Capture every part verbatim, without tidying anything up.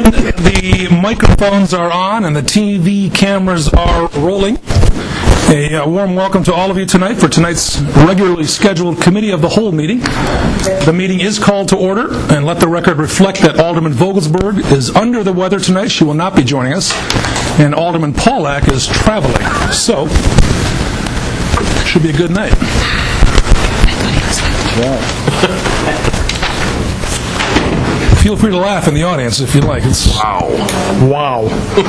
The microphones are on and the T V cameras are rolling. A uh, warm welcome to all of you tonight for tonight's regularly scheduled Committee of the Whole meeting. The meeting is called to order, and let the record reflect that Alderman Vogelsberg is under the weather tonight. She will not be joining us. And Alderman Paulak is traveling. So, should be a good night. Feel free to laugh in the audience if you like. It's wow. Wow.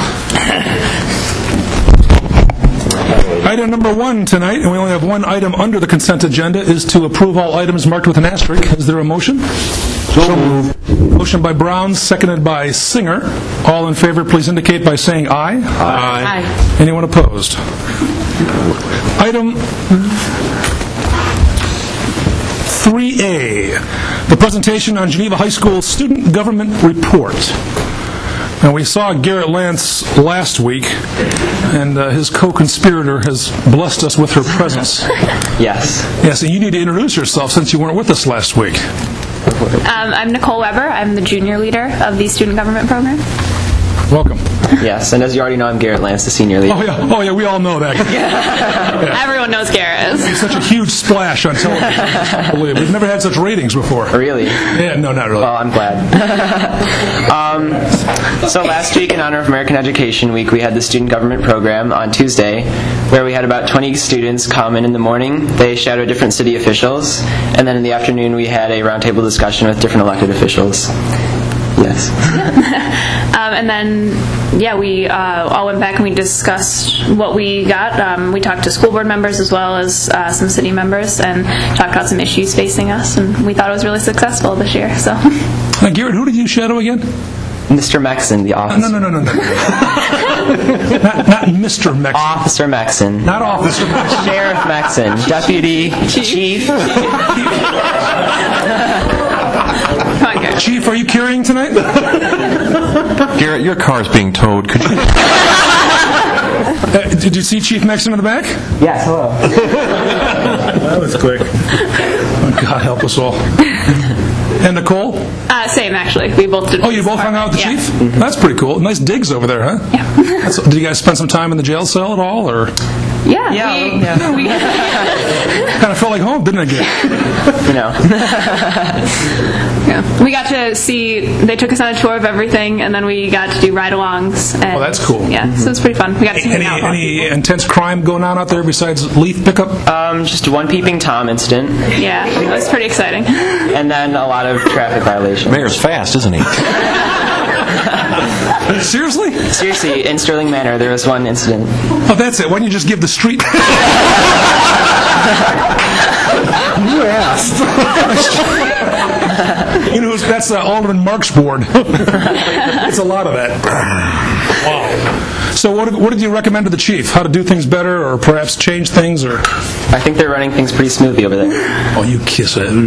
Item number one tonight, and we only have one item under the consent agenda, is to approve all items marked with an asterisk. Is there a motion? So moved. Motion by Brown, seconded by Singer. All in favor, please indicate by saying aye. Aye. Aye. Anyone opposed? Item three A, the presentation on Geneva High School Student Government Report. Now, we saw Garrett Lance last week, and uh, his co-conspirator has blessed us with her presence. Yes. Yes, and you need to introduce yourself since you weren't with us last week. Um, I'm Nicole Weber. I'm the junior leader of the Student Government Program. Welcome. Yes, and as you already know, I'm Garrett Lance, the senior leader. Oh, yeah, oh, yeah we all know that. Yeah. Everyone knows Garrett is. It's such a huge splash on television. We've never had such ratings before. Really? Yeah, no, not really. Well, I'm glad. um, so last week, in honor of American Education Week, we had the Student Government Program on Tuesday, where we had about twenty students come in in the morning. They shadowed different city officials, and then in the afternoon, we had a roundtable discussion with different elected officials. Yes. um, and then, yeah, we uh, all went back and we discussed what we got. Um, we talked to school board members as well as uh, some city members and talked about some issues facing us, and we thought it was really successful this year. So. Now, Garrett, who did you shadow again? Mister Maxon, the officer. No, no, no, no, no. not, not Mister Maxon. Officer Maxon. Not Officer Maxon. Sheriff Maxon. Deputy Chief. Come on, Garrett. Chief, are you carrying tonight? Garrett, your car's being towed. Could you? Uh, did you see Chief Maxon in the back? Yes, hello. That was quick. Oh, God help us all. And Nicole? Uh, same, actually. We both did. Oh, you both hung out with the yeah. chief? Mm-hmm. That's pretty cool. Nice digs over there, huh? Yeah. That's, did you guys spend some time in the jail cell at all, or? Yeah. Yeah. We, yeah. we, kind of felt like home, didn't it, Garrett? You know. yeah. We got to see, they took us on a tour of everything, and then we got to do ride-alongs. And, oh, that's cool. Yeah, mm-hmm. So it was pretty fun. We got to see Any, hang out any with intense crime going on out there besides leaf pickup? Um, just one peeping Tom incident. Yeah, it was pretty exciting. And then a lot of traffic violations. Mayor's fast, isn't he? Seriously? Seriously, in Sterling Manor, there was one incident. Oh, that's it. Why don't you just give the street... You asked. You know, that's uh, Alderman Mark's board. It's a lot of that. Wow. So what did, what did you recommend to the chief? How to do things better, or perhaps change things, or? I think they're running things pretty smoothly over there. Oh, you kiss it.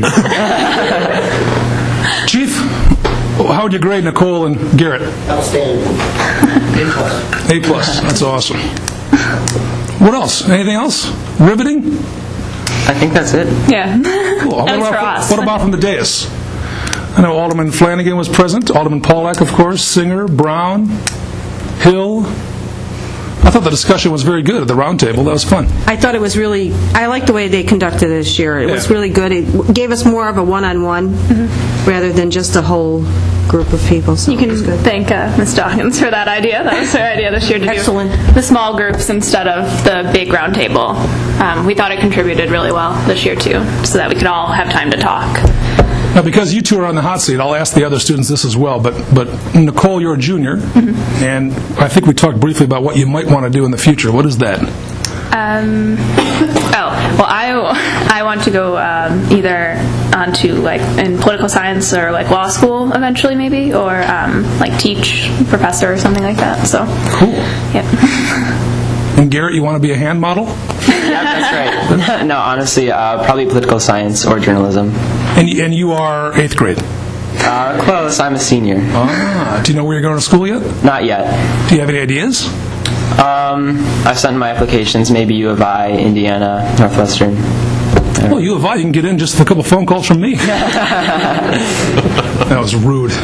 Chief, how would you grade Nicole and Garrett? Outstanding. A plus. A plus. That's awesome. What else? Anything else? Riveting? I think that's it. Yeah. Cool. What That was about, for us. what about from the dais? I know Alderman Flanagan was present, Alderman Paulak, of course, Singer, Brown, Hill. I thought the discussion was very good at the round table. That was fun. I thought it was really, I liked the way they conducted it this year. It Yeah. was really good. It gave us more of a one-on-one mm-hmm. rather than just a whole group of people. So You can it was good. thank uh, Miz Dawkins for that idea. That was her idea this year to Excellent. do the small groups instead of the big round table. Um, we thought it contributed really well this year, too, so that we could all have time to talk. Now, because you two are on the hot seat, I'll ask the other students this as well, but, but Nicole, you're a junior, mm-hmm. and I think we talked briefly about what you might want to do in the future. What is that? Um, oh, well, I, I want to go um, either onto, like, in political science or, like, law school eventually, maybe, or, um, like, teach, professor or something like that, so. Cool. Yep. And Garrett, you want to be a hand model? Yeah, that's right. No, honestly, uh, probably political science or journalism. And, and you are eighth grade? Uh, close. I'm a senior. Ah, do you know where you're going to school yet? Not yet. Do you have any ideas? Um, I've sent my applications, maybe U of I, Indiana, Northwestern. Well, U of I, you can get in just with a couple phone calls from me. That was rude.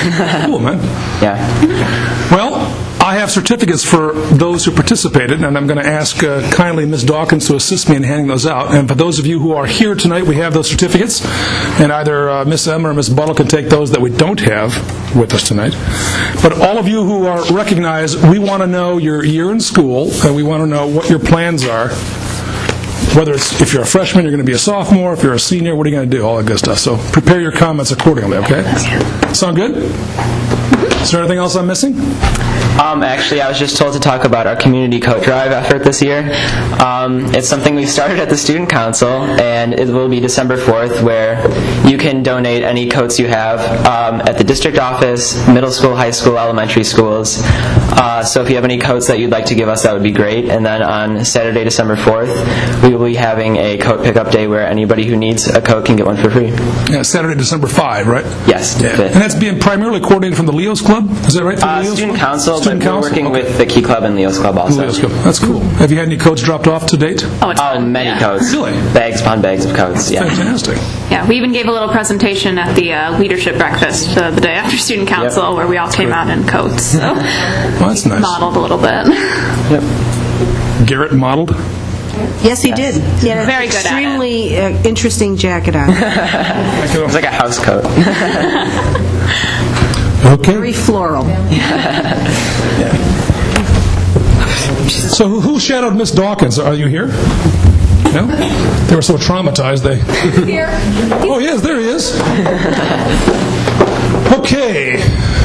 Cool, man. Yeah. Well, I have certificates for those who participated, and I'm going to ask uh, kindly Miz Dawkins to assist me in handing those out. And for those of you who are here tonight, we have those certificates, and either uh, Miss Emma or Miss Buttle can take those that we don't have with us tonight. But all of you who are recognized, we want to know your year in school, and we want to know what your plans are. Whether it's if you're a freshman, you're going to be a sophomore. If you're a senior, what are you going to do? All that good stuff. So prepare your comments accordingly, okay? Sound good? Is there anything else I'm missing? Um, actually, I was just told to talk about our community coat drive effort this year. Um, it's something we started at the Student Council, and it will be December fourth, where you can donate any coats you have um, at the district office, middle school, high school, elementary schools. Uh, so if you have any coats that you'd like to give us, that would be great. And then on Saturday, December fourth, we will be having a coat pickup day where anybody who needs a coat can get one for free. Yeah, Saturday, December fifth, right? Yes. Yeah. And that's being primarily coordinated from the Leos Club? Is that right? From Uh, the Leos Student Club? Council, Student but we're Council? working Okay. with the Key Club and Leos Club also. Leos Club. That's cool. Have you had any coats dropped off to date? Oh, it's Oh, fun. many Yeah. coats. Really? Bags upon bags of coats, yeah. Fantastic. Yeah, we even gave a little presentation at the uh, leadership breakfast uh, the day after Student Council, Yep. where we all came out in coats. So Well, that's nice. modeled a little bit. Yep. Garrett modeled. Yes, he did. He had an Very good at it. extremely uh, interesting jacket on. It's like a house coat. Okay. Very floral. So who, who shadowed Miss Dawkins? Are you here? No? They were so traumatized they... Here. Oh, yes, there he is. Okay.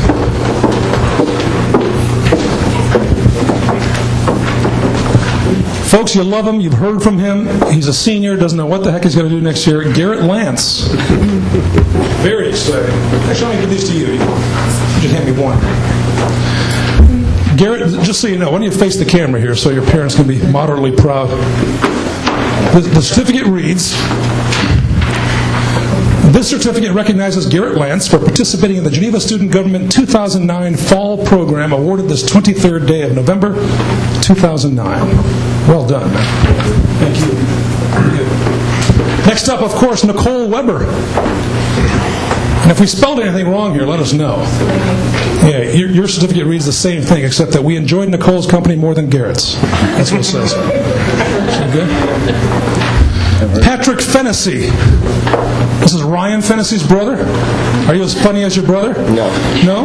Folks, you love him. You've heard from him. He's a senior, doesn't know what the heck he's going to do next year. Garrett Lance. Very exciting. Actually, I'm going to give these to you. You just hand me one. Garrett, just so you know, why don't you face the camera here so your parents can be moderately proud. The, the certificate reads, this certificate recognizes Garrett Lance for participating in the Geneva Student Government two thousand nine Fall Program awarded this twenty-third day of November two thousand nine. Well done, man. Thank you. Very good. Next up, of course, Nicole Weber. And if we spelled anything wrong here, let us know. Yeah, your, your certificate reads the same thing, except that we enjoyed Nicole's company more than Garrett's. That's what it says. So good. Patrick Fennessy. This is Ryan Fennessy's brother. Are you as funny as your brother? No. No?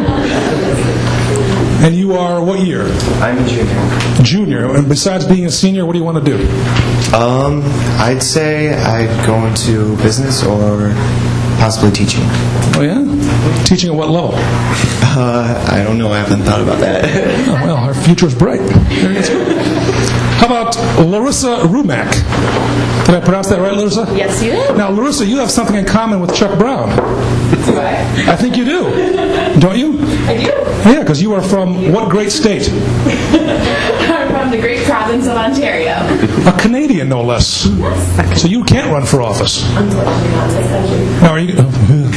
And you are what year? I'm a junior. Junior. And besides being a senior, what do you want to do? Um, I'd say I'd go into business or possibly teaching. Oh, yeah? Teaching at what level? Uh, I don't know. I haven't thought about that. Oh, well, our future is bright. How about Larissa Rumack? Did I pronounce that right, Larissa? Yes, you did. Now, Larissa, you have something in common with Chuck Brown. Do I? I think you do. Don't you? I do. Yeah, because you are from what great state? I'm from the great province of Ontario. A Canadian, no less. Yes. So you can't run for office. Unfortunately not this country. Now, are you?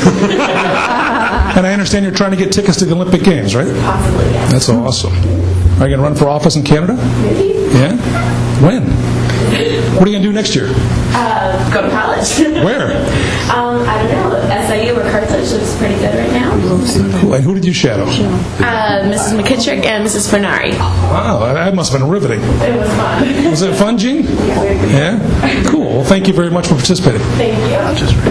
And I understand you're trying to get tickets to the Olympic Games, right? Possibly, yes. That's awesome. Are you going to run for office in Canada? Maybe. Yeah? When? What are you going to do next year? Uh, go to college. Where? um, I don't know. S I U or Carthage looks pretty good right now. Cool. And who did you shadow? Uh, Missus McKittrick and Missus Fernari. Wow, that must have been riveting. It was fun. Was it fun, Gene? Yeah? Cool. Well, thank you very much for participating. Thank you.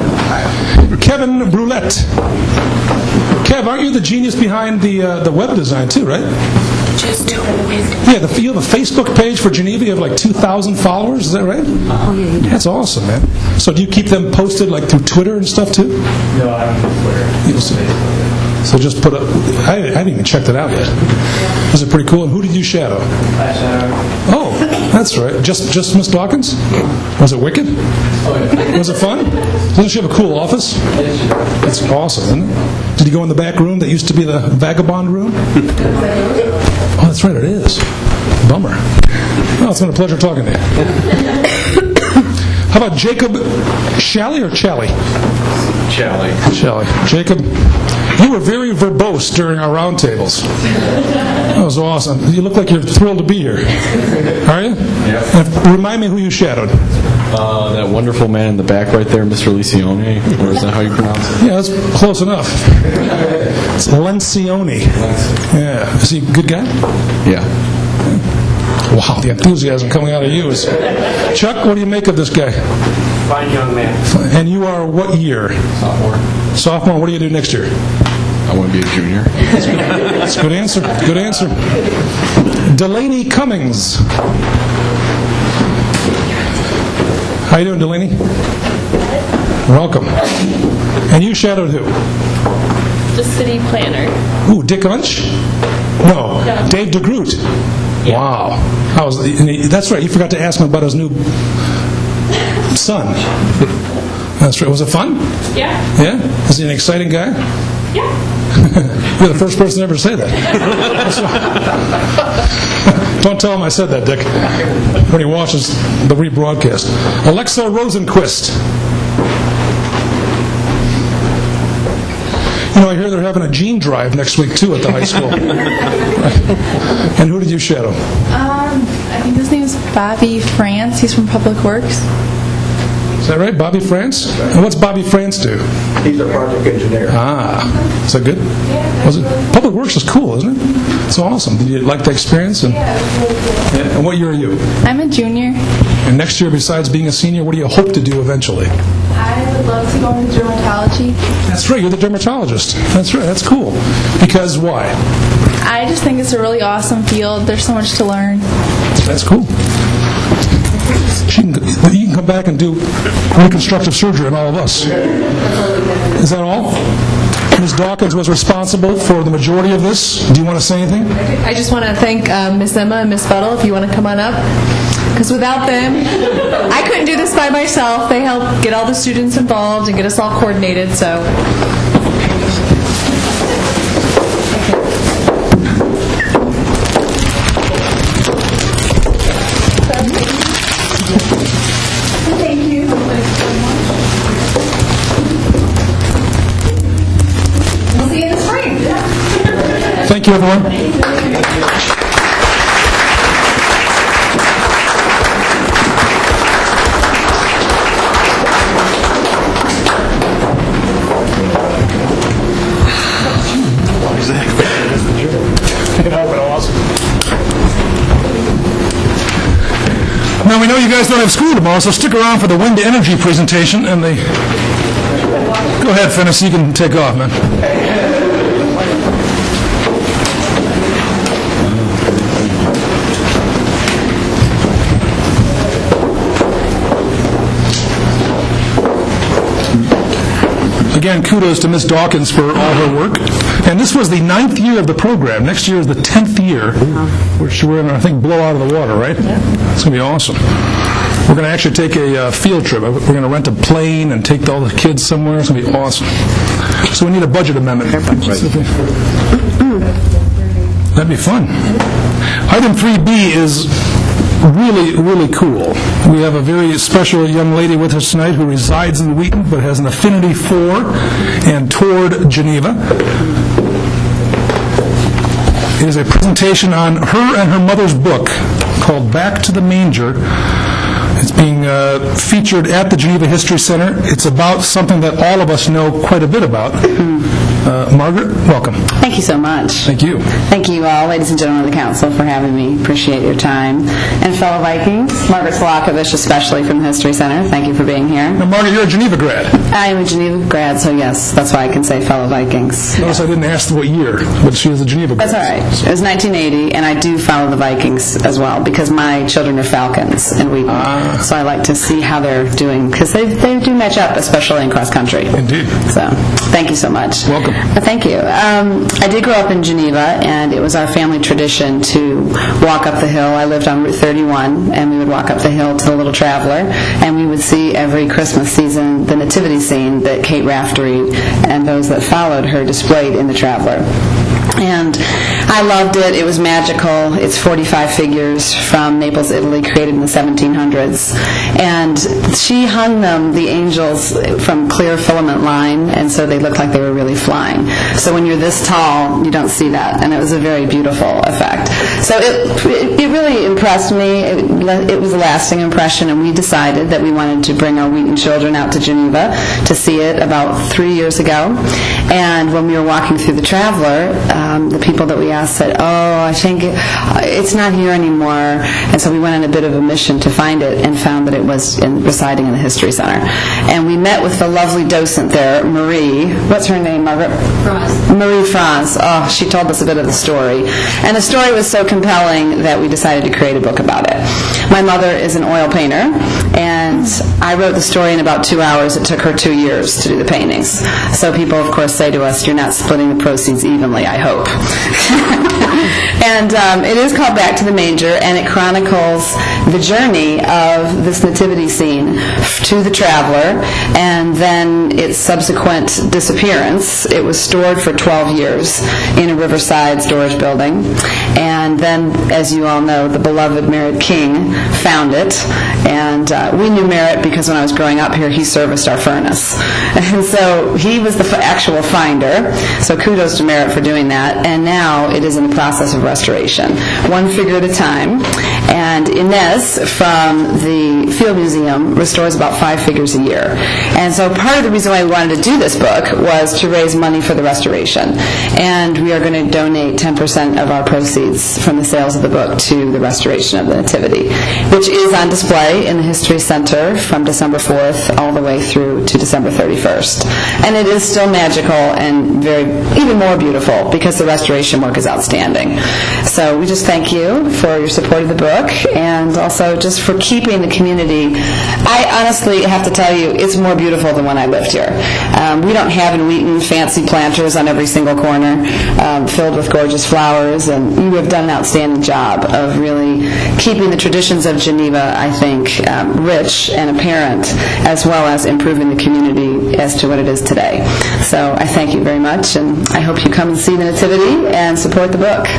Kevin Brulette. Kev, aren't you the genius behind the uh, the web design too, right? Just two. Yeah, the, you have a Facebook page for Geneva. You have like two thousand followers. Is that right? Oh, yeah, you do. That's awesome, man. So do you keep them posted like through Twitter and stuff too? No, I don't do Twitter. You'll see. So just put up. I, I haven't even checked it out yet. Is it pretty cool? And who did you shadow? I shadow. Oh, that's right. Just just Miss Dawkins? Was it wicked? Oh, yeah. Was it fun? Doesn't she have a cool office? It's awesome, isn't it? Did you go in the back room that used to be the vagabond room? Oh, that's right, it is. Bummer. Oh, it's been a pleasure talking to you. How about Jacob Shalley or Chally? Chally. Shalley. Jacob, you were very verbose during our roundtables. That was awesome. You look like you're thrilled to be here. Are you? Yeah. And remind me who you shadowed. Uh, that wonderful man in the back right there, Mister Lencioni, or is that how you pronounce it? Yeah, that's close enough. It's Lencioni. Yeah. Is he a good guy? Yeah. Wow, the enthusiasm coming out of you is... Chuck, what do you make of this guy? Fine young man. And you are what year? Sophomore. Sophomore. What do you do next year? I want to be a junior. That's a good answer. Good answer. Delaney Cummings. How you doing, Delaney? Welcome. And you shadowed who? The city planner. Ooh, Dick Unch? No, No. Dave DeGroot. Wow. How's the, that's right. You forgot to ask him about his new son. That's right. Was it fun? Yeah. Yeah. Is he an exciting guy? Yeah. You're the first person ever to say that. Don't tell him I said that, Dick, when he watches the rebroadcast. Alexa Rosenquist. You know, I hear they're having a gene drive next week, too, at the high school. And who did you shadow? Um, I think his name is Bobby France. He's from Public Works. Is that right, Bobby France? And what's Bobby France do? He's a project engineer. Ah, is that good? Was it? Public Works is cool, isn't it? It's awesome. Did you like the experience? And, yeah, and what year are you? I'm a junior. And next year, besides being a senior, what do you hope to do eventually? I would love to go into dermatology. That's right, you're the dermatologist. That's right, that's cool. Because why? I just think it's a really awesome field. There's so much to learn. That's cool. She can, you can come back and do reconstructive surgery on all of us. Is that all? Miz Dawkins was responsible for the majority of this. Do you want to say anything? I just want to thank um, Miss Emma and Miss Buttle, if you want to come on up. Because without them, I couldn't do this by myself. They helped get all the students involved and get us all coordinated, so... Thank you, everyone. Now, we know you guys don't have school tomorrow, so stick around for the wind energy presentation. And the Go ahead, Finis, you can take off, man. Again, kudos to Miz Dawkins for all her work. And this was the ninth year of the program. Next year is the tenth year, which we're going to, I think, blow out of the water, right? Yeah. It's going to be awesome. We're going to actually take a uh, field trip. We're going to rent a plane and take all the kids somewhere. It's going to be awesome. So we need a budget amendment. That'd be fun. Item three B is really, really cool. We have a very special young lady with us tonight who resides in Wheaton but has an affinity for and toward Geneva. It is a presentation on her and her mother's book called Back to the Manger. It's being uh, featured at the Geneva History Center. It's about something that all of us know quite a bit about. Uh, Margaret, welcome. Thank you so much. Thank you. Thank you all, ladies and gentlemen of the council, for having me. Appreciate your time. And fellow Vikings, Margaret Solakovich, especially from the History Center, thank you for being here. Now, Margaret, you're a Geneva grad. I am a Geneva grad, so yes, that's why I can say fellow Vikings. Notice I didn't ask what year, but she is a Geneva grad. That's all right. It was nineteen eighty, and I do follow the Vikings as well, because my children are Falcons in Wheaton. Ah. So I like to see how they're doing, because they, they do match up, especially in cross country. Indeed. So, thank you so much. Welcome. Well, thank you. Um, I did grow up in Geneva, and it was our family tradition to walk up the hill. I lived on Route thirty-one, and we would walk up the hill to the Little Traveler, and we would see every Christmas season the nativity scene that Kate Raftery and those that followed her displayed in the Traveler. And I loved it. It was magical. It's forty-five figures from Naples, Italy, created in the seventeen hundreds. And she hung them, the angels, from clear filament line, and so they looked like they were really flying. So when you're this tall, you don't see that. And it was a very beautiful effect. So it, it, it really impressed me. It, it was a lasting impression, and we decided that we wanted to bring our Wheaton children out to Geneva to see it about three years ago. And when we were walking through the Traveler, um, the people that we asked said, oh, I think it's not here anymore. And so we went on a bit of a mission to find it and found that it was in, residing in the History Center. And we met with the lovely docent there, Marie. What's her name, Margaret? Franz. Marie Franz. Oh, she told us a bit of the story. And the story was so compelling that we decided to create a book about it. My mother is an oil painter, and I wrote the story in about two hours. It took her two years to do the paintings. So people, of course, say to us, you're not splitting the proceeds evenly, I hope. And um, it is called Back to the Manger, and it chronicles the journey of this nativity scene to the Traveler, and then its subsequent disappearance. It was stored for twelve years in a riverside storage building, and then, as you all know, the beloved Merritt King found it, and uh, we knew Merritt because when I was growing up here, he serviced our furnace. And so he was the f- actual finder, so kudos to Merritt for doing that, and now it is in the process of restoration, one figure at a time. And Inez from the Field Museum restores about five figures a year. And so part of the reason why we wanted to do this book was to raise money for the restoration. And we are going to donate ten percent of our proceeds from the sales of the book to the restoration of the Nativity, which is on display in the History Center from December fourth all the way through to December thirty-first. And it is still magical and very, even more beautiful because the restoration work is outstanding. So we just thank you for your support of the book, and also just for keeping the community. I honestly have to tell you, it's more beautiful than when I lived here. Um, we don't have in Wheaton fancy planters on every single corner um, filled with gorgeous flowers, and you have done an outstanding job of really keeping the traditions of Geneva, I think, um, rich and apparent, as well as improving the community as to what it is today. So I thank you very much, and I hope you come and see the Nativity and support the book.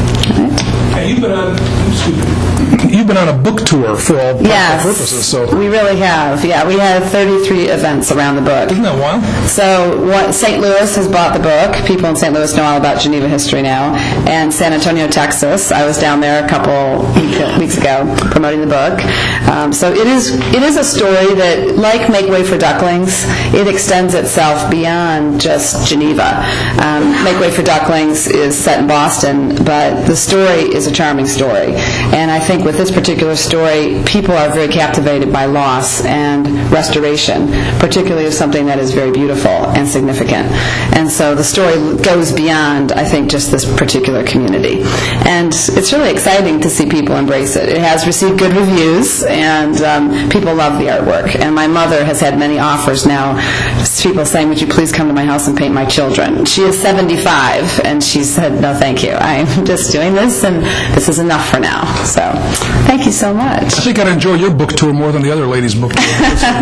Hey, you've been on, excuse me, you've been on a book tour for all practical Yes, purposes. So we really have. Yeah, we had thirty-three events around the book. Isn't that wild? So what, Saint Louis has bought the book. People in Saint Louis know all about Geneva history now. And San Antonio, Texas. I was down there a couple weeks ago promoting the book. Um, so it is it is a story that, like Make Way for Ducklings, it extends itself beyond just Geneva. Um, Make Way for Ducklings is set in Boston, but the story is a charming story. And I think with this particular story, people are very captivated by loss and restoration, particularly of something that is very beautiful and significant. And so the story goes beyond, I think, just this particular community. And it's really exciting to see people embrace it. It has received good reviews, and um, people love the artwork. And my mother has had many offers now, just people saying, would you please come to my house and paint my children? She is seventy-five, and she said, no, thank you. I'm just doing this, and this is enough for now. So thank you so much. I think I'd enjoy your book tour more than the other ladies' book tour.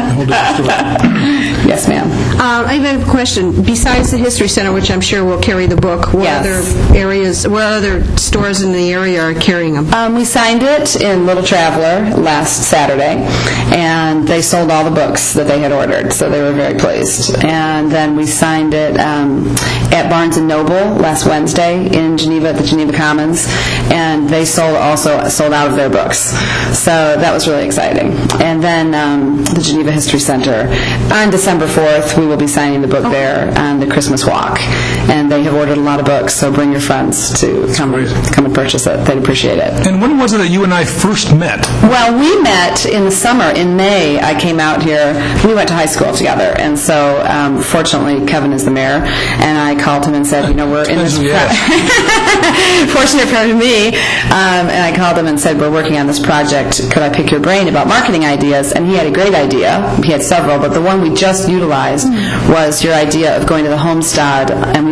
Yes, ma'am. Um, I have a question. Besides the History Center, which I'm sure will carry the book, what Yes. other areas, what other stores in the area are carrying them? Um, we signed it in Little Traveler last Saturday, and they sold all the books that they had ordered, so they were very pleased. And then we signed it um, at Barnes and Noble last Wednesday in Geneva at the Geneva Commons, and they sold also sold out of their books. So that was really exciting. And then um, the Geneva History Center on December fourth, we will be signing the book there on the Christmas Walk, and they have ordered a lot of books. So bring your friends to come come and purchase it. They'd appreciate it. And when was it that you and I first met? Well, we met in the summer. In May, I came out here. We went to high school together, and so um, fortunately, Kevin is the mayor, and I called him and said, you know, we're in this. Yeah. Fortunate for me, um, and I called him and said, we're working on this project. Could I pick your brain about marketing ideas? And he had a great idea. He had several, but the one we just utilized was your idea of going to the Homestad, and we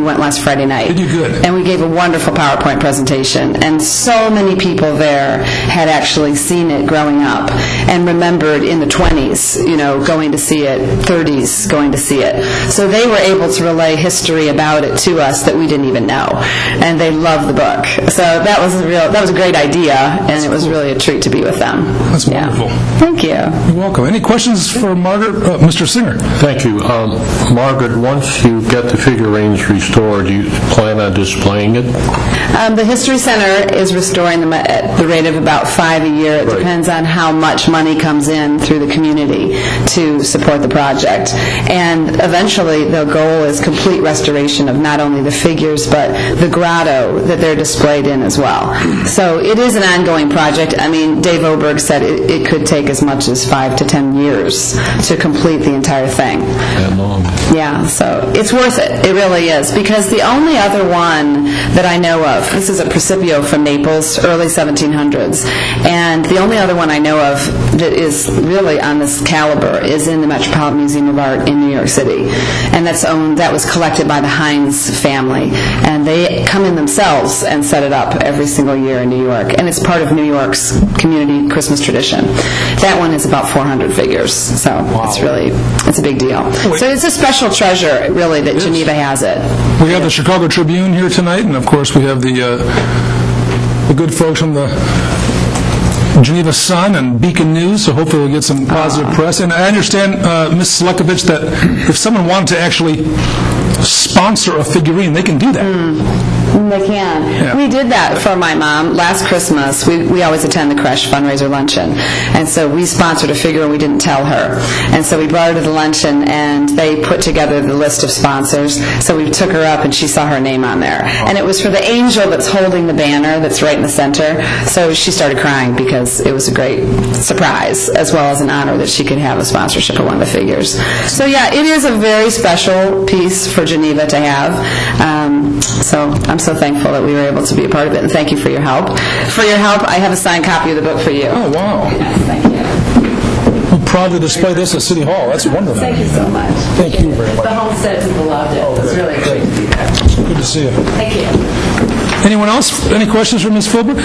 went last Friday night. Did you good? And we gave a wonderful PowerPoint presentation, and so many people there had actually seen it growing up and remembered in the twenties, you know, going to see it, thirties, going to see it. So they were able to relay history about it to us that we didn't even know, and they loved the book. So that was a real, that was a great idea, and it was really a treat to be with them. That's wonderful. Yeah. Thank you. You're welcome. Any questions for Margaret? Uh, Mister Singer. Thank you. Um, Margaret, once you get the figurines restored, do you plan on displaying it? Um, the History Center is restoring them at the rate of about five a year. It Right. depends on how much money comes in through the community to support the project. And eventually, the goal is complete restoration of not only the figures, but the grotto that they're displayed in as well. So it is an ongoing project. I mean, Dave Oberg said it, it could take as much as five to ten years to complete the entire thing. That long? Yeah, so it's worth it. It really is. Because the only other one that I know of, this is a Precipio from Naples, early seventeen hundreds, and the only other one I know of that is really on this caliber is in the Metropolitan Museum of Art in New York City. And that's owned, that was collected by the Heinz family. And they come in themselves and set it up every single year in New York. And it's part of New York's community Christmas tradition. That one is about four hundred figures. So it's really, it's a big deal. So it's a special treasure, really, that Geneva has it. We have the Chicago Tribune here tonight, and of course we have the uh, the good folks from the Geneva Sun and Beacon News, so hopefully we'll get some positive press. And I understand, uh, Miz Selekovich, that if someone wanted to actually sponsor a figurine, they can do that. Mm. They can. Yeah. We did that for my mom last Christmas. We, we always attend the Creche fundraiser luncheon. And so we sponsored a figure and we didn't tell her. And so we brought her to the luncheon and they put together the list of sponsors. So we took her up and she saw her name on there. And it was for the angel that's holding the banner that's right in the center. So she started crying because it was a great surprise as well as an honor that she could have a sponsorship of one of the figures. So yeah, it is a very special piece for Geneva to have. Um, so I'm so thankful that we were able to be a part of it, and thank you for your help. For your help, I have a signed copy of the book for you. Oh, wow. Yes, thank you. We'll proudly display this at City Hall. That's wonderful. Thank you so much. Thank you very much. The Homestead people loved it. It was really great to be there. Good to see you. Thank you. Anyone else? Any questions for Miz Philbrick?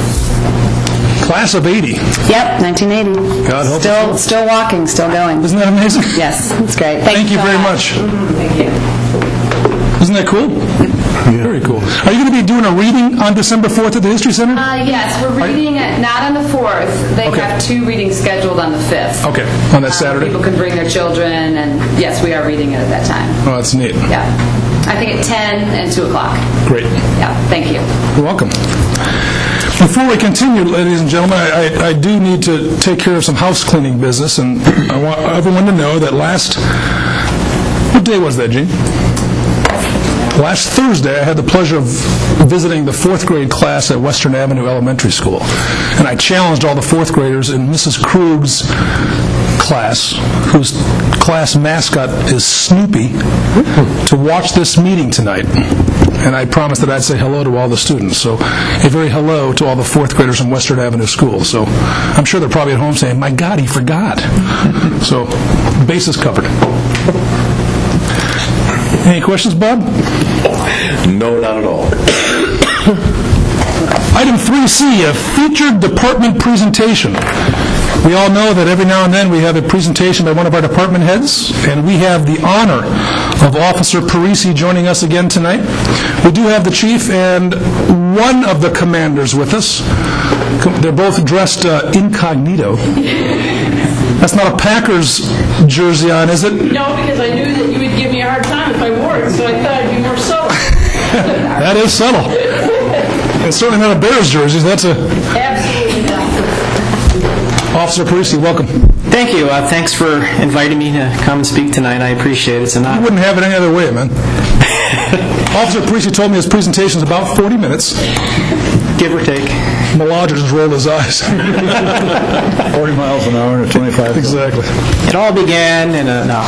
Class of eighty. Yep, nineteen eighty. God help Still, us. still walking, still going. Isn't that amazing? Yes, it's great. Thank, Thank you so very much. Mhm, Thank you. Isn't that cool? Very cool. Are you going to be doing a reading on December fourth at the History Center? Uh, yes, we're reading it not on the fourth. They Okay. have two readings scheduled on the fifth. Okay, on that Saturday? People can bring their children, and yes, we are reading it at that time. Oh, that's neat. Yeah. I think at ten and two o'clock. Great. Yeah, thank you. You're welcome. Before we continue, ladies and gentlemen, I, I, I do need to take care of some house cleaning business, and I want everyone to know that last... What day was that, Gene? Last Thursday, I had the pleasure of visiting the fourth grade class at Western Avenue Elementary School. And I challenged all the fourth graders in Missus Krug's class, whose class mascot is Snoopy, to watch this meeting tonight. And I promised that I'd say hello to all the students. So a very hello to all the fourth graders from Western Avenue School. So I'm sure they're probably at home saying, my God, he forgot. So bases covered. Any questions, Bob? No, not at all. Item three C, a featured department presentation. We all know that every now and then we have a presentation by one of our department heads, and we have the honor of Officer Parisi joining us again tonight. We do have the chief and one of the commanders with us. They're both dressed uh, incognito. That's not a Packers jersey on, is it? No, because I knew that you would give me a hard time if I wore it, so I thought I'd be more subtle. That is subtle. It's certainly not a Bears jersey. That's a... Absolutely not. Officer Parisi, welcome. Thank you. Uh, thanks for inviting me to come and speak tonight. I appreciate it. It's an honor. You wouldn't have it any other way, man. Officer Parisi told me his presentation is about forty minutes. Give or take. Malager just rolled his eyes. forty miles an hour and twenty-five. Exactly. It all began in a... No.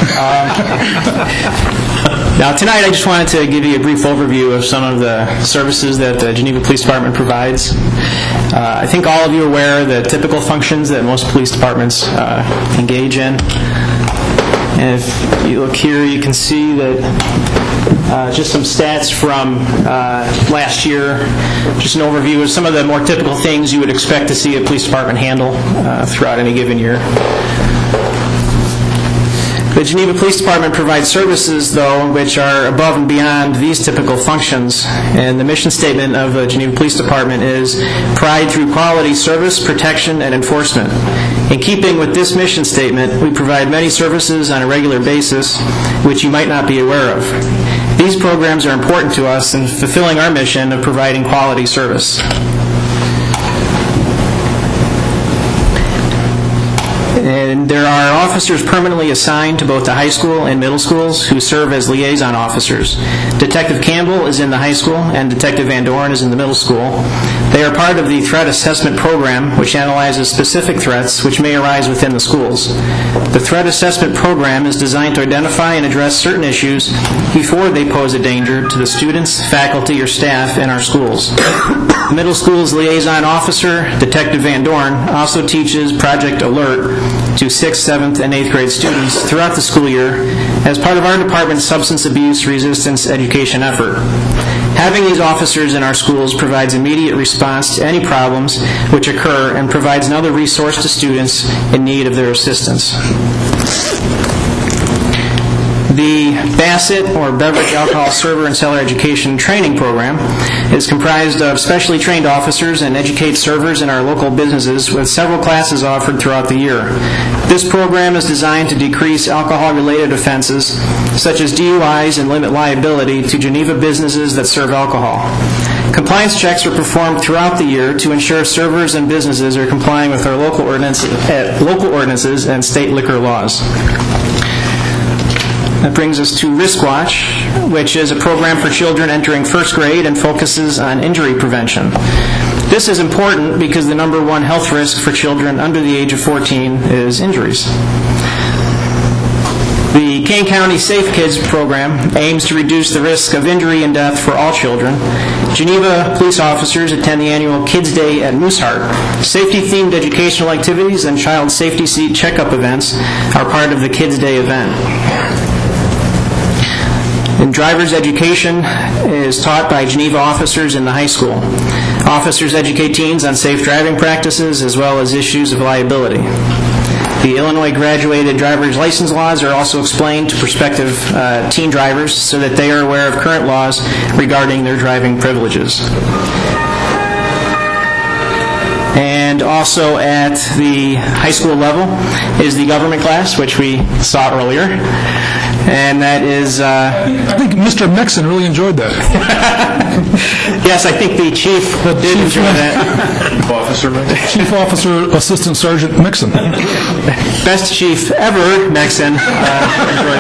Um, now, tonight I just wanted to give you a brief overview of some of the services that the Geneva Police Department provides. Uh, I think all of you are aware of the typical functions that most police departments uh, engage in. And if you look here, you can see that Uh, just some stats from uh, last year, just an overview of some of the more typical things you would expect to see a police department handle uh, throughout any given year. The Geneva Police Department provides services, though, which are above and beyond these typical functions. And the mission statement of the Geneva Police Department is pride through quality service, protection, and enforcement. In keeping with this mission statement, we provide many services on a regular basis, which you might not be aware of. These programs are important to us in fulfilling our mission of providing quality service. And there are officers permanently assigned to both the high school and middle schools who serve as liaison officers. Detective Campbell is in the high school and Detective Van Dorn is in the middle school. They are part of the Threat Assessment Program, which analyzes specific threats which may arise within the schools. The Threat Assessment Program is designed to identify and address certain issues before they pose a danger to the students, faculty, or staff in our schools. The middle school's liaison officer, Detective Van Dorn, also teaches Project Alert to sixth, seventh, and eighth grade students throughout the school year as part of our department's substance abuse resistance education effort. Having these officers in our schools provides immediate response to any problems which occur and provides another resource to students in need of their assistance. The Bassett, or Beverage Alcohol Server and Seller Education Training Program, is comprised of specially trained officers and educates servers in our local businesses with several classes offered throughout the year. This program is designed to decrease alcohol-related offenses, such as D U Is, and limit liability to Geneva businesses that serve alcohol. Compliance checks are performed throughout the year to ensure servers and businesses are complying with our local ordinance, uh, local ordinances and state liquor laws. That brings us to Risk Watch, which is a program for children entering first grade and focuses on injury prevention. This is important because the number one health risk for children under the age of fourteen is injuries. The Kane County Safe Kids program aims to reduce the risk of injury and death for all children. Geneva police officers attend the annual Kids Day at Mooseheart. Safety-themed educational activities and child safety seat checkup events are part of the Kids Day event. And driver's education is taught by Geneva officers in the high school. Officers educate teens on safe driving practices as well as issues of liability. The Illinois graduated driver's license laws are also explained to prospective uh, teen drivers so that they are aware of current laws regarding their driving privileges. And also at the high school level is the government class, which we saw earlier. And that is... Uh, I think Mister Mixon really enjoyed that. Yes, I think the chief the did chief enjoy that. Chief Officer Mixon. Chief Officer Assistant Sergeant Mixon. Best chief ever, Mixon, uh, enjoyed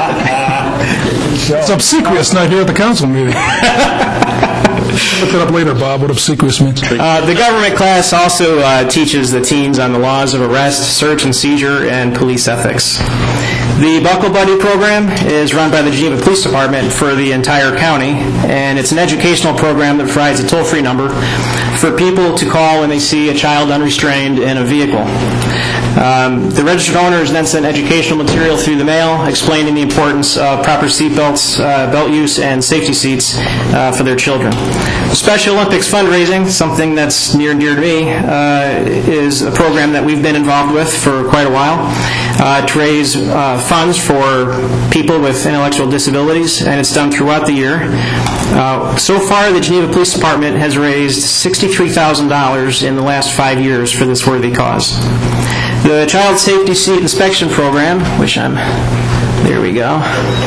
that. It's obsequious not here at the council meeting. Look it up later, Bob, what obsequious means. Uh, the government class also uh, teaches the teens on the laws of arrest, search and seizure, and police ethics. The Buckle Buddy program is run by the Geneva Police Department for the entire county, and it's an educational program that provides a toll-free number for people to call when they see a child unrestrained in a vehicle. Um, the registered owners then send educational material through the mail explaining the importance of proper seat belts, uh, belt use, and safety seats uh, for their children. Special Olympics fundraising, something that's near and dear to me, uh, is a program that we've been involved with for quite a while uh, to raise uh, funds for people with intellectual disabilities, and it's done throughout the year. Uh, so far, the Geneva Police Department has raised sixty-three thousand dollars in the last five years for this worthy cause. The Child Safety Seat Inspection Program, which I'm, there we go,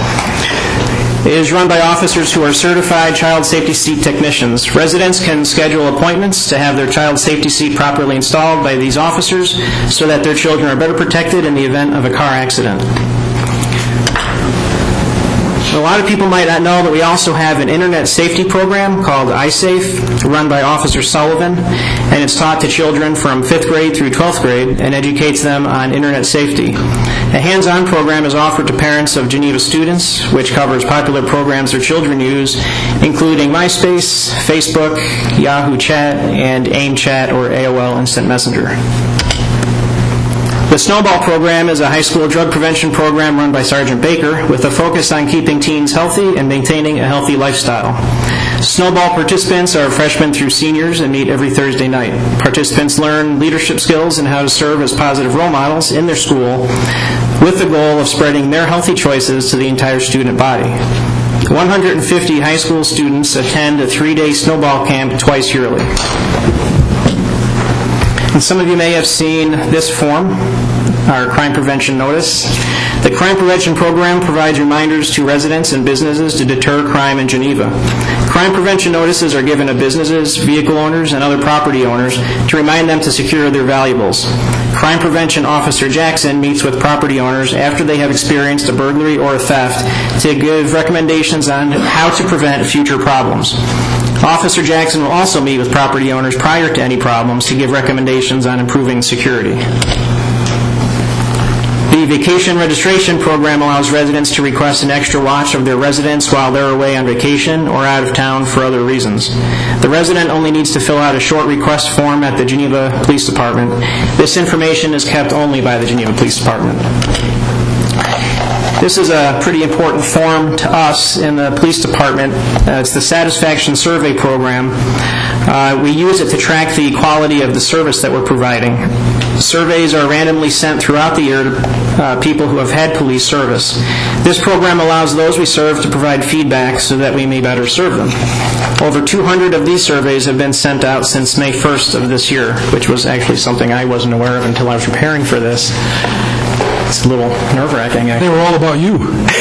is run by officers who are certified child safety seat technicians. Residents can schedule appointments to have their child safety seat properly installed by these officers so that their children are better protected in the event of a car accident. A lot of people might not know that we also have an internet safety program called iSafe, run by Officer Sullivan, and it's taught to children from fifth grade through twelfth grade and educates them on internet safety. A hands-on program is offered to parents of Geneva students, which covers popular programs their children use, including MySpace, Facebook, Yahoo Chat, and AIM Chat or A O L Instant Messenger. The Snowball program is a high school drug prevention program run by Sergeant Baker with a focus on keeping teens healthy and maintaining a healthy lifestyle. Snowball participants are freshmen through seniors and meet every Thursday night. Participants learn leadership skills and how to serve as positive role models in their school with the goal of spreading their healthy choices to the entire student body. one hundred fifty high school students attend a three-day Snowball camp twice yearly. And some of you may have seen this form, our crime prevention notice. The crime prevention program provides reminders to residents and businesses to deter crime in Geneva. Crime prevention notices are given to businesses, vehicle owners, and other property owners to remind them to secure their valuables. Crime Prevention Officer Jackson meets with property owners after they have experienced a burglary or a theft to give recommendations on how to prevent future problems. Officer Jackson will also meet with property owners prior to any problems to give recommendations on improving security. The vacation registration program allows residents to request an extra watch of their residents while they're away on vacation or out of town for other reasons. The resident only needs to fill out a short request form at the Geneva Police Department. This information is kept only by the Geneva Police Department. This is a pretty important form to us in the police department. Uh, it's the Satisfaction Survey Program. Uh, we use it to track the quality of the service that we're providing. Surveys are randomly sent throughout the year to uh, people who have had police service. This program allows those we serve to provide feedback so that we may better serve them. Over two hundred of these surveys have been sent out since May first of this year, which was actually something I wasn't aware of until I was preparing for this. It's a little nerve-wracking, actually. They were all about you.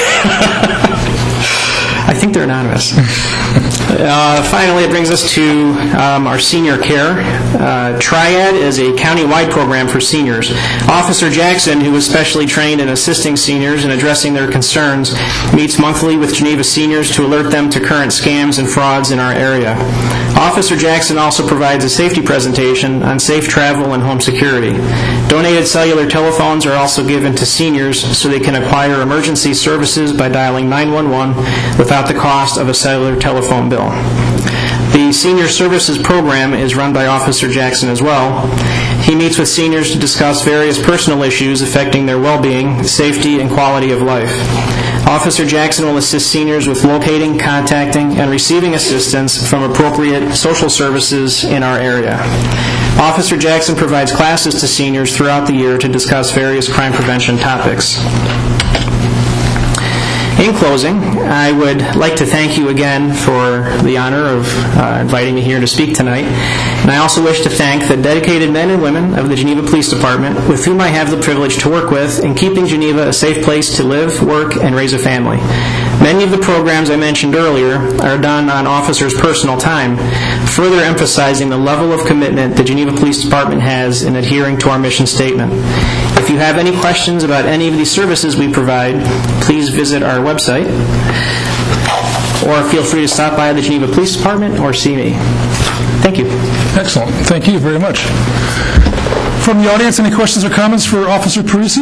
I think they're anonymous. Uh, finally, it brings us to um, our senior care. Uh, Triad is a county-wide program for seniors. Officer Jackson, who is specially trained in assisting seniors and addressing their concerns, meets monthly with Geneva seniors to alert them to current scams and frauds in our area. Officer Jackson also provides a safety presentation on safe travel and home security. Donated cellular telephones are also given to seniors so they can acquire emergency services by dialing nine one one without the cost of a cellular telephone bill. The Senior Services Program is run by Officer Jackson as well. He meets with seniors to discuss various personal issues affecting their well-being, safety, and quality of life. Officer Jackson will assist seniors with locating, contacting, and receiving assistance from appropriate social services in our area. Officer Jackson provides classes to seniors throughout the year to discuss various crime prevention topics. In closing, I would like to thank you again for the honor of uh, inviting me here to speak tonight. And I also wish to thank the dedicated men and women of the Geneva Police Department with whom I have the privilege to work with in keeping Geneva a safe place to live, work, and raise a family. Many of the programs I mentioned earlier are done on officers' personal time, further emphasizing the level of commitment the Geneva Police Department has in adhering to our mission statement. If you have any questions about any of these services we provide, please visit our website, or feel free to stop by the Geneva Police Department or see me. Thank you. Excellent. Thank you very much. From the audience, any questions or comments for Officer Parisi?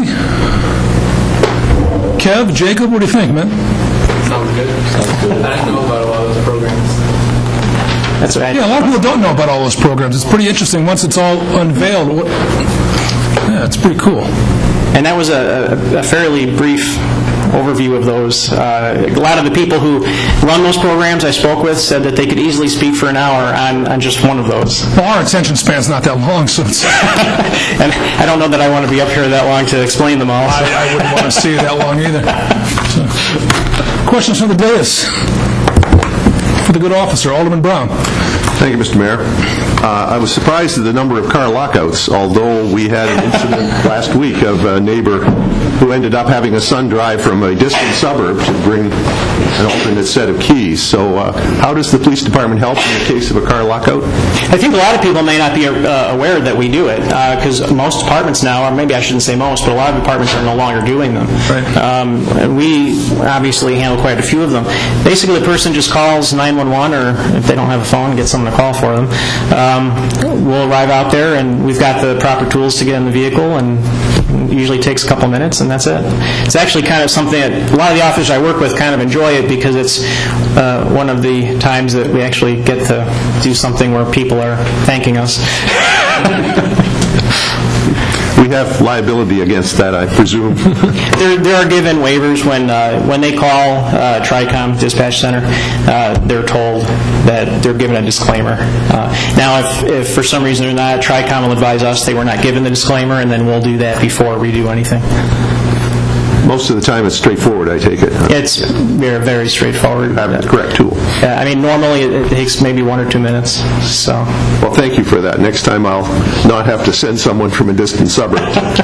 Kev, Jacob, what do you think, man? Sounds good. Sounds good. I didn't know about a lot of those programs. That's right. Yeah, a lot of people don't know about all those programs. It's pretty interesting once it's all unveiled. What, yeah, it's pretty cool. And that was a, a fairly brief overview of those. Uh, a lot of the people who run those programs I spoke with said that they could easily speak for an hour on, on just one of those. Well, our attention span's not that long, so it's... And I don't know that I want to be up here that long to explain them all. So. I, I wouldn't want to see you that long either. So. Questions from the dais? For the good officer, Alderman Brown. Thank you, Mister Mayor. Uh, I was surprised at the number of car lockouts, although we had an incident last week of a neighbor who ended up having a son drive from a distant suburb to bring an alternate set of keys. So uh, how does the police department help in the case of a car lockout? I think a lot of people may not be uh, aware that we do it, because uh, most departments now, or maybe I shouldn't say most, but a lot of departments are no longer doing them. Right. Um, and we obviously handle quite a few of them. Basically, the person just calls nine one one, or if they don't have a phone, get someone to call for them. Um, we'll arrive out there, and we've got the proper tools to get in the vehicle, and it usually takes a couple minutes, and that's it. It's actually kind of something that a lot of the officers I work with kind of enjoy it, because it's uh, one of the times that we actually get to do something where people are thanking us. we have liability against that, I presume. There, there are given waivers when uh, when they call uh, TRICOM Dispatch Center. Uh, they're told that they're given a disclaimer. Uh, now, if, if for some reason they're not, TRICOM will advise us they were not given the disclaimer, and then we'll do that before we do anything. Most of the time it's straightforward, I take it. It's very, very straightforward. Having the correct tool. Uh, I mean, normally it, it takes maybe one or two minutes. So. Well, thank you for that. Next time I'll not have to send someone from a distant suburb.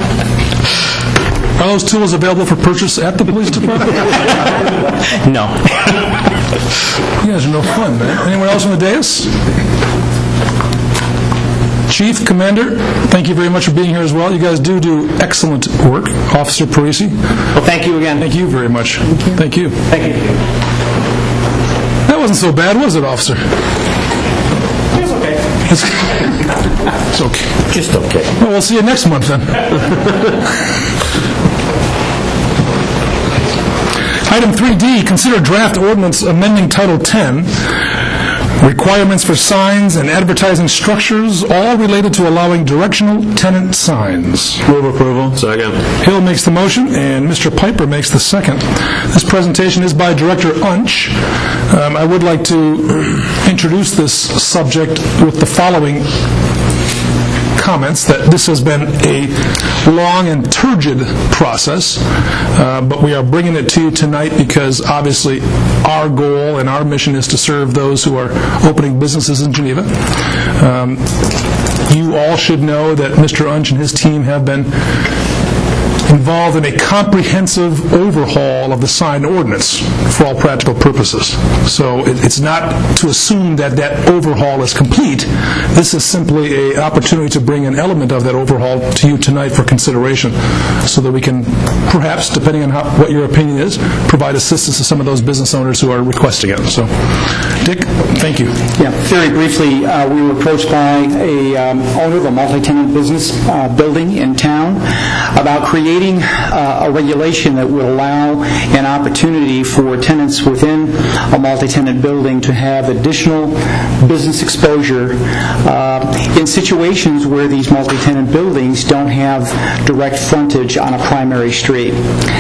Are those tools available for purchase at the police department? No. You guys are no fun, man. Anyone else on the dais? Chief, Commander, thank you very much for being here as well. You guys do do excellent work. Officer Parisi. Well, thank you again. Thank you very much. Thank you. Thank you. That wasn't so bad, was it, Officer? It's okay. It's okay. Just okay. Well, we'll see you next month then. Item three D, consider draft ordinance amending Title ten, requirements for signs and advertising structures, all related to allowing directional tenant signs. Move approval. Second. Hill makes the motion, and Mister Piper makes the second. This presentation is by Director Unch. Um, I would like to introduce this subject with the following comments, that this has been a long and turgid process, uh, but we are bringing it to you tonight because obviously our goal and our mission is to serve those who are opening businesses in Geneva. Um, you all should know that Mister Unch and his team have been involved in a comprehensive overhaul of the sign ordinance for all practical purposes. So it, it's not to assume that that overhaul is complete. This is simply an opportunity to bring an element of that overhaul to you tonight for consideration so that we can perhaps, depending on how, what your opinion is, provide assistance to some of those business owners who are requesting it. So, Dick, thank you. Yeah, very briefly, uh, we were approached by a um, owner of a multi-tenant business uh, building in town about creating Uh, a regulation that would allow an opportunity for tenants within a multi-tenant building to have additional business exposure uh, in situations where these multi-tenant buildings don't have direct frontage on a primary street.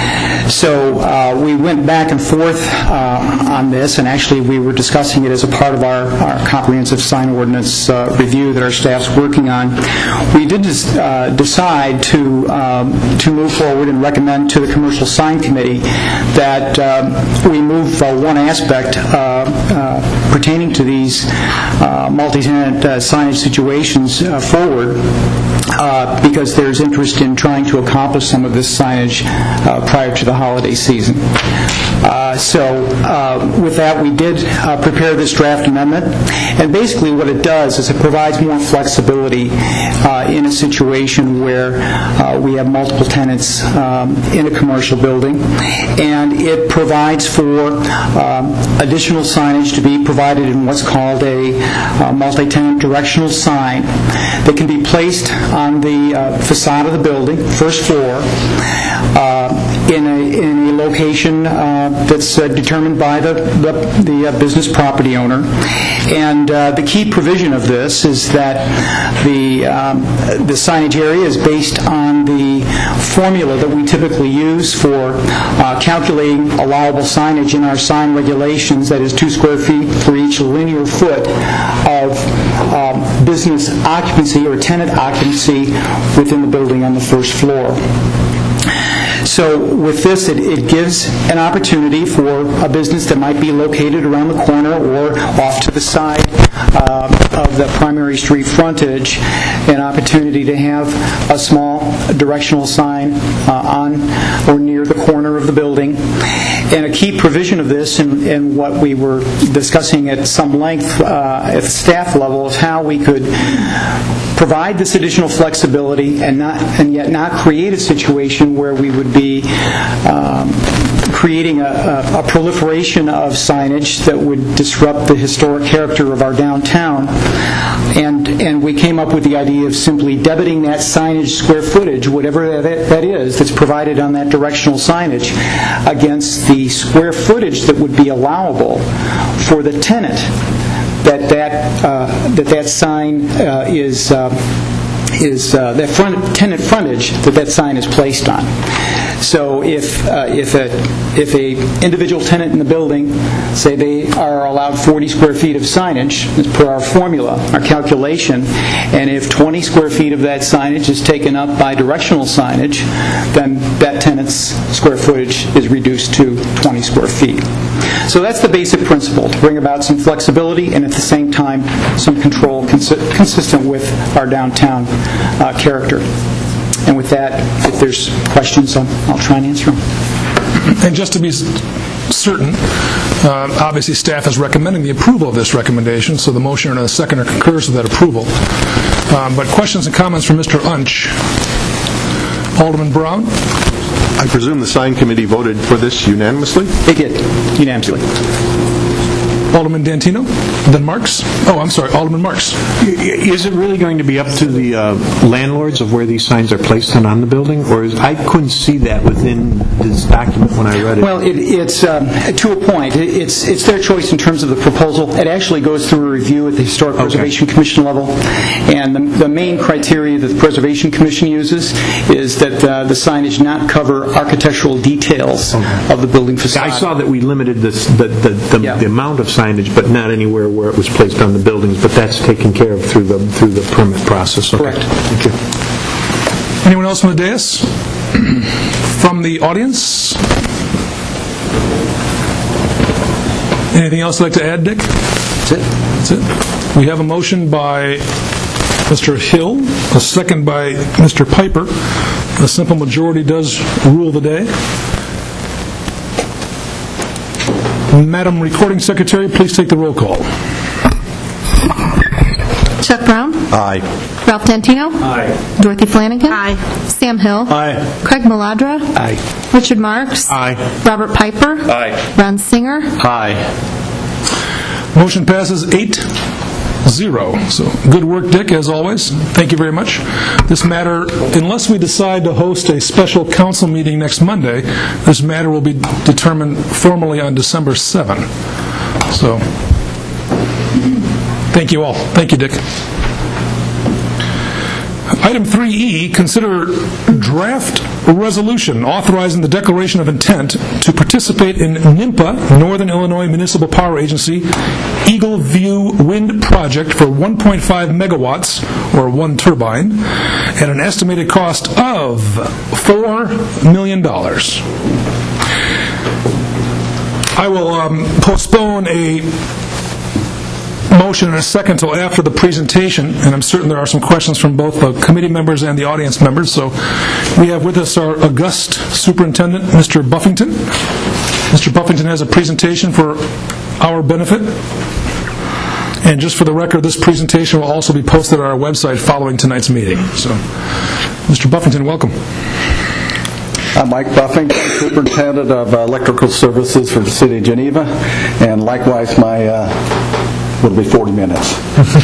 So uh, we went back and forth uh, on this, and actually we were discussing it as a part of our, our comprehensive sign ordinance uh, review that our staff's working on. We did uh, decide to um, to move forward and recommend to the Commercial Sign Committee that um, we move uh, one aspect uh, uh, pertaining to these uh, multi-tenant uh, signage situations uh, forward. Uh, because there's interest in trying to accomplish some of this signage uh, prior to the holiday season. Uh, so uh, with that, we did uh, prepare this draft amendment, and basically what it does is it provides more flexibility uh, in a situation where uh, we have multiple tenants um, in a commercial building, and it provides for um, additional signage to be provided in what's called a uh, multi-tenant directional sign that can be placed on the uh, facade of the building, first floor, uh, in a in a location uh, that's uh, determined by the the, the uh, business property owner. And uh, the key provision of this is that the um, the signage area is based on the formula that we typically use for uh, calculating allowable signage in our sign regulations. That is two square feet for each linear foot of um, business occupancy or tenant occupancy within the building on the first floor. So with this, it, it gives an opportunity for a business that might be located around the corner or off to the side uh, of the primary street frontage, an opportunity to have a small directional sign uh, on or near the corner of the building. And a key provision of this, and, and what we were discussing at some length uh, at the staff level, is how we could provide this additional flexibility and not and yet not create a situation where we would be um, creating a, a, a proliferation of signage that would disrupt the historic character of our downtown. And and we came up with the idea of simply debiting that signage square footage, whatever that, that is, that's provided on that directional signage, against the square footage that would be allowable for the tenant that that uh, that that sign uh, is uh, is uh, that front, tenant frontage that that sign is placed on. So if uh, if a if a individual tenant in the building, say they are allowed forty square feet of signage, as per our formula, our calculation, and if twenty square feet of that signage is taken up by directional signage, then that tenant's square footage is reduced to twenty square feet. So that's the basic principle, to bring about some flexibility and at the same time some control consi- consistent with our downtown uh, character. And with that, if there's questions, I'll, I'll try and answer them. And just to be certain, uh, obviously staff is recommending the approval of this recommendation, so the motion and a seconder concurs with that approval. Um, but questions and comments from Mister Unch. Alderman Brown? I presume the sign committee voted for this unanimously? They did, unanimously. Alderman Dantino? Then Marks? Oh, I'm sorry, Alderman Marks. Is it really going to be up to the uh, landlords of where these signs are placed on, on the building? Or is, I couldn't see that within this document when I read it. Well, it, it's um, to a point. It, it's it's their choice in terms of the proposal. It actually goes through a review at the Historic okay. Preservation Commission level. And the, the main criteria that the Preservation Commission uses is that uh, the signage not cover architectural details okay. of the building facade. I saw that we limited this, the, the, the, yeah. the amount of signage, but not anywhere where it was placed on the buildings. But that's taken care of through the through the permit process. Okay. Correct. Thank you. Anyone else on the dais? From the audience? Anything else you'd like to add, Dick? That's it. That's it. We have a motion by Mister Hill, a second by Mister Piper. A simple majority does rule the day. Madam Recording Secretary, please take the roll call. Chuck Brown? Aye. Ralph Dantino? Aye. Dorothy Flanagan? Aye. Sam Hill? Aye. Craig Maladra? Aye. Richard Marks? Aye. Robert Piper? Aye. Ron Singer? Aye. Motion passes eight zero. So good work, Dick, as always. Thank you very much. This matter, unless we decide to host a special council meeting next Monday, this matter will be determined formally on December seventh. So, thank you all. Thank you, Dick. Item three E, consider draft resolution authorizing the declaration of intent to participate in NIMPA, Northern Illinois Municipal Power Agency, Eagle View Wind Project for one point five megawatts, or one turbine, at an estimated cost of four million dollars. I will um, postpone a motion in a second until after the presentation, and I'm certain there are some questions from both the committee members and the audience members. So we have with us our august superintendent, Mister Buffington. Mister Buffington has a presentation for our benefit. And just for the record, this presentation will also be posted on our website following tonight's meeting. So, Mister Buffington, welcome. I'm Mike Buffington, Superintendent of uh, Electrical Services for the City of Geneva, and likewise my uh, will be forty minutes.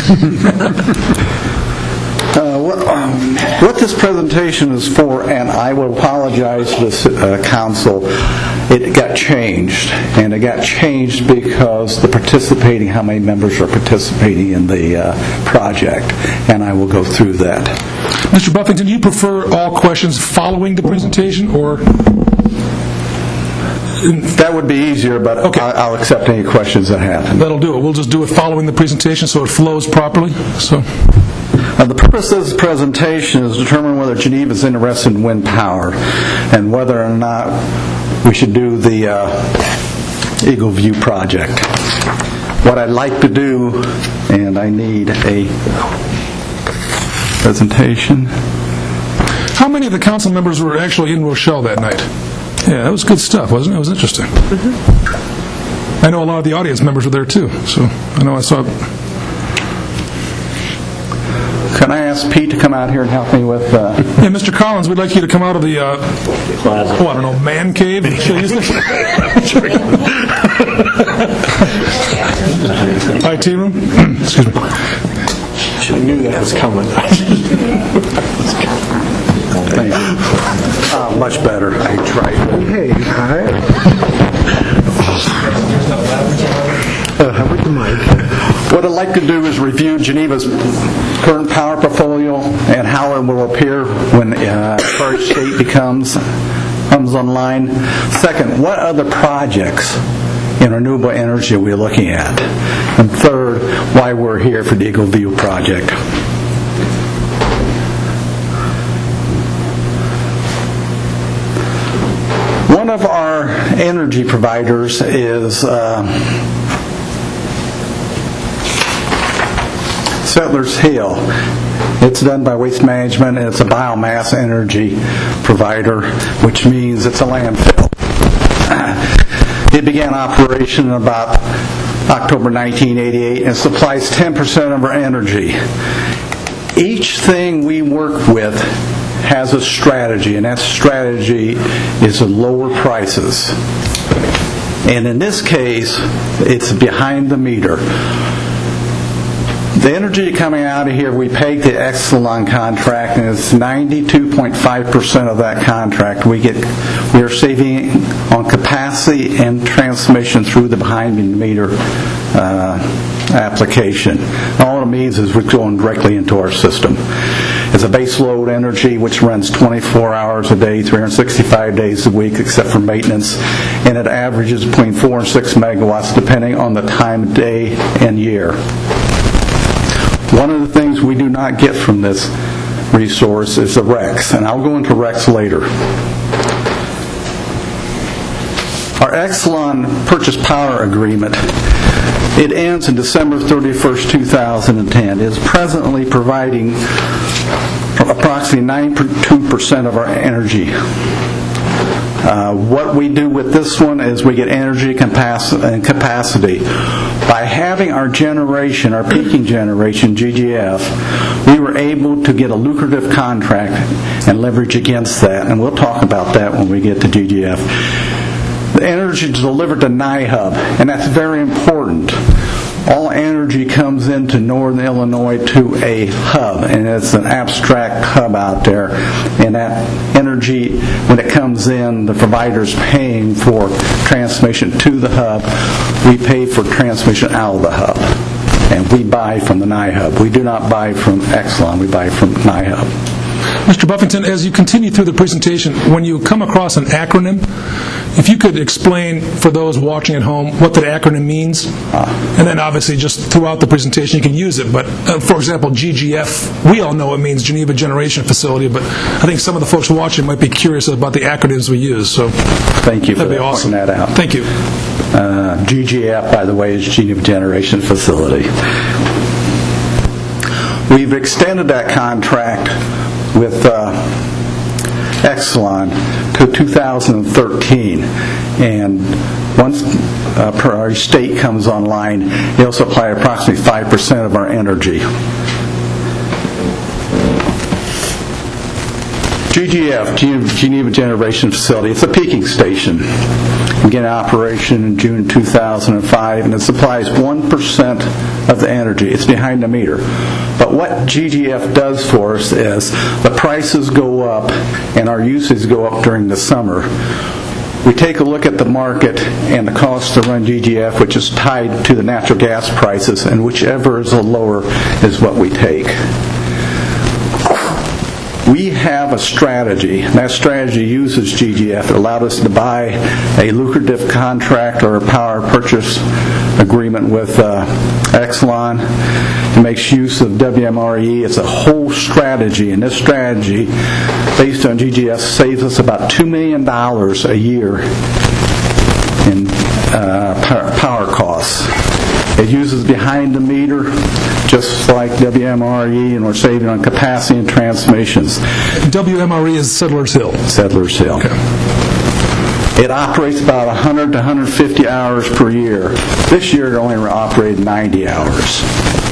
Uh, what, um, what this presentation is for, and I will apologize to the uh, council, it got changed, and it got changed because the participating, how many members are participating in the uh, project, and I will go through that. Mister Buffington, do you prefer all questions following the presentation, or? That would be easier, but okay. I'll accept any questions that happen. That'll do it. We'll just do it following the presentation so it flows properly. So. Uh, the purpose of this presentation is to determine whether Geneva is interested in wind power and whether or not we should do the uh, Eagle View project. What I'd like to do, and I need a presentation. How many of the council members were actually in Rochelle that night? Yeah, that was good stuff, wasn't it? It was interesting. Mm-hmm. I know a lot of the audience members were there too, so I know I saw. Can I ask Pete to come out here and help me with... Uh... Yeah, Mister Collins, we'd like you to come out of the, uh, oh, I don't know, man cave? Should I use this? I T room? Excuse me. I knew that was coming. Thank you. Uh, much better. I tried. Hey, hi. Uh, with the mic. What I'd like to do is review Geneva's current power portfolio and how it will appear when uh, Prairie State becomes comes online. Second, what other projects in renewable energy are we looking at? And third, why we're here for the Eagle View project. One of our energy providers is uh, Settlers Hill. It's done by Waste Management, and it's a biomass energy provider, which means it's a landfill. It began operation in about October nineteen eighty-eight and supplies ten percent of our energy. Each thing we work with has a strategy, and that strategy is to lower prices. And in this case, it's behind the meter. The energy coming out of here, we paid the Exelon contract, and it's ninety-two point five percent of that contract. We get, we are saving on capacity and transmission through the behind-the-meter uh, application. All it means is we're going directly into our system. It's a base load energy which runs twenty-four hours a day, three hundred sixty-five days a week, except for maintenance, and it averages between four and six megawatts depending on the time of day and year. One of the things we do not get from this resource is the R E Cs, and I'll go into R E Cs later. Our Exelon purchase power agreement, it ends in December thirty-first, two thousand ten. It is presently providing approximately ninety-two percent of our energy. Uh, what we do with this one is we get energy capac- and capacity. By having our generation, our peaking generation, G G F, we were able to get a lucrative contract and leverage against that, and we'll talk about that when we get to G G F. The energy is delivered to N I Hub, and that's very important. All energy comes into Northern Illinois to a hub, and it's an abstract hub out there. And that energy, when it comes in, the provider's paying for transmission to the hub. We pay for transmission out of the hub, and we buy from the N I Hub. We do not buy from Exelon, we buy from N I Hub. Mister Buffington, as you continue through the presentation, when you come across an acronym, if you could explain for those watching at home what that acronym means, and then obviously just throughout the presentation you can use it. But uh, for example, G G F, we all know it means Geneva Generation Facility, but I think some of the folks watching might be curious about the acronyms we use. So thank you for that'd be that, awesome. Pointing that out. Thank you. Uh, G G F, by the way, is Geneva Generation Facility. We've extended that contract with uh, Exelon to two thousand thirteen, and once uh, Prairie State comes online, they'll supply approximately five percent of our energy. G G F, Geneva Generation Facility, it's a peaking station. Began operation in June two thousand five, and it supplies one percent of the energy. It's behind the meter. But what G G F does for us is the prices go up and our usage go up during the summer. We take a look at the market and the cost to run G G F, which is tied to the natural gas prices, and whichever is the lower is what we take. We have a strategy, and that strategy uses G G F. It allowed us to buy a lucrative contract or a power purchase agreement with uh, Exelon. It makes use of W M R E. It's a whole strategy, and this strategy, based on G G F, saves us about two million dollars a year in uh, power costs. It uses behind the meter, just like W M R E, and we're saving on capacity and transmissions. W M R E is Settlers Hill. Settlers Hill. Okay. It operates about one hundred to one hundred fifty hours per year. This year it only operated ninety hours.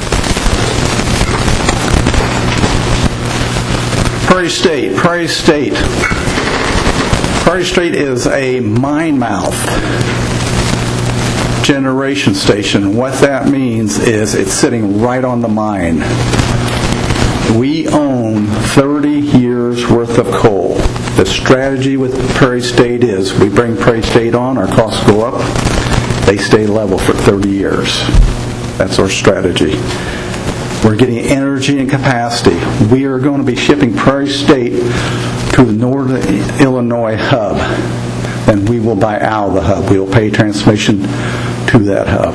Prairie State. Prairie State. Prairie State is a mine mouth generation station. What that means is it's sitting right on the mine. We own thirty years worth of coal. The strategy with Prairie State is we bring Prairie State on, our costs go up, they stay level for thirty years. That's our strategy. We're getting energy and capacity. We are going to be shipping Prairie State to the Northern Illinois hub, and we will buy out of the hub. We will pay transmission to that hub.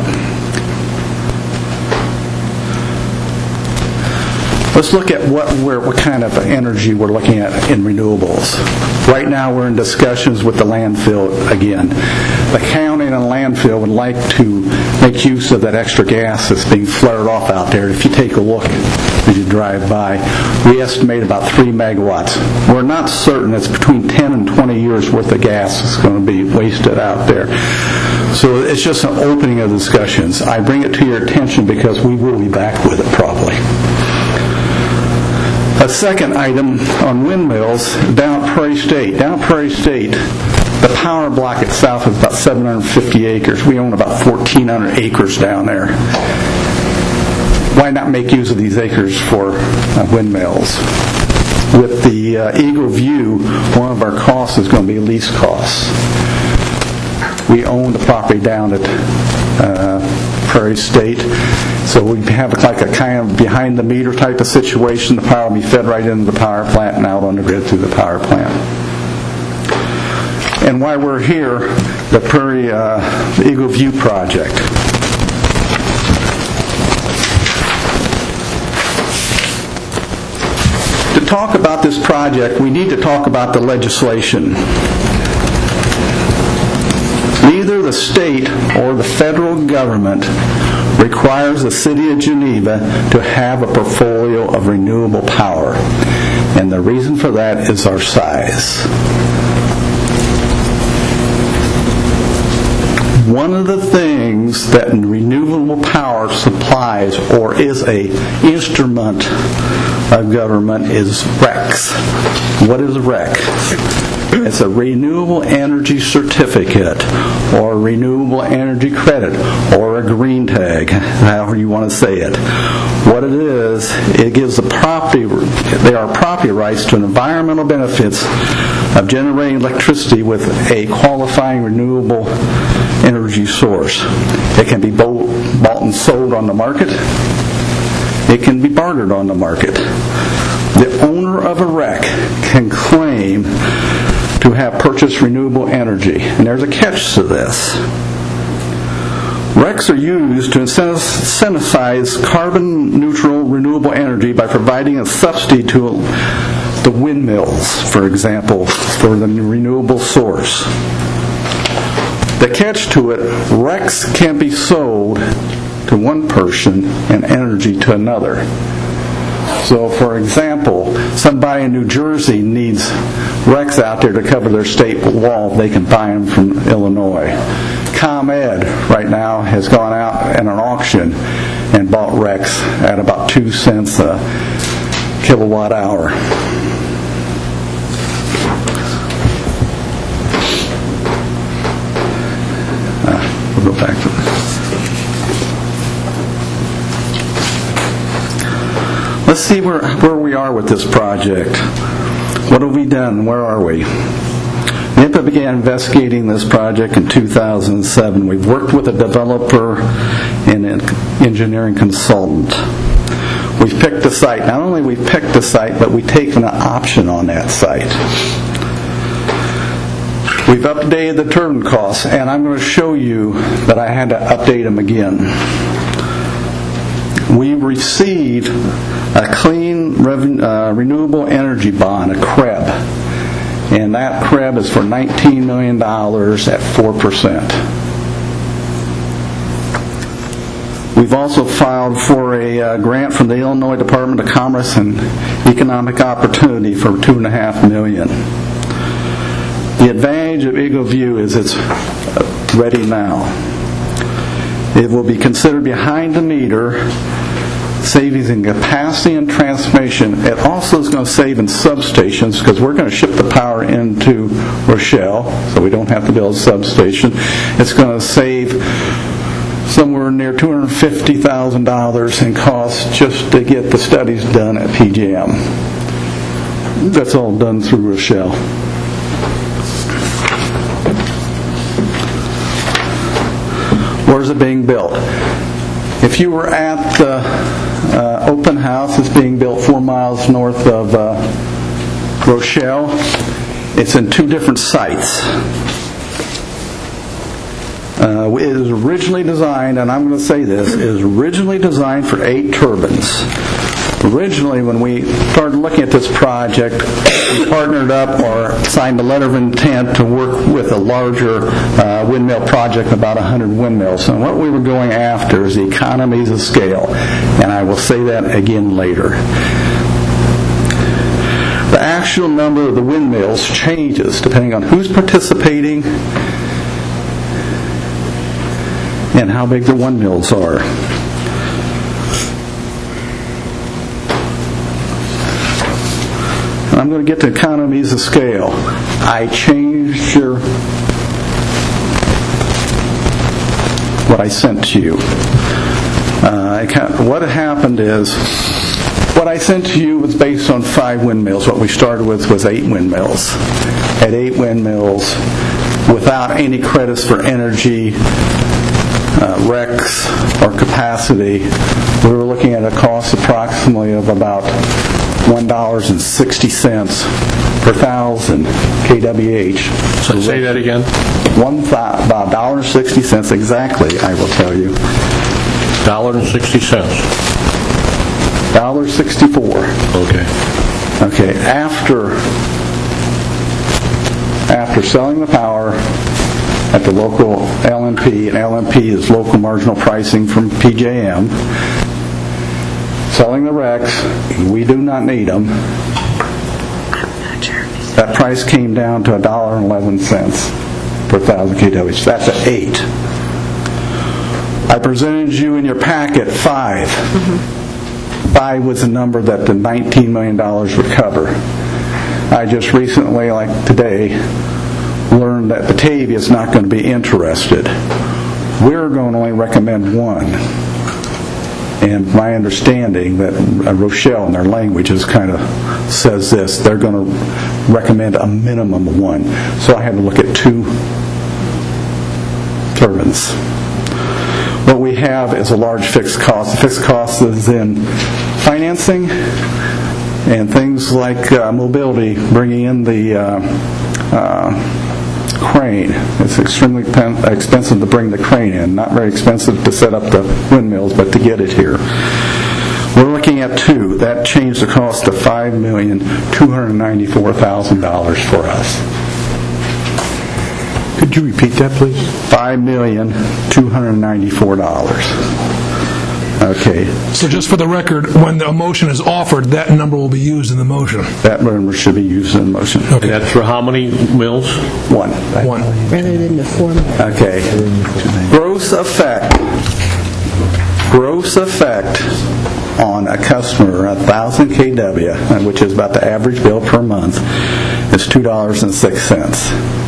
Let's look at what we're, what kind of energy we're looking at in renewables. Right now we're in discussions with the landfill again. The county and the landfill would like to make use of that extra gas that's being flared off out there. If you take a look as you drive by, we estimate about three megawatts. We're not certain. It's between ten and twenty years worth of gas that's going to be wasted out there. So it's just an opening of discussions. I bring it to your attention because we will be back with it probably. A second item on windmills down at Prairie State. Down at Prairie State, the power block itself is about seven hundred fifty acres. We own about fourteen hundred acres down there. Why not make use of these acres for uh, windmills? With the uh, Eagle View, one of our costs is going to be lease costs. We own the property down at uh, Prairie State, so we have like a kind of behind the meter type of situation. The power will be fed right into the power plant and out on the grid through the power plant. And while we're here, the Prairie uh, the Eagle View project. To talk about this project, we need to talk about the legislation. Neither the state or the federal government requires the city of Geneva to have a portfolio of renewable power. And the reason for that is our size. One of the things that renewable power supplies or is a instrument of government is R E Cs. What is R E C? It's a renewable energy certificate or a renewable energy credit or a green tag, however you want to say it. What it is, it gives the property, they are property rights to environmental benefits of generating electricity with a qualifying renewable energy source. It can be bought and sold on the market. It can be bartered on the market. The owner of a R E C can claim to have purchased renewable energy. And there's a catch to this. R E Cs are used to incentivize carbon-neutral renewable energy by providing a subsidy to the windmills, for example, for the renewable source. The catch to it, R E Cs can be sold to one person and energy to another. So, for example, somebody in New Jersey needs R E Cs out there to cover their state wall. They can buy them from Illinois. ComEd right now has gone out at an auction and bought R E Cs at about two cents a kilowatt hour. Uh, we'll go back to this. Let's see where, where we are with this project. What have we done? Where are we? NIPA began investigating this project in two thousand seven. We've worked with a developer and an engineering consultant. We've picked the site. Not only we've picked the site, but we've taken an option on that site. We've updated the turbine costs, and I'm going to show you that I had to update them again. We received a clean reven- uh, renewable energy bond, a C R E B, and that C R E B is for nineteen million dollars at four percent. We've also filed for a uh, grant from the Illinois Department of Commerce and Economic Opportunity for two and a half million. The advantage of Eagle View is it's ready now. It will be considered behind the meter, savings in capacity and transmission. It also is going to save in substations because we're going to ship the power into Rochelle, so we don't have to build a substation. It's going to save somewhere near two hundred fifty thousand dollars in costs just to get the studies done at P J M. That's all done through Rochelle. Where's it being built? If you were at the uh, open house that's being built four miles north of uh, Rochelle. It's in two different sites. Uh, it is originally designed, and I'm going to say this, it is originally designed for eight turbines. Originally, when we started looking at this project, we partnered up or signed a letter of intent to work with a larger uh, windmill project, about one hundred windmills. And what we were going after is the economies of scale, and I will say that again later. The actual number of the windmills changes depending on who's participating and how big the windmills are. And I'm going to get to economies of scale. I changed your what I sent to you. Uh, I, what happened is, what I sent to you was based on five windmills. What we started with was eight windmills. At eight windmills, without any credits for energy, uh, recs, or capacity, we were looking at a cost approximately of about one dollar and sixty cents per thousand K W H. So say that again. One th- about one dollar and sixty cents exactly, I will tell you. one dollar and sixty cents. one dollar sixty-four. Okay. Okay, after after selling the power at the local L M P, and L M P is local marginal pricing from P J M, selling the recs, we do not need them. That price came down to one dollar and eleven cents per thousand K W H. That's at eight. I presented you in your packet five. Mm-hmm. Five was the number that the nineteen million dollars would cover. I just recently, like today, learned that Batavia is not going to be interested. We're going to only recommend one. And my understanding that Rochelle in their language is kind of says this, they're going to recommend a minimum of one. So I had to look at two turbines. What we have is a large fixed cost. The fixed cost is in financing and things like uh, mobility, bringing in the uh, uh, crane. It's extremely pen- expensive to bring the crane in. Not very expensive to set up the windmills, but to get it here. We're looking at two. That changed the cost to five million two hundred ninety-four thousand dollars for us. Could you repeat that, please? five million two hundred ninety-four dollars. Okay. So just for the record, when the motion is offered, that number will be used in the motion. That number should be used in the motion. Okay. And that's for how many mills? One. One. Rather than the form. Okay. Gross effect. Gross effect on a customer, one thousand K W, which is about the average bill per month, is two dollars and six cents.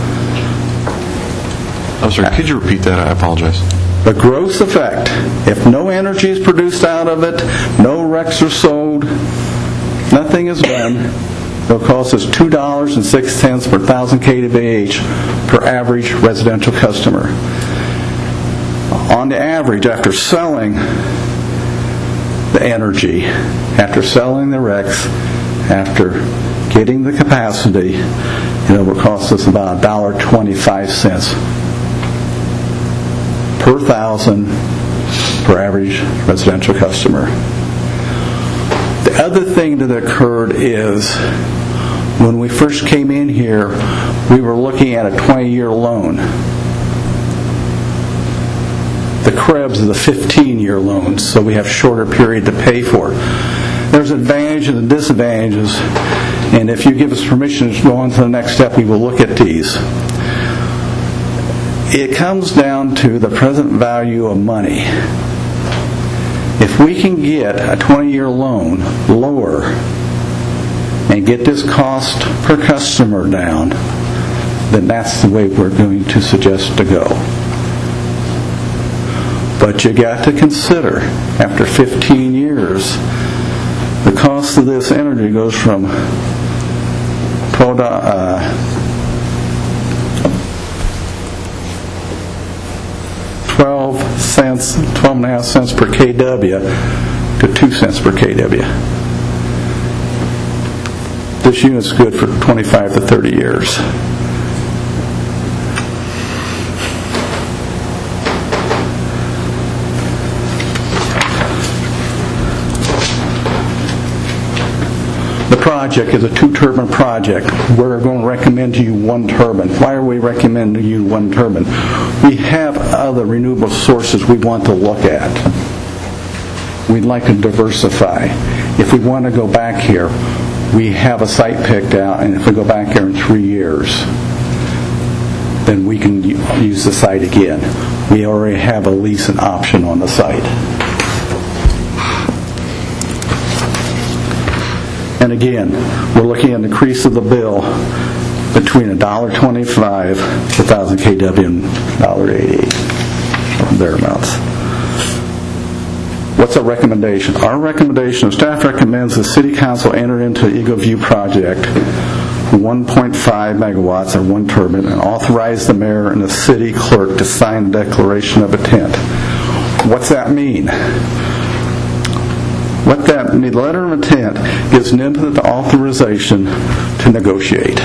I'm sorry, could you repeat that? I apologize. The gross effect, if no energy is produced out of it, no recs are sold, nothing is done, it'll cost us two dollars and six cents per thousand K W H per average residential customer. On the average, after selling the energy, after selling the recs, after getting the capacity, it will cost us about one dollar and twenty-five cents per thousand per average residential customer. The other thing that occurred is when we first came in here, we were looking at a twenty-year loan. The Krebs is a fifteen-year loan, so we have shorter period to pay for. There's advantages and disadvantages, and if you give us permission to go on to the next step, we will look at these. It comes down to the present value of money. If we can get a twenty-year loan lower and get this cost per customer down, then that's the way we're going to suggest to go. But you got to consider, after fifteen years, the cost of this energy goes from uh, twelve cents, twelve and a half cents per K W to two cents per kW. This unit's good for twenty-five to thirty years. The project is a two-turbine project. We're going to recommend to you one turbine. Why are we recommending you one turbine? We have other renewable sources we want to look at. We'd like to diversify. If we want to go back here, we have a site picked out, and if we go back here in three years, then we can use the site again. We already have a lease and option on the site. And again, we're looking at an increase of the bill between one dollar twenty-five per one thousand kW and one dollar eighty-eight, thereabouts. What's our recommendation? Our recommendation, staff recommends the City Council enter into the Eagle View project, one point five megawatts or one turbine, and authorize the mayor and the city clerk to sign the declaration of intent. What's that mean? What that the letter of intent gives N I M P A the authorization to negotiate.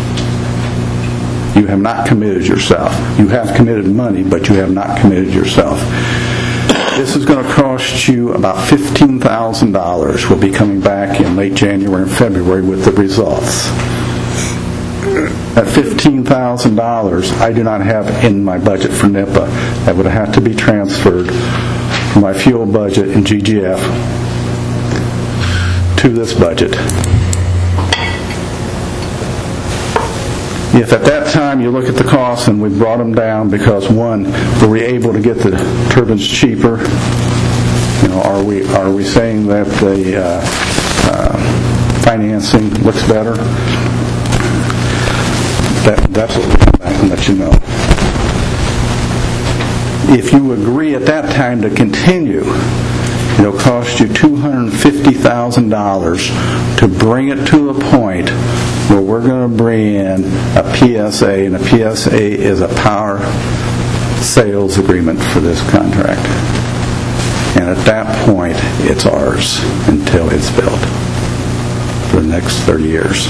You have not committed yourself. You have committed money, but you have not committed yourself. This is going to cost you about fifteen thousand dollars. We'll be coming back in late January and February with the results. At fifteen thousand dollars, I do not have in my budget for N I M P A. That would have to be transferred from my fuel budget in G G F to this budget. If at that time you look at the costs and we brought them down because, one, were we able to get the turbines cheaper? You know, are we are we saying that the uh, uh, financing looks better? That, that's what we'll come back and let you know. If you agree at that time to continue, it'll cost you two hundred fifty thousand dollars to bring it to a point where we're going to bring in a P S A, and a P S A is a power sales agreement for this contract. And at that point, it's ours until it's built for the next thirty years.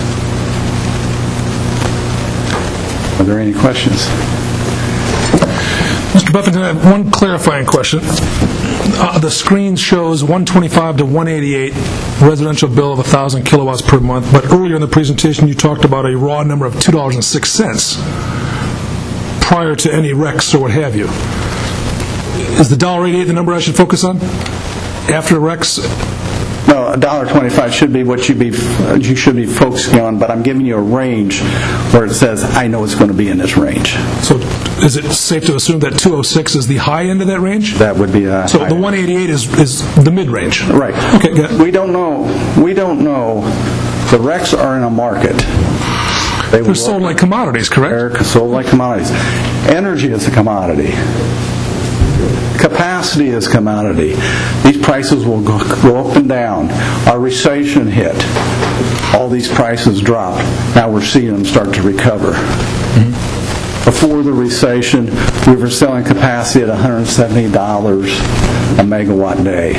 Are there any questions? Mister Buffington, I have one clarifying question. Uh, the screen shows one twenty-five to one eighty-eight residential bill of one thousand kilowatts per month, but earlier in the presentation you talked about a raw number of two dollars and six cents prior to any R E Cs or what have you. Is the one dollar eighty-eight the number I should focus on after R E Cs? No, one dollar twenty-five should be what you be you should be focusing on, but I'm giving you a range where it says I know it's going to be in this range. So is it safe to assume that two oh six is the high end of that range? That would be a So high the end. one eighty-eight is is the mid-range? Right. Okay, good. We don't know. We don't know. The R E Cs are in a market. They They're sold like commodities, correct? They're sold like commodities. Energy is a commodity. Capacity is commodity. These prices will go, go up and down. Our recession hit. All these prices dropped. Now we're seeing them start to recover. Mm-hmm. Before the recession, we were selling capacity at one hundred seventy dollars a megawatt day.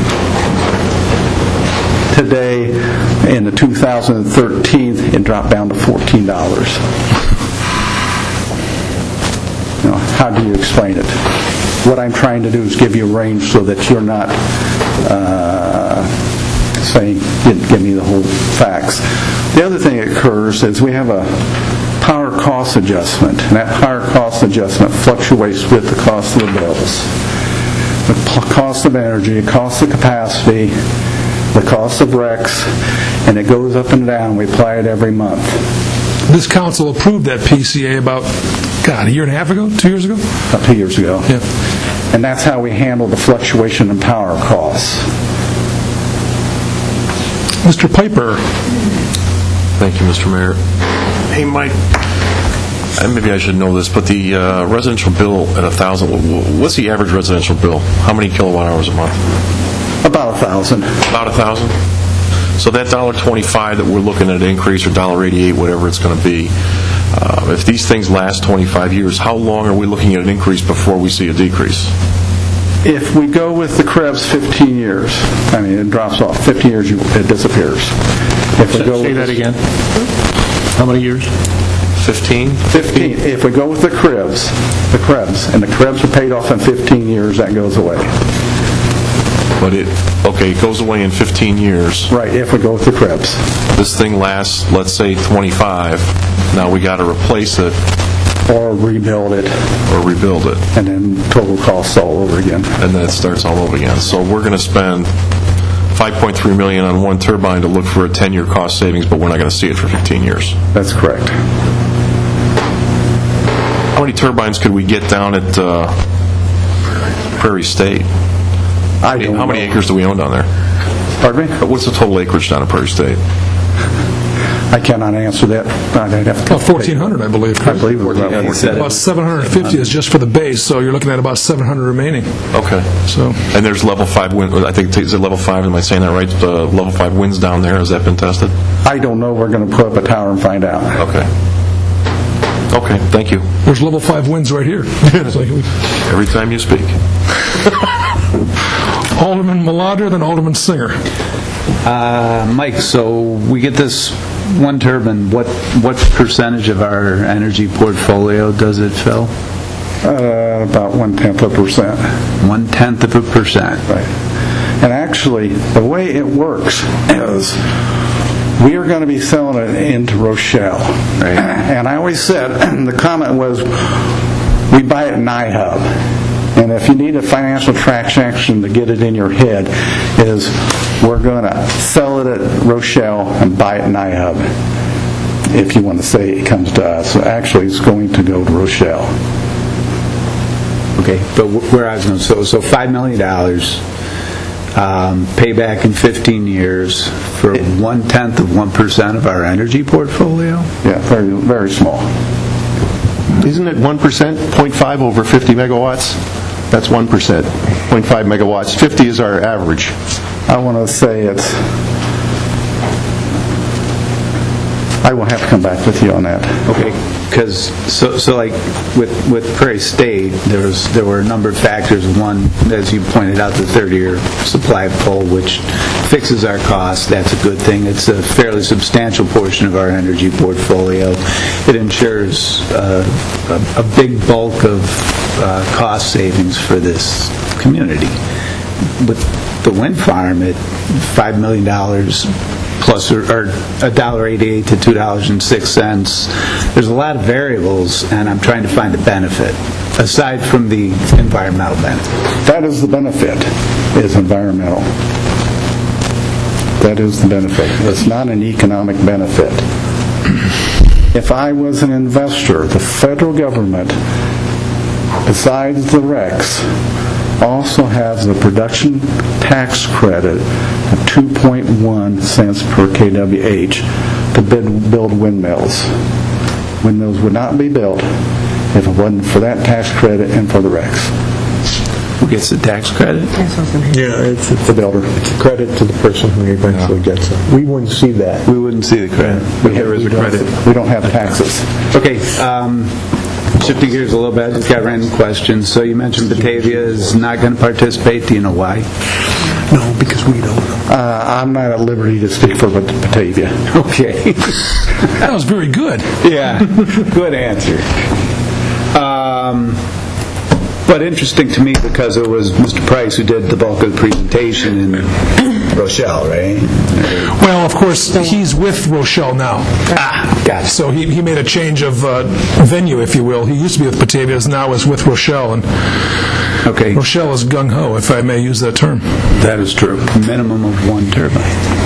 Today, in the two thousand thirteen, it dropped down to fourteen dollars. You know, how do you explain it? What I'm trying to do is give you a range so that you're not uh, saying, give, give me the whole facts. The other thing that occurs is we have a power cost adjustment, and that power cost adjustment fluctuates with the cost of the bills. The cost of energy, the cost of capacity, the cost of R E Cs, and it goes up and down. We apply it every month. This council approved that P C A about, God, a year and a half ago? Two years ago? About two years ago. Yeah. And that's how we handle the fluctuation in power costs. Mister Piper. Thank you, Mister Mayor. Hey, Mike, uh, maybe I should know this, but the uh, residential bill at one thousand, what's the average residential bill? How many kilowatt hours a month? About one thousand. About one thousand? So that one dollar twenty-five that we're looking at increase, or one dollar eighty-eight, whatever it's going to be, uh, if these things last twenty-five years, how long are we looking at an increase before we see a decrease? If we go with the Krebs, fifteen years. I mean, it drops off. fifteen years, you- it disappears. If we go Say with that this- again. How many years? fifteen? fifteen. If we go with the Krebs, the Krebs, and the Krebs are paid off in fifteen years, that goes away. But it, okay, it goes away in fifteen years. Right, if we go with the Krebs. This thing lasts, let's say, twenty-five. Now we got to replace it. Or rebuild it. Or rebuild it. And then total costs all over again. And then it starts all over again. So we're going to spend five point three million dollars on one turbine to look for a ten-year cost savings, but we're not going to see it for fifteen years. That's correct. How many turbines could we get down at uh, Prairie State? I don't How many know. acres do we own down there? Pardon me? What's the total acreage down at Prairie State? I cannot answer that. I'd have to About fourteen hundred, I believe. I believe it was about fourteen hundred. About seven hundred fifty is just for the base, so you're looking at about seven hundred remaining. Okay. So. And there's level five wind. I think is it level five? Am I saying that right? Uh, level five winds down there. Has that been tested? I don't know. We're going to put up a tower and find out. Okay. Okay. Thank you. There's level five winds right here. Every time you speak. Alderman Maladra, then Alderman Singer. Uh, Mike, so we get this one turbine. What what percentage of our energy portfolio does it fill? Uh, about one-tenth of a percent. One-tenth of a percent. Right. And actually, the way it works is we are going to be selling it into Rochelle. Right. And I always said, the comment was, we buy it in iHub. And if you need a financial transaction to get it in your head, is we're going to sell it at Rochelle and buy it in iHub. If you want to say it comes to us. So actually, it's going to go to Rochelle. Okay, but where I was going, so so five million dollars, um, payback in fifteen years for one tenth of one percent of our energy portfolio. Yeah, very very small. Isn't it one percent, zero point five over fifty megawatts? That's one percent, zero point five megawatts. fifty is our average. I want to say it's... I will have to come back with you on that. Okay, because so so like with with Prairie State, there was there were a number of factors. One, as you pointed out, the thirty-year supply of coal, which fixes our costs. That's a good thing. It's a fairly substantial portion of our energy portfolio. It ensures uh, a, a big bulk of uh, cost savings for this community. With the wind farm at five million dollars plus or, or one dollar eighty-eight to two dollars and six cents. There's a lot of variables, and I'm trying to find a benefit aside from the environmental benefit. That is the benefit, is environmental. That is the benefit. It's not an economic benefit. If I was an investor, the federal government, besides the RECs, also has the production tax credit of two point one cents per kWh to bid, build windmills. Windmills would not be built if it wasn't for that tax credit and for the RECs. Who gets the tax credit? Yeah, it's, it's the builder. It's a credit to the person who eventually yeah. gets it. We wouldn't see that. We wouldn't see the credit. But there is a credit. We don't have taxes. Okay. Um, Shifting gears a little bit, I just got random questions. So you mentioned Batavia is not going to participate. Do you know why? No, because we don't know. Uh, I'm not at liberty to speak for Batavia. Okay. That was very good. Yeah, good answer. Um, but interesting to me because it was Mister Price who did the bulk of the presentation in Rochelle, right? Well, of course, he's with Rochelle now. Ah, got it. So he, he made a change of uh, venue, if you will. He used to be with Batavia, now is with Rochelle. And okay. Rochelle is gung-ho, if I may use that term. That is true. Minimum of one turbine.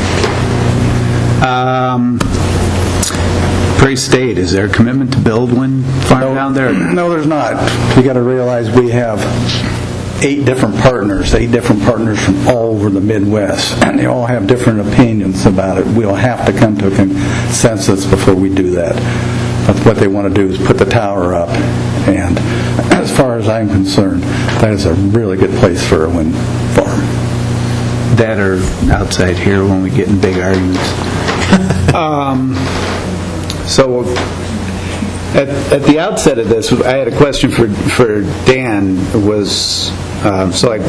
Um, Prairie State, is there a commitment to build wind farm no, down there? No, there's not. You got to realize we have eight different partners, eight different partners from all over the Midwest, and they all have different opinions about it. We'll have to come to a consensus before we do that. But what they want to do is put the tower up, and as far as I'm concerned, that is a really good place for a wind farm. That or outside here when we get in big arguments. um, so at, at the outset of this, I had a question for for Dan. Was Um, So like,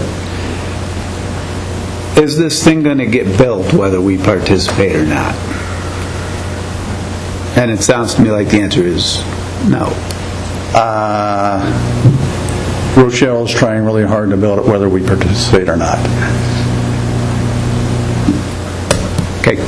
is this thing going to get built whether we participate or not? And it sounds to me like the answer is no. Uh, Rochelle is trying really hard to build it whether we participate or not. Okay.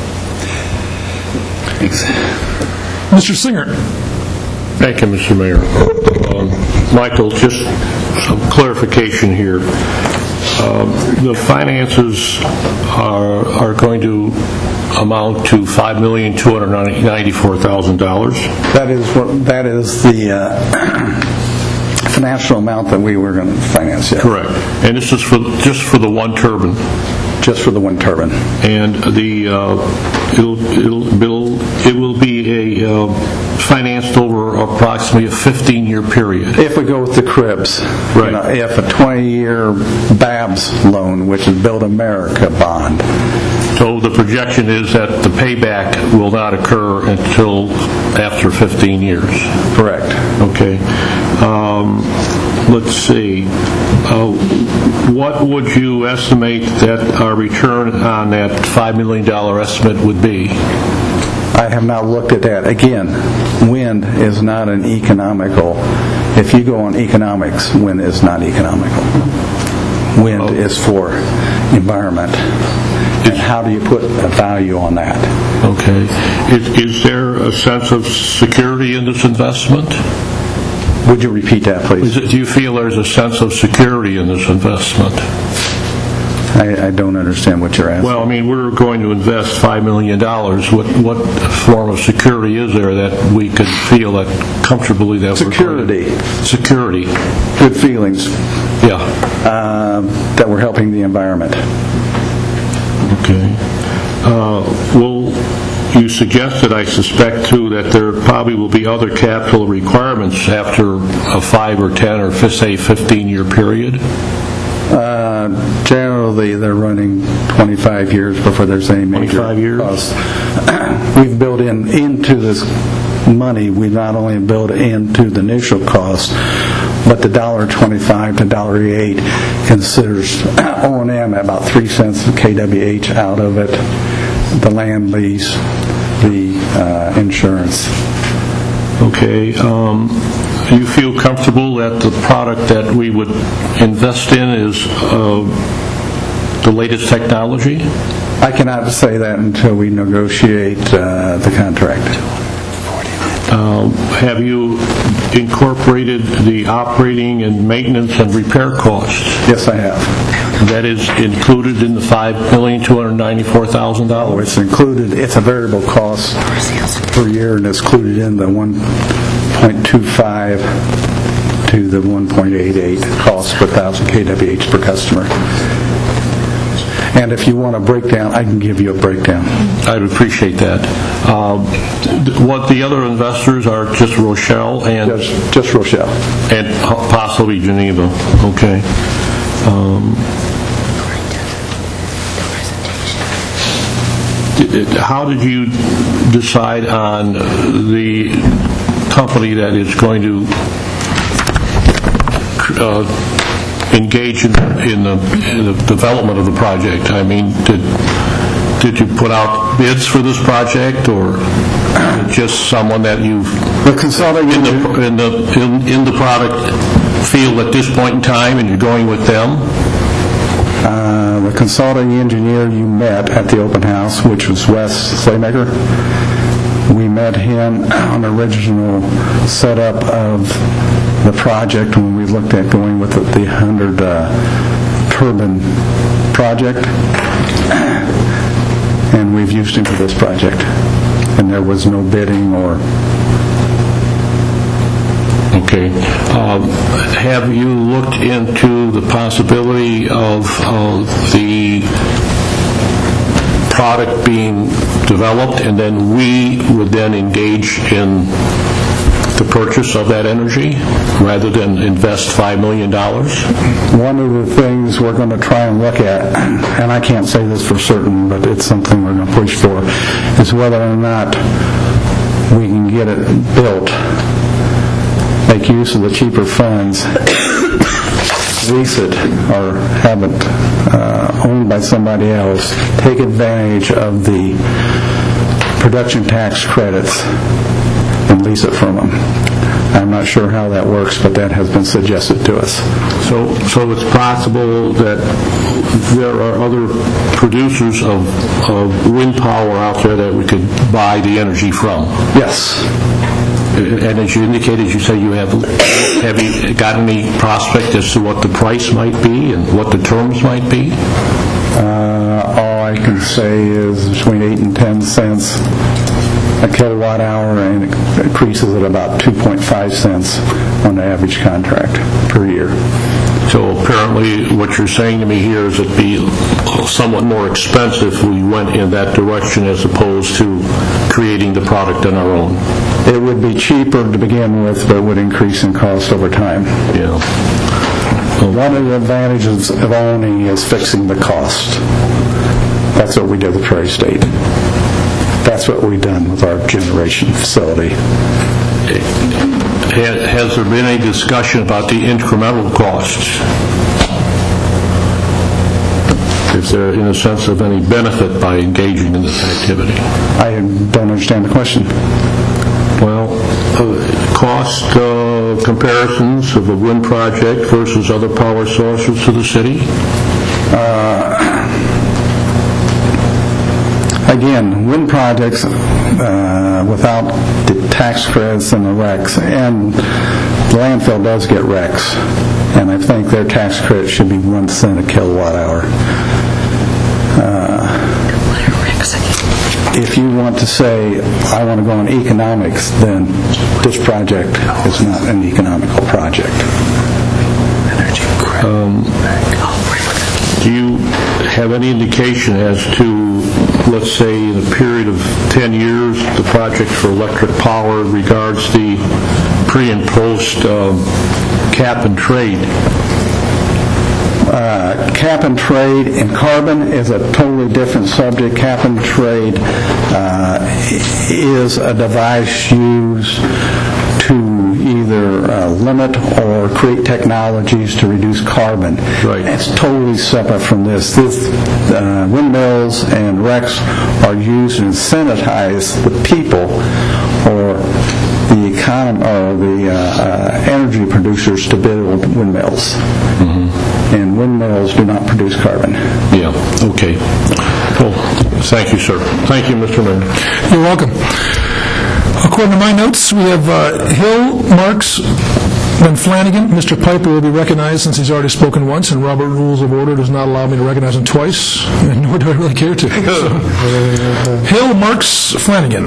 Thanks. Mister Singer. Thank you, Mister Mayor. Um, Michael, just some clarification here. Um, the finances are, are going to amount to five million two hundred ninety-four thousand dollars. That is what, that is the uh, financial amount that we were going to finance. Yeah. Correct. And this is for just for the one turbine. Just for the one turbine. And the uh, it'll, it'll, it'll, it will be a uh, financed over approximately a fifteen-year period. If we go with the cribs. Right. You know, if a twenty-year B A B S loan, which is Build America bond. So the projection is that the payback will not occur until after fifteen years. Correct. Okay. Um, let's see. Uh, what would you estimate that our return on that five million dollars estimate would be? I have not looked at that. Again, wind is not an economical. If you go on economics, wind is not economical. Wind oh. is for environment. And how do you put a value on that? Okay. Is, is there a sense of security in this investment? Would you repeat that, please? Is it, do you feel there's a sense of security in this investment? I, I don't understand what you're asking. Well, I mean, we're going to invest five million dollars. What what form of security is there that we could feel that comfortably that security. we're going to... Security. Good feelings. Yeah. Uh, that we're helping the environment. Okay. Uh, well, you suggested, I suspect, too, that there probably will be other capital requirements after a five or ten or, say, fifteen-year period? Uh, generally, they're running twenty-five years before there's any major twenty-five years? costs. We've built in into this money, we not only build into the initial cost, but the one dollar twenty-five to one dollar eighty-eight considers O and M at about three cents a K W H out of it, the land lease, the uh, insurance. Okay. Um, do you feel comfortable that the product that we would invest in is uh, the latest technology? I cannot say that until we negotiate uh, the contract. Uh, have you incorporated the operating and maintenance and repair costs? Yes, I have. That is included in the five million two hundred ninety-four thousand dollars? Oh, it's included. It's a variable cost per year, and it's included in the one point two five to the one point eight eight cost per thousand K W H per customer. And if you want a breakdown, I can give you a breakdown. I'd appreciate that. Um, what the other investors are just Rochelle and just, just Rochelle and possibly Geneva. Okay. Um, how did you decide on the company that is going to uh, engage in, in, the, in the development of the project? I mean, did did you put out bids for this project, or just someone that you the consulting in the in the in, in the product field at this point in time, and you're going with them? Uh, the consulting engineer you met at the open house, which was Wes Slaymaker, we met him on the original setup of the project when we looked at going with the, the one hundred uh, turbine project, and we've used him for this project, and there was no bidding or... Okay. Um, have you looked into the possibility of uh, the product being developed and then we would then engage in the purchase of that energy rather than invest five million dollars? One of the things we're going to try and look at, and I can't say this for certain, but it's something we're going to push for, is whether or not we can get it built, make use of the cheaper funds lease it or have it uh, owned by somebody else take advantage of the production tax credits and lease it from them. I'm not sure how that works, but that has been suggested to us. So, so it's possible that there are other producers of, of wind power out there that we could buy the energy from? Yes. And as you indicated, you say you have, have you got any prospect as to what the price might be and what the terms might be? Uh, all I can say is between eight and ten cents a kilowatt hour, and it increases at about two point five cents on the average contract per year. So apparently what you're saying to me here is it'd be somewhat more expensive if we went in that direction as opposed to creating the product on our own. It would be cheaper to begin with, but it would increase in cost over time. Yeah. One of the advantages of owning is fixing the cost. That's what we did with Prairie State. That's what we've done with our generation facility. Has there been any discussion about the incremental costs? Is there, in a sense, of any benefit by engaging in this activity? I don't understand the question. Well, uh, cost uh, comparisons of a wind project versus other power sources to the city? Uh, Again, wind projects uh, without the tax credits and the R E Cs, and the landfill does get R E Cs, and I think their tax credit should be one cent a kilowatt hour. Uh, if you want to say, I want to go on economics, then this project is not an economical project. Um, do you have any indication as to, let's say, in a period of ten years, the project for electric power regards the pre and post um, cap and trade? Uh, cap and trade and carbon is a totally different subject. Cap and trade uh, is a device used to either uh, limit or create technologies to reduce carbon. Right. It's totally separate from this. This uh, windmills and R E Cs are used to incentivize the people or the economy or the uh, uh, energy producers to build windmills. Mm-hmm. And windmills do not produce carbon. Yeah. Okay. Well, thank you, sir. Thank you, Mister Mayor. You're welcome. According to my notes, we have uh, Hill, Marks, then Flanagan. Mister Piper will be recognized since he's already spoken once, and Robert Rules of Order does not allow me to recognize him twice, and nor do I really care to. So, Hill, Marks, Flanagan.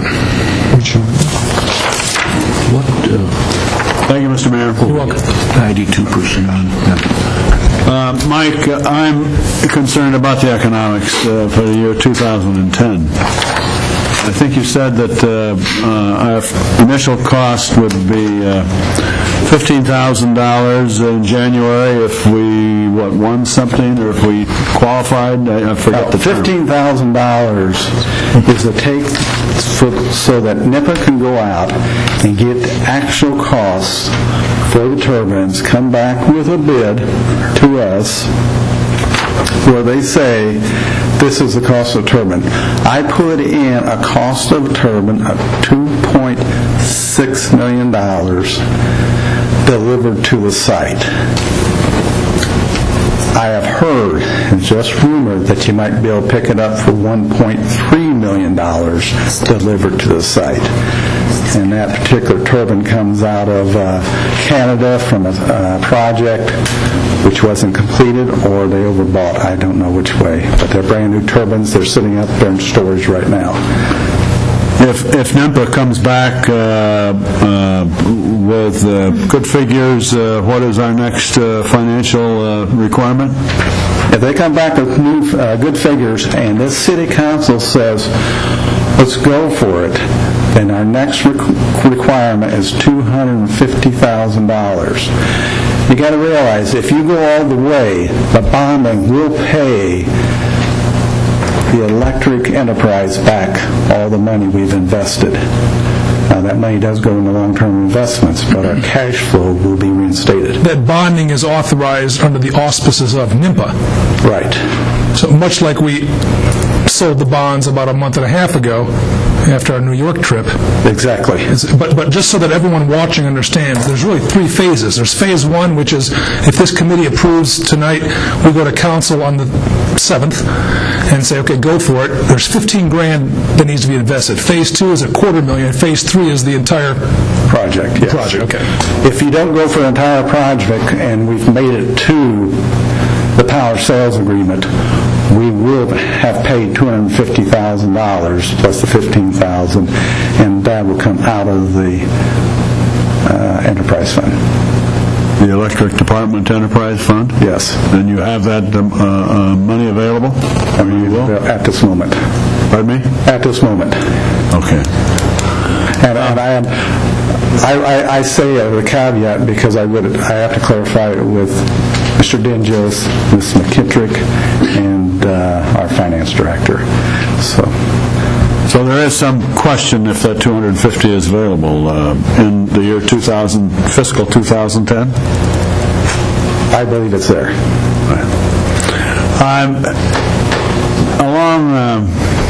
What? Uh, Thank you, Mister Mayor. You're welcome. ninety-two percent. Uh, Mike, uh, I'm concerned about the economics uh, for the year two thousand ten. I think you said that uh, uh, our initial cost would be uh, fifteen thousand dollars in January if we, what, won something, or if we qualified? I, I forgot uh, the term. fifteen thousand dollars is to take for, so that NIPA can go out and get the actual costs for the turbines, come back with a bid to us where they say this is the cost of a turbine. I put in a cost of a turbine of two point six million dollars delivered to the site. I have heard, and just rumored, that you might be able to pick it up for one point three million dollars delivered to the site. And that particular turbine comes out of uh, Canada from a uh, project which wasn't completed, or they overbought. I don't know which way. But they're brand new turbines. They're sitting up there in storage right now. If if NIPA comes back uh, uh, with uh, good figures, uh, what is our next uh, financial uh, requirement? If they come back with new uh, good figures and this city council says, let's go for it, then our next re- requirement is two hundred fifty thousand dollars. You got to realize, if you go all the way, the bonding will pay the electric enterprise back all the money we've invested. Uh, That money does go into long-term investments, but our cash flow will be reinstated. That bonding is authorized under the auspices of NIMPA. Right. So much like we sold the bonds about a month and a half ago after our New York trip. Exactly. It's, but, but just so that everyone watching understands, there's really three phases. There's phase one, which is if this committee approves tonight, we go to council on the seventh and say, okay, go for it. There's fifteen grand that needs to be invested. Phase two is a quarter million. Phase three is the entire project. Yes. Project, okay. If you don't go for the entire project and we've made it to the power sales agreement, we will have paid two hundred fifty thousand dollars plus the fifteen thousand dollars, and that will come out of the uh, enterprise fund. The electric department enterprise fund? Yes. And you have that um, uh, uh, money available? I mean, you will? At this moment. Pardon me? At this moment. Okay. And, and I am, I, I, I say it with a caveat because I would, I have to clarify it with Mister Dinges, Miz McKittrick, and uh, our finance director. So. So there is some question if that two hundred fifty is available uh, in the year two thousand, fiscal two thousand ten? I believe it's there. Um, along um,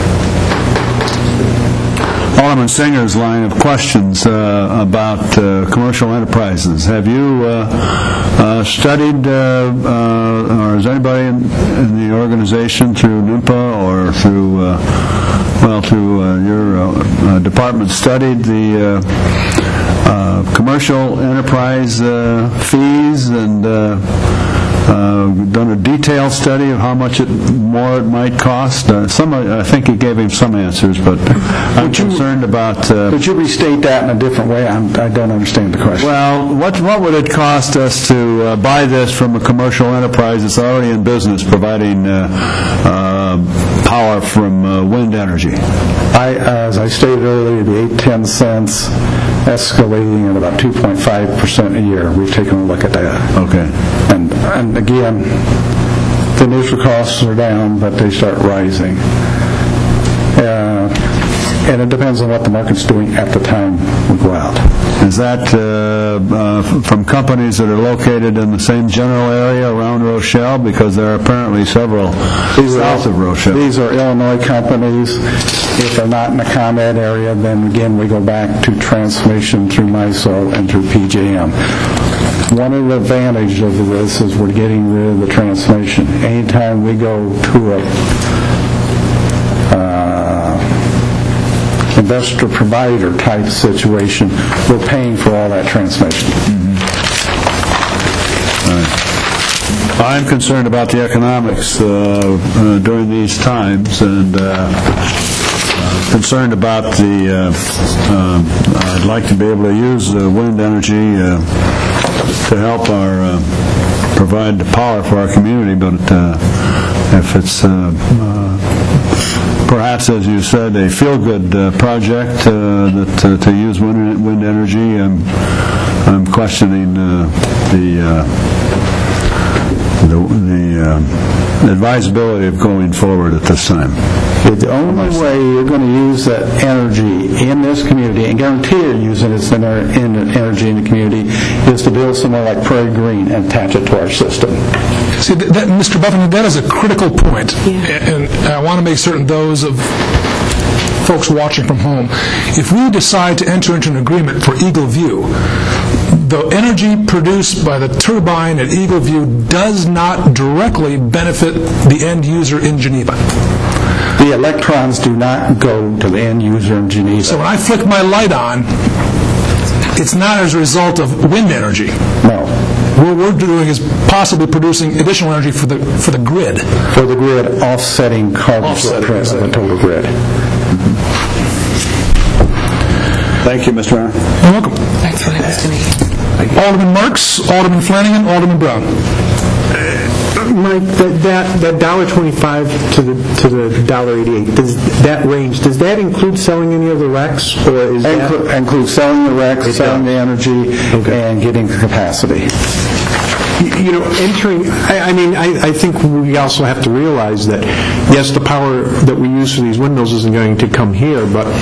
Alderman Singer's line of questions uh, about uh, commercial enterprises, have you uh, uh, studied, uh, uh, or is anybody in, in the organization through NIMPA or through uh, well, through uh, your uh, uh, department studied the uh, uh, commercial enterprise uh, fees and uh, uh, done a detailed study of how much it, more it might cost? Uh, some, I think he gave him some answers, but I'm would you, concerned about... Uh, would you restate that in a different way? I'm, I don't understand the question. Well, what, what would it cost us to uh, buy this from a commercial enterprise that's already in business providing uh, uh, power from uh, wind energy? I, as I stated earlier, the eight, ten cents escalating at about two point five percent a year. We've taken a look at that. Okay. And, and again, the initial costs are down, but they start rising. Uh, and it depends on what the market's doing at the time we go out. Is that uh, uh, from companies that are located in the same general area around Rochelle? Because there are apparently several these south are, of Rochelle. These are Illinois companies. If they're not in the ComEd area, then again we go back to transmission through MISO and through P J M. One of the advantages of this is we're getting rid of the transmission. Anytime we go to a uh, investor provider type situation, we're paying for all that transmission. Mm-hmm. Right. I'm concerned about the economics uh, uh, during these times, and uh, concerned about the. Uh, uh, I'd like to be able to use uh, wind energy uh, to help our uh, provide the power for our community, but uh, if it's uh, uh, perhaps, as you said, a feel-good uh, project uh, that uh, to use wind, wind energy, I'm, I'm questioning uh, the uh, the, the uh, advisability of going forward at this time. The only way you're going to use that energy in this community, and guarantee you're using this in energy in the community, is to build somewhere like Prairie Green and attach it to our system. See, that, that, Mister Buffington, that is a critical point, yeah. and I want to make certain those of folks watching from home, if we decide to enter into an agreement for Eagle View, the energy produced by the turbine at Eagle View does not directly benefit the end user in Geneva. The electrons do not go to the end user in Geneva. So when I flick my light on, it's not as a result of wind energy. No. What we're doing is possibly producing additional energy for the for the grid. For the grid, offsetting carbon footprint of the total grid. Mm-hmm. Thank you, Mister Mayor. You're welcome. Thanks for listening. Alderman Marks, Alderman Flanagan, Alderman Brown. Mike, that that, that dollar twenty-five to the to the dollar eighty-eight, does that range, does that include selling any of the R E Cs, or is Inclu- that include selling the R E Cs, selling the energy, okay. and getting the capacity? You know, entering, I, I mean, I, I think we also have to realize that, yes, the power that we use for these windmills isn't going to come here, but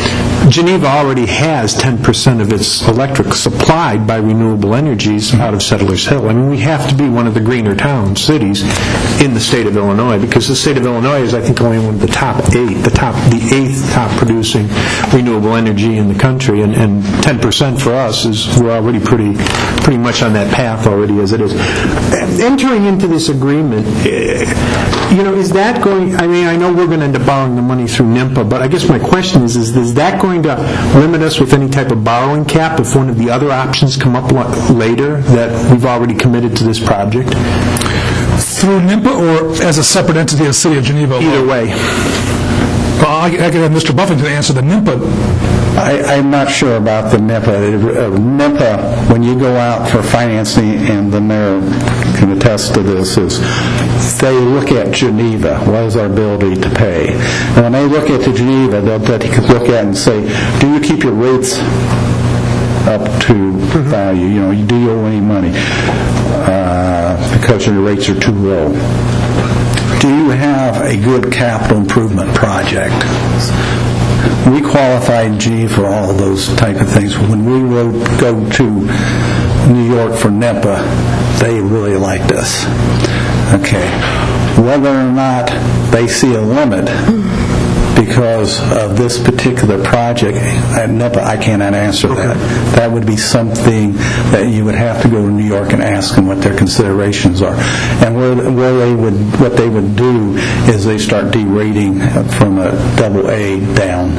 Geneva already has ten percent of its electric supplied by renewable energies out of Settlers Hill. I mean, we have to be one of the greener towns, cities, in the state of Illinois, because the state of Illinois is, I think, only one of the top eight, the top, the eighth top producing renewable energy in the country, and, and ten percent for us is, we're already pretty, pretty much on that path already as it is. Entering into this agreement, eh, you know, is that going, I mean, I know we're going to end up borrowing the money through NIMPA, but I guess my question is, is, is that going to limit us with any type of borrowing cap if one of the other options come up later that we've already committed to this project? Through NIMPA or as a separate entity of the City of Geneva? Either way. Well, I, I could have Mister Buffington answer the NIMPA. I, I'm not sure about the NIMPA. Uh, NIMPA, when you go out for financing, and the mayor can attest to this, is they look at Geneva. What is our ability to pay? And when they look at the Geneva, they'll take a look at it and say, do you keep your rates up to value? You know, do you owe any money uh, because your rates are too low? Do you have a good capital improvement project? We qualify in G for all those type of things. When we wrote, go to New York for NIMPA, they really liked us. Okay. Whether or not they see a limit because of this particular project at NIMPA, I cannot answer that. That would be something that you would have to go to New York and ask them what their considerations are. And where, where they would, what they would do is they start derating from a double A down.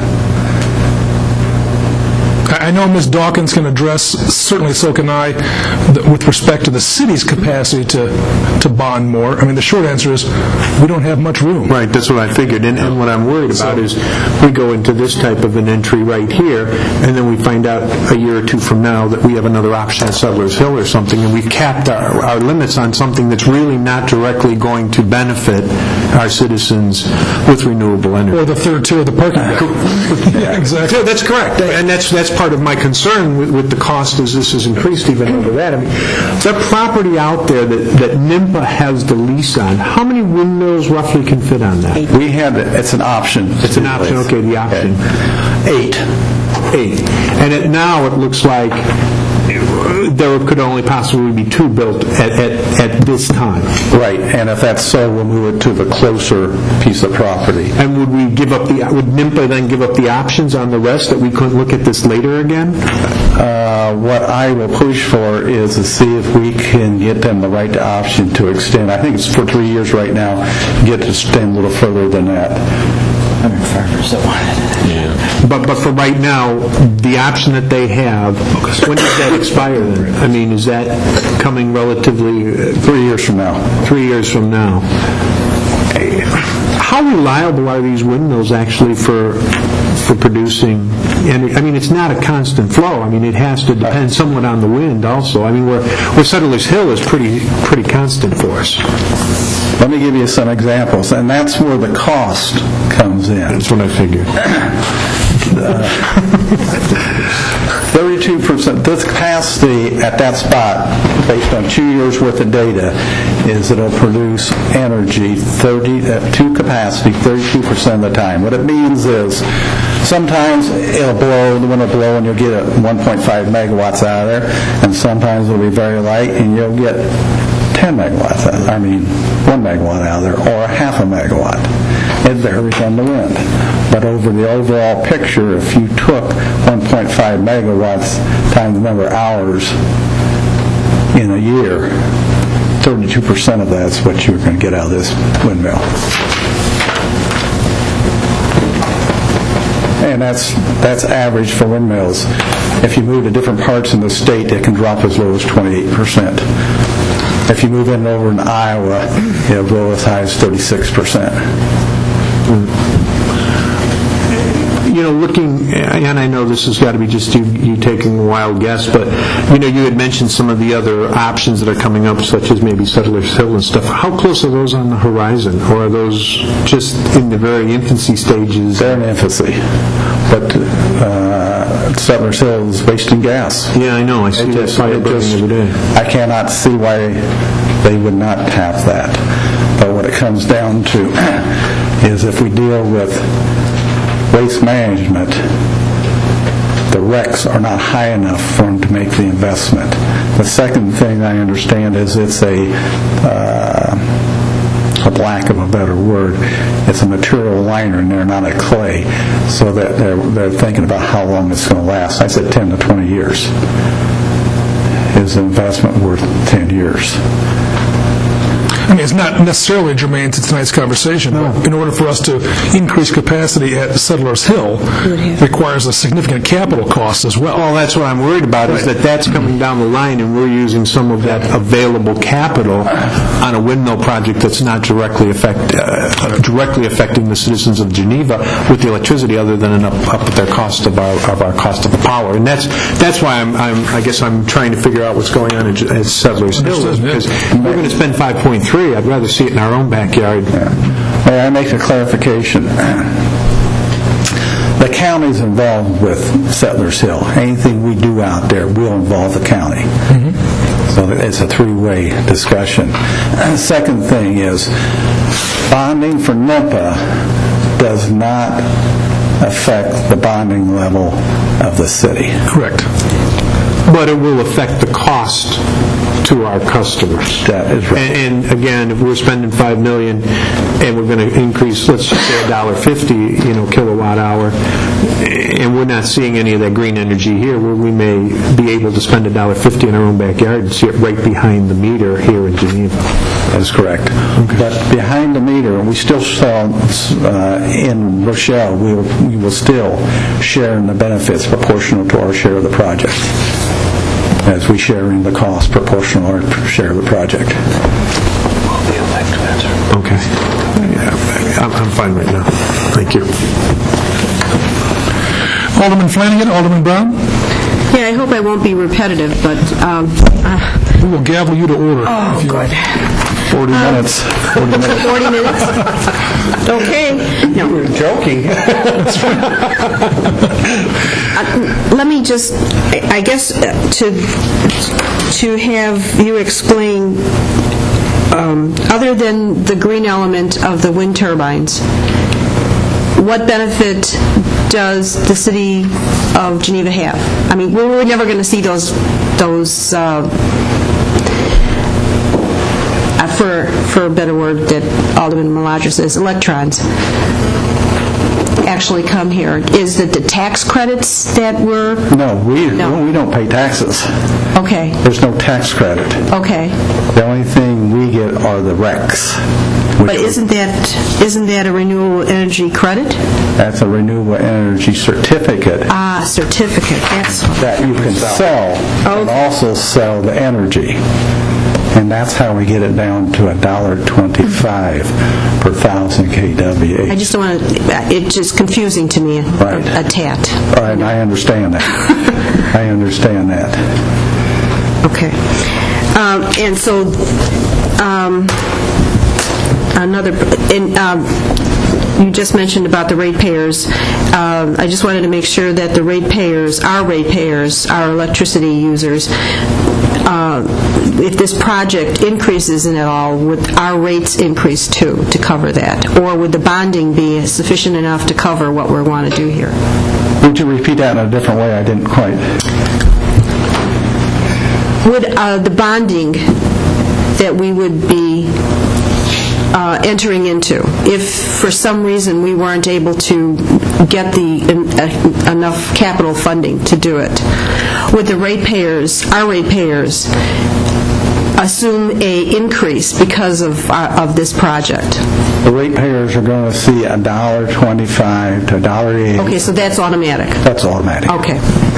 I know Miz Dawkins can address, certainly so can I, with respect to the city's capacity to to bond more. I mean, the short answer is we don't have much room. Right, that's what I figured. And, and what I'm worried about is we go into this type of an entry right here, and then we find out a year or two from now that we have another option at Settlers Hill or something, and we've capped our, our limits on something that's really not directly going to benefit our citizens with renewable energy. Or the third tier of the parking deck. Yeah, exactly. Yeah, that's correct. And that's that's part of my concern with, with the cost as this has increased even over that. I mean, that property out there that, that NIMPA has the lease on, how many windmills roughly can fit on that? We have it. It's an option. It's an option. Okay, the option. Eight. Eight. And it, now it looks like there could only possibly be two built at, at, at this time. Right, and if that's so, we'll move it to the closer piece of property. And would we give up the, would NIMPA then give up the options on the rest that we couldn't look at this later again? Uh, what I will push for is to see if we can get them the right option to extend. I think it's for three years right now, get to extend a little further than that. Farmers that want it. Yeah. But but for right now, the option that they have, when does that expire then? I mean, is that coming relatively... Uh, three years from now. Three years from now. How reliable are these windmills actually for for producing energy? I mean, it's not a constant flow. I mean, it has to depend somewhat on the wind also. I mean, where, where Settlers Hill is pretty pretty constant for us. Let me give you some examples, and that's where the cost comes in. That's what I figured. thirty-two percent, this capacity at that spot, based on two years worth of data, is it'll produce energy thirty uh, to capacity thirty-two percent of the time. What it means is sometimes it'll blow, the wind will blow, and you'll get a one point five megawatts out of there, and sometimes it'll be very light, and you'll get ten megawatts out, I mean one megawatt out of there, or a half a megawatt. It varies on the wind. But over the overall picture, if you took one point five megawatts times the number of hours in a year, thirty-two percent of that's what you're going to get out of this windmill. And that's that's average for windmills. If you move to different parts in the state, it can drop as low as twenty-eight percent. If you move in over in Iowa, it'll go as high as thirty-six percent. You know, looking, and I know this has got to be just you, you taking a wild guess, but, you know, you had mentioned some of the other options that are coming up, such as maybe Settlers Hill and stuff. How close are those on the horizon, or are those just in the very infancy stages? They're in infancy. But uh, Settlers Hill is wasting gas. Yeah, I know. I see that fire burning every day. I cannot see why they would not have that. But what it comes down to is if we deal with waste management, the recs are not high enough for them to make the investment. The second thing I understand is it's a, uh, for lack of a better word, it's a material liner and they're not a clay, so that they're, they're thinking about how long it's going to last. I said ten to twenty years. Is the investment worth ten years? I mean, it's not necessarily germane to tonight's conversation, but in order for us to increase capacity at Settlers Hill, requires a significant capital cost as well. Well, that's what I'm worried about, is that that's coming down the line and we're using some of that available capital on a windmill project that's not directly affect, uh, directly affecting the citizens of Geneva with the electricity, other than an up, up at their cost of our, of our cost of the power. And that's that's why I'm, I'm I guess I'm trying to figure out what's going on at, at Settlers Hill, because we're going to spend five point three. I'd rather see it in our own backyard. Yeah. May I make a clarification? The county's involved with Settlers Hill. Anything we do out there will involve the county. Mm-hmm. So it's a three-way discussion. And the second thing is, bonding for NEPA does not affect the bonding level of the city. Correct. But it will affect the cost to our customers. That is right. And, and again, if we're spending five million and we're going to increase, let's just say a dollar fifty, you know, kilowatt hour, and we're not seeing any of that green energy here, where we may be able to spend a dollar fifty in our own backyard and see it right behind the meter here in Geneva. That is correct. Okay. But behind the meter, we still sell uh, in Rochelle. We will, we will still share in the benefits proportional to our share of the project, as we share in the cost proportional to our share of the project. Okay. Yeah, I'm, I'm fine right now. Thank you. Alderman Flanagan, Alderman Brown? Yeah, I hope I won't be repetitive, but... Um, uh, we will gavel you to order. Oh, if you good. forty um, minutes. forty minutes. forty minutes? Okay. No. You were joking. uh, let me just, I guess, uh, to, to have you explain, um, other than the green element of the wind turbines, what benefit does the city of Geneva have? I mean, we're, we're never going to see those, those uh, uh, for for a better word that Alderman Maladra says, electrons, actually come here. Is it the tax credits that were... No, we, no. we don't pay taxes. Okay. There's no tax credit. Okay. The only thing we get are the recs. But isn't that isn't that a renewable energy credit? That's a renewable energy certificate. Ah, certificate. That's that you can sell, oh. and also sell the energy. And that's how we get it down to one dollar twenty-five per thousand K W H. I just don't want to, it's just confusing to me, right. a, a tat. All right, I understand that. I understand that. Okay. Um, and so, um, another, and, um, you just mentioned about the ratepayers. Uh, I just wanted to make sure that the ratepayers, our ratepayers, our electricity users, uh, if this project increases in it all, would our rates increase too to cover that? Or would the bonding be sufficient enough to cover what we want to do here? Would you repeat that in a different way? I didn't quite. Would uh, the bonding that we would be uh, entering into, if for some reason we weren't able to get the uh, enough capital funding to do it, would the ratepayers, our ratepayers, assume a increase because of our, of this project? The ratepayers are going to see a dollar twenty-five to a dollar eighty. Okay, so that's automatic. That's automatic. Okay.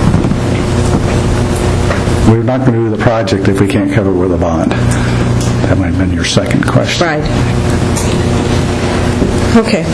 We're not going to do the project if we can't cover it with a bond. That might have been your second question. Right. Okay.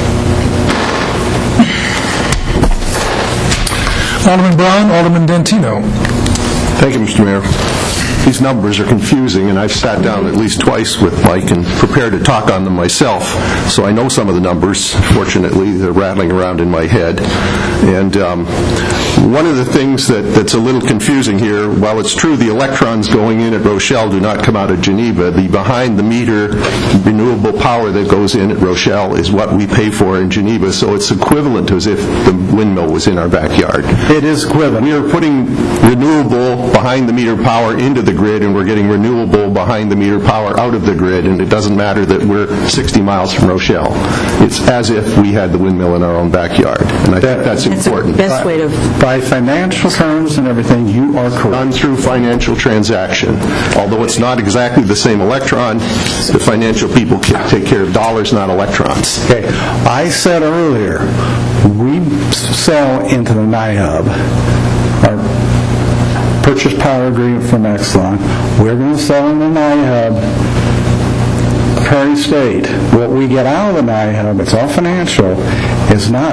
Alderman Brown, Alderman Dantino. Thank you, Mister Mayor. These numbers are confusing, and I've sat down at least twice with Mike and prepared to talk on them myself, so I know some of the numbers. Fortunately, they're rattling around in my head. And um, one of the things that, that's a little confusing here, while it's true the electrons going in at Rochelle do not come out of Geneva, the behind-the-meter renewable power that goes in at Rochelle is what we pay for in Geneva, so it's equivalent to as if the windmill was in our backyard. It is equivalent. We are putting renewable behind-the-meter power into the grid, and we're getting renewable behind-the-meter power out of the grid, and it doesn't matter that we're sixty miles from Rochelle. It's as if we had the windmill in our own backyard, and I think that's important. Best way to... By financial terms and everything, you are correct. Done through financial transaction. Although it's not exactly the same electron, the financial people take care of dollars, not electrons. Okay. I said earlier, we sell into the NIHub, our purchase power agreement from Exelon. We're going to sell in the NIHub, Prairie State. What we get out of the NIHub, it's all financial, is not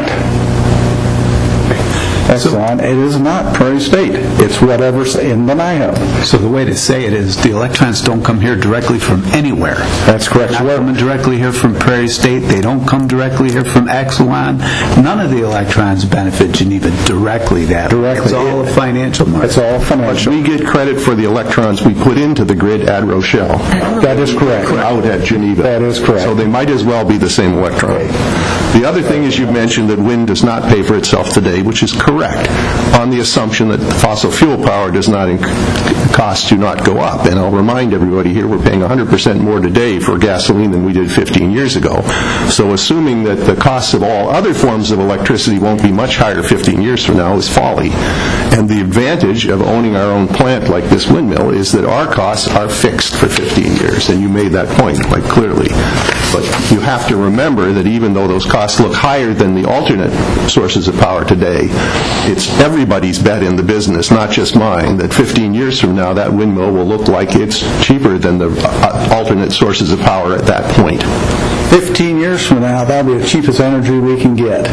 Exelon. It is not Prairie State. It's whatever's in the NIHub. So the way to say it is the electrons don't come here directly from anywhere. That's correct. They're not coming directly here from Prairie State. They don't come directly here from Exelon. None of the electrons benefit Geneva directly. That directly. It's all a financial market. It's all financial. We get credit for the electrons we put into the grid at Rochelle. That is correct. Out at Geneva. That is correct. So they might as well be the same electron. The other thing is you've mentioned that wind does not pay for itself today, which is correct, on the assumption that fossil fuel power does not inc- costs do not go up. And I'll remind everybody here we're paying one hundred percent more today for gasoline than we did fifteen years ago. So assuming that the costs of all other forms of electricity won't be much higher fifteen years from now is folly. And the advantage of owning our own plant like this windmill is that our costs are fixed for fifteen years, and you made that point quite clearly. But you have to remember that even though those costs look higher than the alternate sources of power today, it's everybody's bet in the business, not just mine, that fifteen years from now that windmill will look like it's cheaper than the uh, alternate sources of power at that point. fifteen years from now, that'll be the cheapest energy we can get.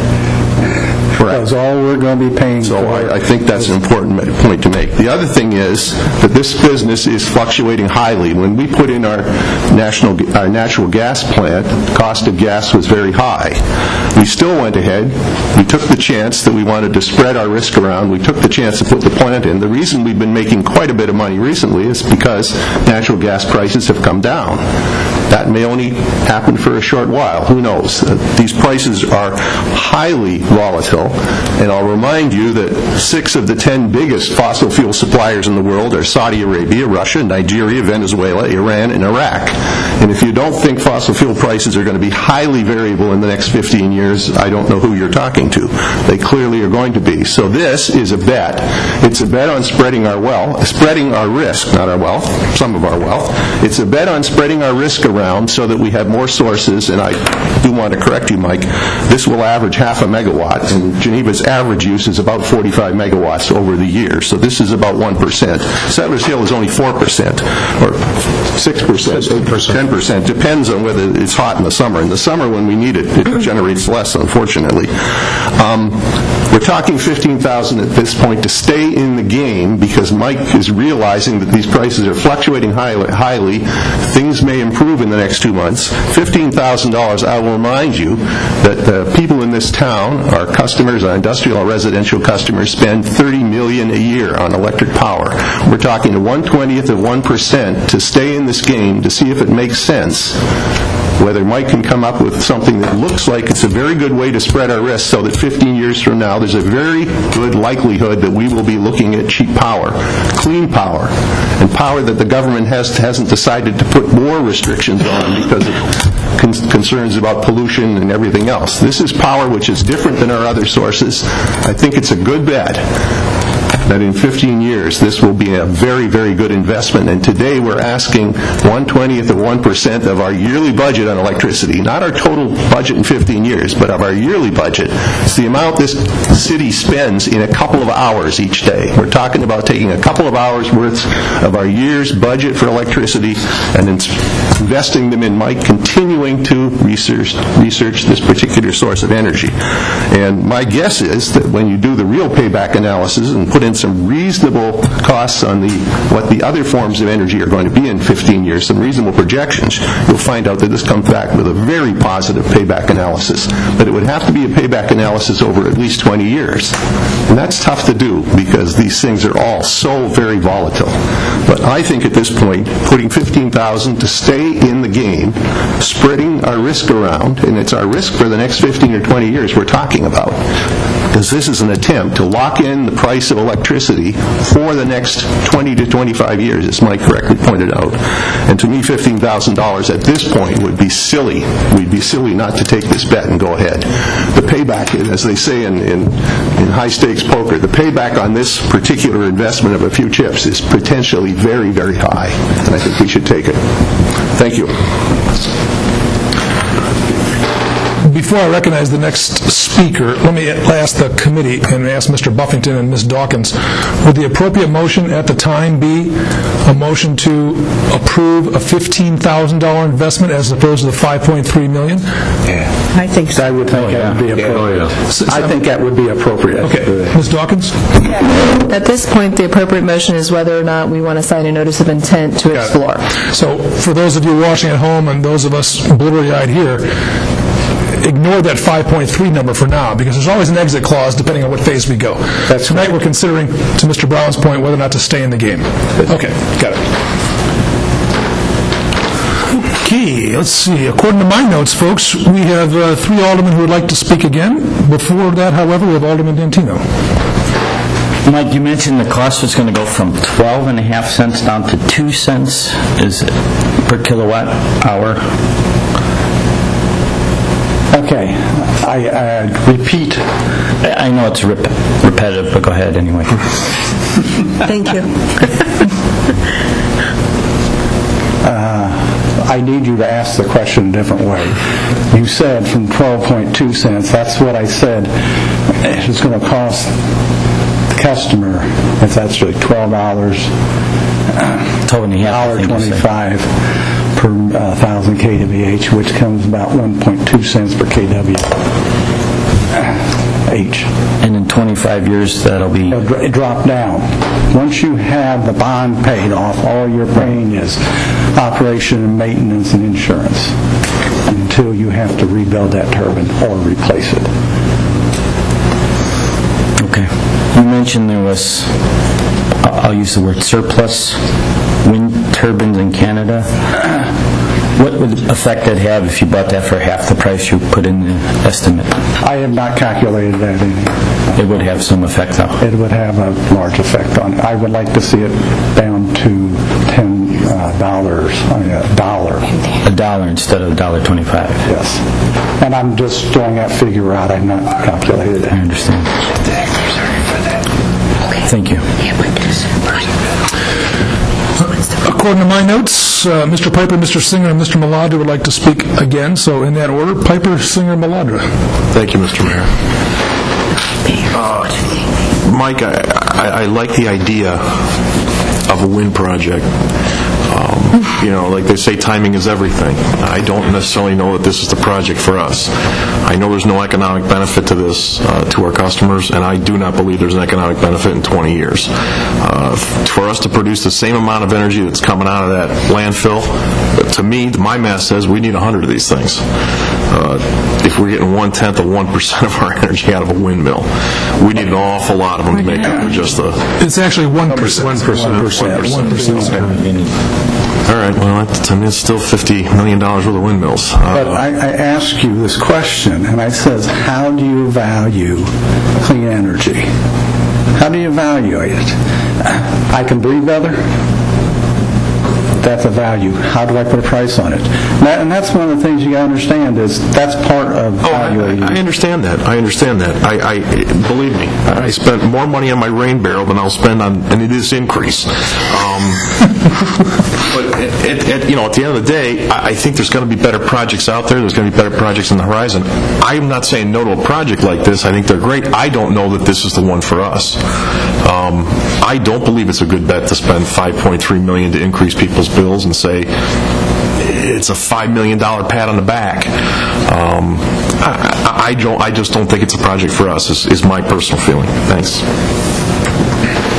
Correct. That's all we're going to be paying so for. I, I think that's an important point to make. The other thing is that this business is fluctuating highly. When we put in our national our natural gas plant, the cost of gas was very high. We still went ahead. We took the chance that we wanted to spread our risk around. We took the chance to put the plant in. The reason we've been making quite a bit of money recently is because natural gas prices have come down. That may only happen for a short while. Who knows? Uh, these prices are highly volatile, and I'll remind you that six of the ten biggest fossil fuel suppliers in the world are Saudi Arabia, Russia, Nigeria, Venezuela, Iran, and Iraq. And if you don't think fossil fuel prices are going to be highly variable in the next fifteen years, I don't know who you're talking to. They clearly are going to be. So this is a bet. It's a bet on spreading our wealth, spreading our risk, not our wealth, some of our wealth. It's a bet on spreading our risk around so that we have more sources, and I do want to correct you, Mike, this will average half a megawatt, and Geneva's average use is about forty-five megawatts over the year, so this is about one percent. Settlers Hill is only four percent, or six percent, ten percent, depends on whether it's hot in the summer. In the summer, when we need it, it generates less, unfortunately. Um, we're talking fifteen thousand at this point to stay in the game, because Mike is realizing that these prices are fluctuating highly. highly. Things may improve in the next two months. fifteen thousand dollars, I will remind you that the people in this town, our customers, our industrial and residential customers, spend thirty million dollars a year on electric power. We're talking to one twentieth of one percent to stay in this game to see if it makes sense. Whether Mike can come up with something that looks like it's a very good way to spread our risk so that fifteen years from now there's a very good likelihood that we will be looking at cheap power, clean power, and power that the government has, hasn't decided to put more restrictions on because of con- concerns about pollution and everything else. This is power which is different than our other sources. I think it's a good bet that in fifteen years this will be a very, very good investment. And today we're asking one twentieth of one percent of our yearly budget on electricity, not our total budget in fifteen years, but of our yearly budget. It's the amount this city spends in a couple of hours each day. We're talking about taking a couple of hours worth of our year's budget for electricity and investing them in Mike continuing to research, research this particular source of energy. And my guess is that when you do the real payback analysis and put in in some reasonable costs on the what the other forms of energy are going to be in fifteen years, some reasonable projections, you'll find out that this comes back with a very positive payback analysis. But it would have to be a payback analysis over at least twenty years. And that's tough to do because these things are all so very volatile. But I think at this point, putting fifteen thousand to stay in the game, spreading our risk around, and it's our risk for the next fifteen or twenty years we're talking about, because this is an attempt to lock in the price of electricity for the next twenty to twenty-five years, as Mike correctly pointed out. And to me, fifteen thousand dollars at this point would be silly. We'd be silly not to take this bet and go ahead. The payback, as they say in, in, in high-stakes poker, the payback on this particular investment of a few chips is potentially very, very high, and I think we should take it. Thank you. Before I recognize the next speaker, let me ask the committee and ask Mister Buffington and Miz Dawkins, would the appropriate motion at the time be a motion to approve a fifteen thousand dollars investment as opposed to the five point three million dollars? Yeah. I think so. I would think that would be appropriate. I think that would be appropriate. Okay. Miz Dawkins? At this point, the appropriate motion is whether or not we want to sign a notice of intent to explore. So for those of you watching at home and those of us blurry-eyed here, ignore that five point three number for now, because there's always an exit clause depending on what phase we go. That's Tonight we're considering, to Mister Brown's point, whether or not to stay in the game. Okay, got it. Okay, let's see. According to my notes, folks, we have uh, three aldermen who would like to speak again. Before that, however, we have Alderman Dantino. Mike, you mentioned the cost was going to go from twelve and a half cents down to two cents is it, per kilowatt hour. Okay, I uh, repeat. I know it's rep- repetitive, but go ahead anyway. Thank you. uh, I need you to ask the question a different way. You said from twelve point two cents, that's what I said. It's going to cost the customer, it's actually twelve dollars, twelve and a half, one dollar twenty-five per uh, thousand K W H, which comes about one point two cents per K W H. And in twenty-five years, that'll be... It'll dr- drop down. Once you have the bond paid off, all you're paying is operation and maintenance and insurance until you have to rebuild that turbine or replace it. Okay. You mentioned there was, I'll use the word surplus wind turbines in Canada. What would effect that have if you bought that for half the price you put in the estimate? I have not calculated that in. It would have some effect, though. It would have a large effect on it. I would like to see it down to ten uh, dollars, a dollar. A dollar instead of a dollar twenty-five. Yes. And I'm just throwing that figure out. I've not calculated it. I understand. Thank you. According to my notes, uh, Mister Piper, Mister Singer, and Mister Maladra would like to speak again. So in that order, Piper, Singer, Maladra. Thank you, Mister Mayor. Uh, Mike, I, I, I like the idea of a wind project. Um, you know, like they say, timing is everything. I don't necessarily know that this is the project for us. I know there's no economic benefit to this, uh, to our customers, and I do not believe there's an economic benefit in twenty years. Uh, for us to produce the same amount of energy that's coming out of that landfill, to me, my math says we need one hundred of these things. Uh, if we're getting one-tenth of one percent of our energy out of a windmill, we need an awful lot of them to make up for just the... It's actually one percent. one percent. one percent. All right, well, that, to me, it's still fifty million dollars worth of windmills. Uh, but I, I ask you this question, and I says, how do you value clean energy? How do you evaluate it? I can breathe better? That's a value. How do I put a price on it? And, that, and that's one of the things you got to understand is that's part of oh, evaluating. I, I understand that. I understand that. I, I believe me. I spent more money on my rain barrel than I'll spend on any of this increase. Um, but at, at, you know, at the end of the day, I, I think there's going to be better projects out there. There's going to be better projects on the horizon. I'm not saying no to a project like this. I think they're great. I don't know that this is the one for us. Um, I don't believe it's a good bet to spend five point three million dollars to increase people's bills and say it's a five million dollars pat on the back. Um, I, I, I don't. I just don't think it's a project for us. Is, is my personal feeling. Thanks.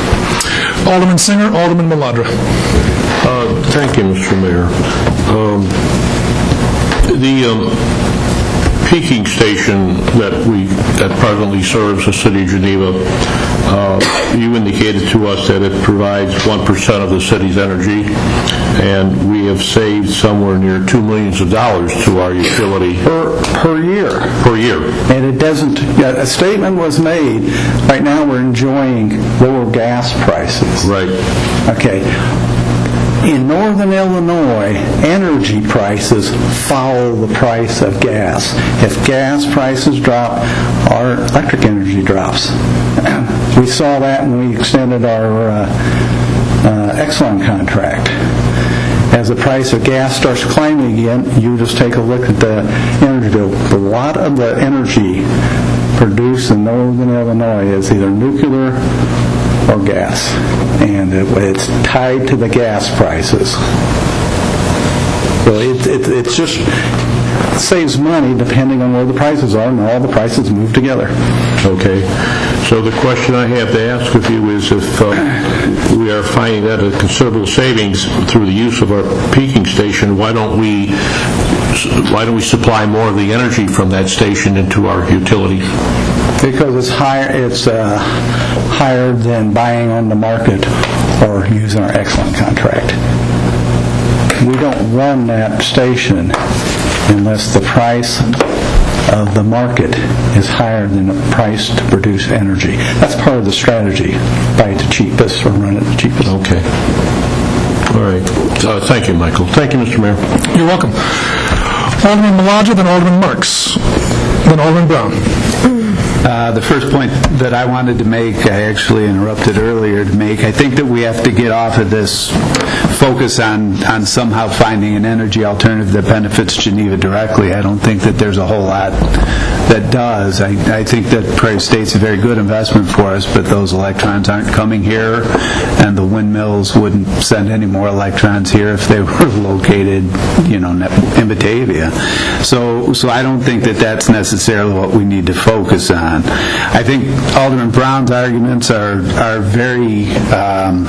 Alderman Singer, Alderman Maladra. Uh, Thank you, Mister Mayor. Um, The um, peaking station that we, that presently serves the city of Geneva, uh, you indicated to us that it provides one percent of the city's energy, and we have saved somewhere near two millions of dollars to our utility. Per, per year. Per year. And it doesn't, yeah, a statement was made, right now we're enjoying lower gas prices. Right. Okay. In northern Illinois, energy prices follow the price of gas. If gas prices drop, our electric energy drops. We saw that when we extended our uh, uh, Exelon contract. As the price of gas starts climbing again, you just take a look at the energy bill. A lot of the energy produced in northern Illinois is either nuclear or gas, and it, it's tied to the gas prices. So it, it, it's just it saves money depending on where the prices are, and all the prices move together. Okay. So the question I have to ask of you is, if uh, we are finding that a considerable savings through the use of our peaking station, why don't we why don't we supply more of the energy from that station into our utility? Because it's higher, it's uh, higher than buying on the market or using our Exelon contract. We don't run that station unless the price of the market is higher than the price to produce energy. That's part of the strategy. Buy it the cheapest or run it the cheapest. Okay. All right. Uh, thank you, Michael. Thank you, Mister Mayor. You're welcome. Alderman Maladra, then Alderman Marks, then Alderman Brown. Uh, the first point that I wanted to make, I actually interrupted earlier to make, I think that we have to get off of this focus on, on somehow finding an energy alternative that benefits Geneva directly. I don't think that there's a whole lot that does. I, I think that Prairie State's a very good investment for us, but those electrons aren't coming here, and the windmills wouldn't send any more electrons here if they were located, you know, in Batavia. So, so I don't think that that's necessarily what we need to focus on. I think Alderman Brown's arguments are are very um,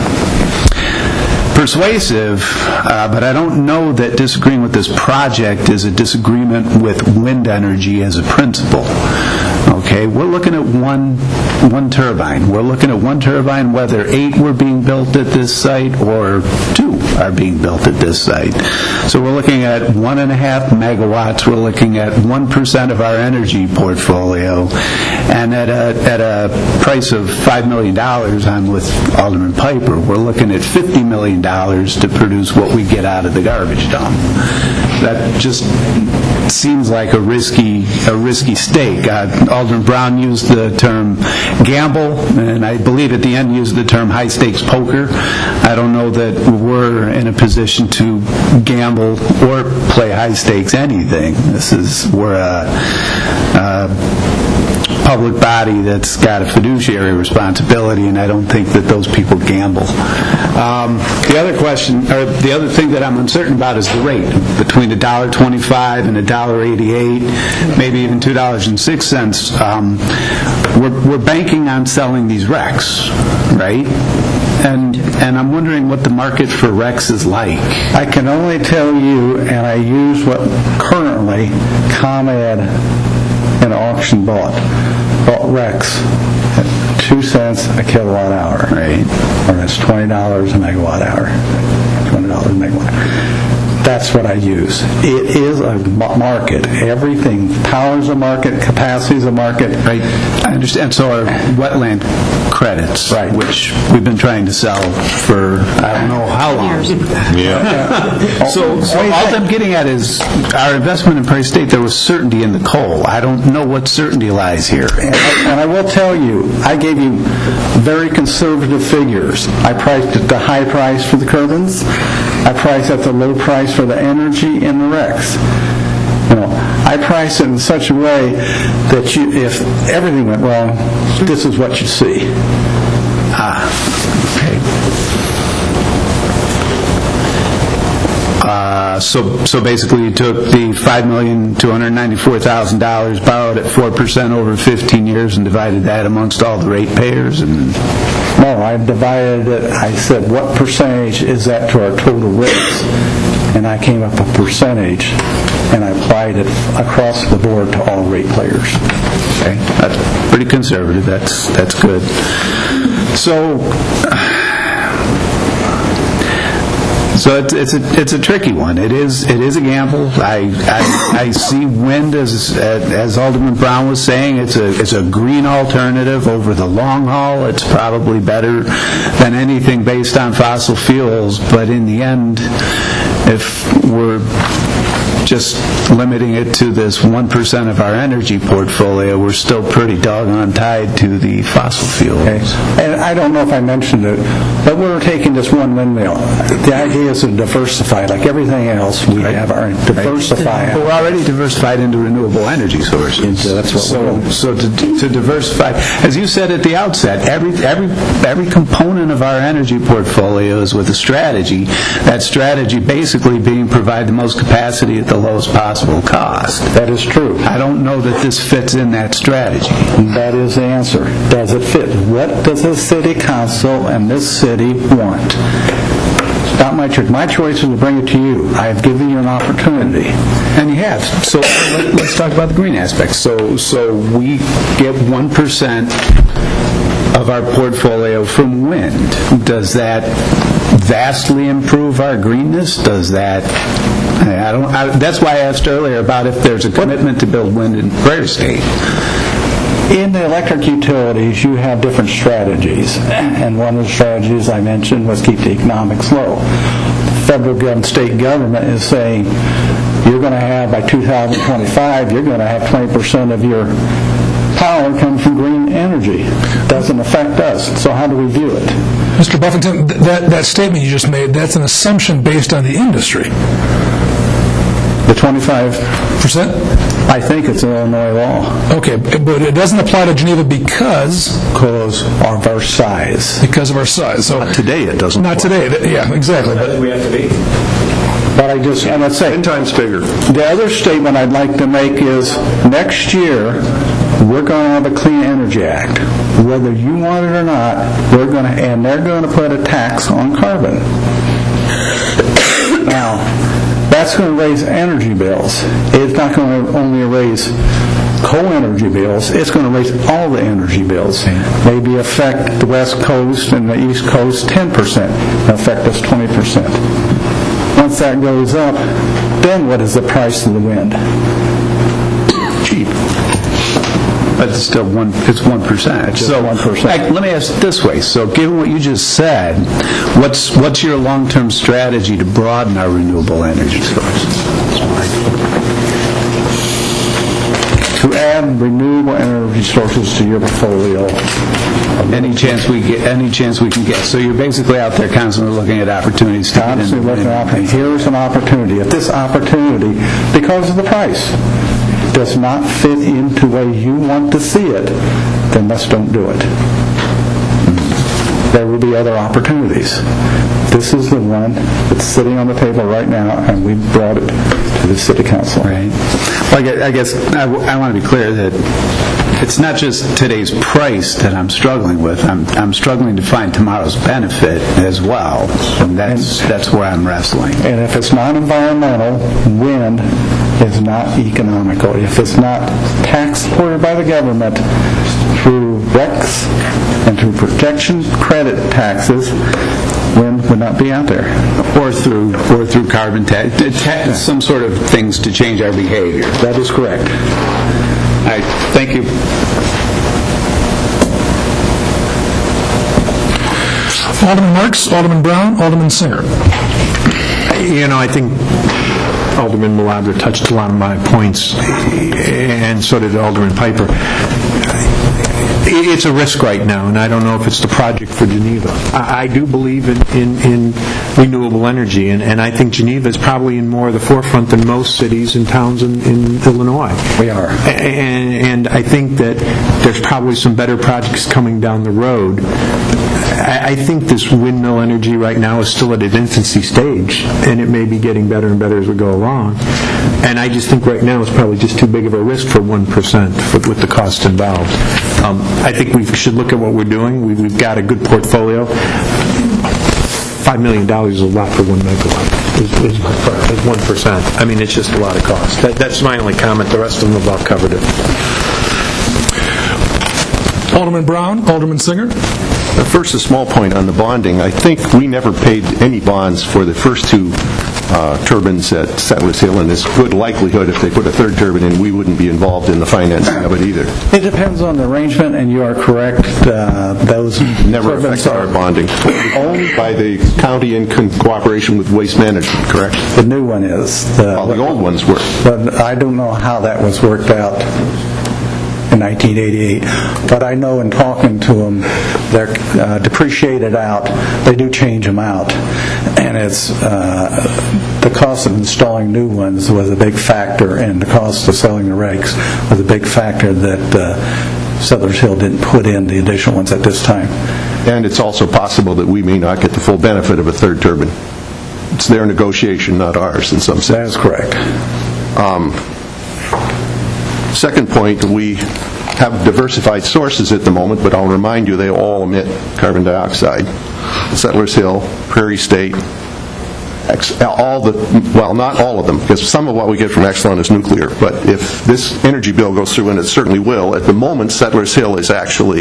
persuasive, uh, but I don't know that disagreeing with this project is a disagreement with wind energy as a principle. Okay, we're looking at one one turbine. We're looking at one turbine, whether eight were being built at this site or two are being built at this site. So we're looking at one and a half megawatts. We're looking at one percent of our energy portfolio, and at a at a price of five million dollars, I'm with Alderman Piper. We're looking at fifty million dollars to produce what we get out of the garbage dump. That just seems like a risky a risky stake. Uh, Alderman Brown used the term gamble, and I believe at the end used the term high stakes poker. I don't know that we're in a position to gamble or play high stakes anything. This is we're a, a public body that's got a fiduciary responsibility, and I don't think that those people gamble. Um, the other question, or the other thing that I'm uncertain about is the rate between a dollar twenty-five and a dollar eighty-eight, maybe even two dollars and six cents. Um, we're, we're banking on selling these R E Cs, right? And and I'm wondering what the market for R E Cs is like. I can only tell you, and I use what currently ComEd in auction bought, bought R E Cs at two cents a kilowatt hour, right? Or that's twenty dollars a megawatt hour. twenty dollars a megawatt hour. That's what I use. It is a market. Everything, power is a market, capacity is a market. Right. I understand. So are wetland credits, right, which we've been trying to sell for I don't know how long. Yeah. so, so all I'm getting at is our investment in Prairie State. There was certainty in the coal. I don't know what certainty lies here. And I, and I will tell you, I gave you very conservative figures. I priced at the high price for the turbines. I priced at the low price for the energy and the R E Cs. You know, I price it in such a way that you, if everything went wrong, this is what you see. Ah, okay. Uh, Uh, So so basically, you took the five million two hundred ninety-four thousand dollars, borrowed at four percent over fifteen years, and divided that amongst all the ratepayers? And No, I divided it, I said, what percentage is that to our total rates? And I came up with a percentage, and I applied it across the board to all ratepayers. Okay, that's pretty conservative. That's that's good. So, so it's it's a it's a tricky one. It is it is a gamble. I I, I see wind as as Alderman Brown was saying. It's a it's a green alternative over the long haul. It's probably better than anything based on fossil fuels. But in the end, if we're just limiting it to this one percent of our energy portfolio, we're still pretty doggone tied to the fossil fuels. Okay. And I don't know if I mentioned it, but we're taking this one windmill. The idea is to diversify. Like everything else, we right. have our diversify. Well, we're already diversified into renewable energy sources. So that's what so, we're so to, to diversify, as you said at the outset, every every every component of our energy portfolio is with a strategy. That strategy basically being provide the most capacity at the lowest possible cost. That is true. I don't know that this fits in that strategy. That is the answer. Does it fit? What does the city council and this city want? It's not my choice. My choice is to bring it to you. I have given you an opportunity. And you have. So let, let's talk about the green aspect. So, so we get one percent of our portfolio from wind. Does that vastly improve our greenness? Does that... I don't. I, that's why I asked earlier about if there's a commitment to build wind in Prairie State. In the electric utilities, you have different strategies, and one of the strategies I mentioned was keep the economics low. The federal government, state government is saying you're going to have, by two thousand twenty-five, you're going to have twenty percent of your power come from green energy. It doesn't affect us. So how do we view it? Mister Buffington, th- that, that statement you just made, that's an assumption based on the industry. The twenty-five percent? I think it's an Illinois law. Okay, but it doesn't apply to Geneva because? Because of our size. Because of our size. So not today it doesn't Not apply. today, yeah, exactly. But we have to be. But I just, and let's say, ten times bigger. The other statement I'd like to make is next year we're going to have a Clean Energy Act. Whether you want it or not, we're going to, and they're going to put a tax on carbon. Now, that's going to raise energy bills. It's not going to only raise coal energy bills. It's going to raise all the energy bills. Maybe affect the West Coast and the East Coast ten percent. Affect us twenty percent. Once that goes up, then what is the price of the wind? Cheap. But it's still one. It's one percent. So one percent. Let me ask it this way. So, given what you just said, what's what's your long-term strategy to broaden our renewable energy sources? To add renewable energy sources to your portfolio. Any chance we get? Any chance we can get? So you're basically out there constantly looking at opportunities. To constantly looking at opportunities. Here's an opportunity. If this opportunity, because of the price, does not fit into the way you want to see it, then let's don't do it. There will be other opportunities. This is the one that's sitting on the table right now, and we brought it to the City Council. Right. Well, I guess I, I want to be clear that it's not just today's price that I'm struggling with. I'm I'm struggling to find tomorrow's benefit as well, and that's and, that's where I'm wrestling. And if it's not environmental, wind is not economical. If it's not tax supported by the government through R E Cs and through protection credit taxes, wind would not be out there. Or through or through carbon tax, ta- some sort of things to change our behavior. That is correct. All right. Thank you. Alderman Marks, Alderman Brown, Alderman Singer. You know, I think Alderman Maladra touched a lot of my points, and so did Alderman Piper. i- it's a risk right now, and I don't know if it's the project for Geneva. I, I do believe in, in, in renewable energy, and, and I think Geneva is probably in more of the forefront than most cities and towns in, in Illinois. We are. And, and I think that there's probably some better projects coming down the road. I, I think this windmill energy right now is still at its infancy stage, and it may be getting better and better as we go along. And I just think right now it's probably just too big of a risk for one percent for, with the cost involved. Um, I think we should look at what we're doing. We, we've got a good portfolio. Five million dollars is a lot for one megawatt. Is, is, my, is one percent. I mean, it's just a lot of cost. That, that's my only comment. The rest of them have all covered it. Alderman Brown, Alderman Singer. First, a small point on the bonding. I think we never paid any bonds for the first two uh, turbines at Settlers Hill, and there's good likelihood if they put a third turbine in, we wouldn't be involved in the financing of it either. It depends on the arrangement, and you are correct. Uh, those never affected our bonding. Owned by the county in con- cooperation with Waste Management, correct? The new one is. The, well, the old ones were. But I don't know how that was worked out in nineteen eighty-eight, but I know in talking to them, they're uh, depreciated out. They do change them out, and it's uh, the cost of installing new ones was a big factor, and the cost of selling the regs was a big factor that uh, Settlers Hill didn't put in the additional ones at this time. And it's also possible that we may not get the full benefit of a third turbine. It's their negotiation, not ours, in some sense. That is correct. Um, Second point, we have diversified sources at the moment, but I'll remind you they all emit carbon dioxide. Settlers Hill, Prairie State, all the, well, not all of them, because some of what we get from Exelon is nuclear, but if this energy bill goes through, and it certainly will, at the moment Settlers Hill is actually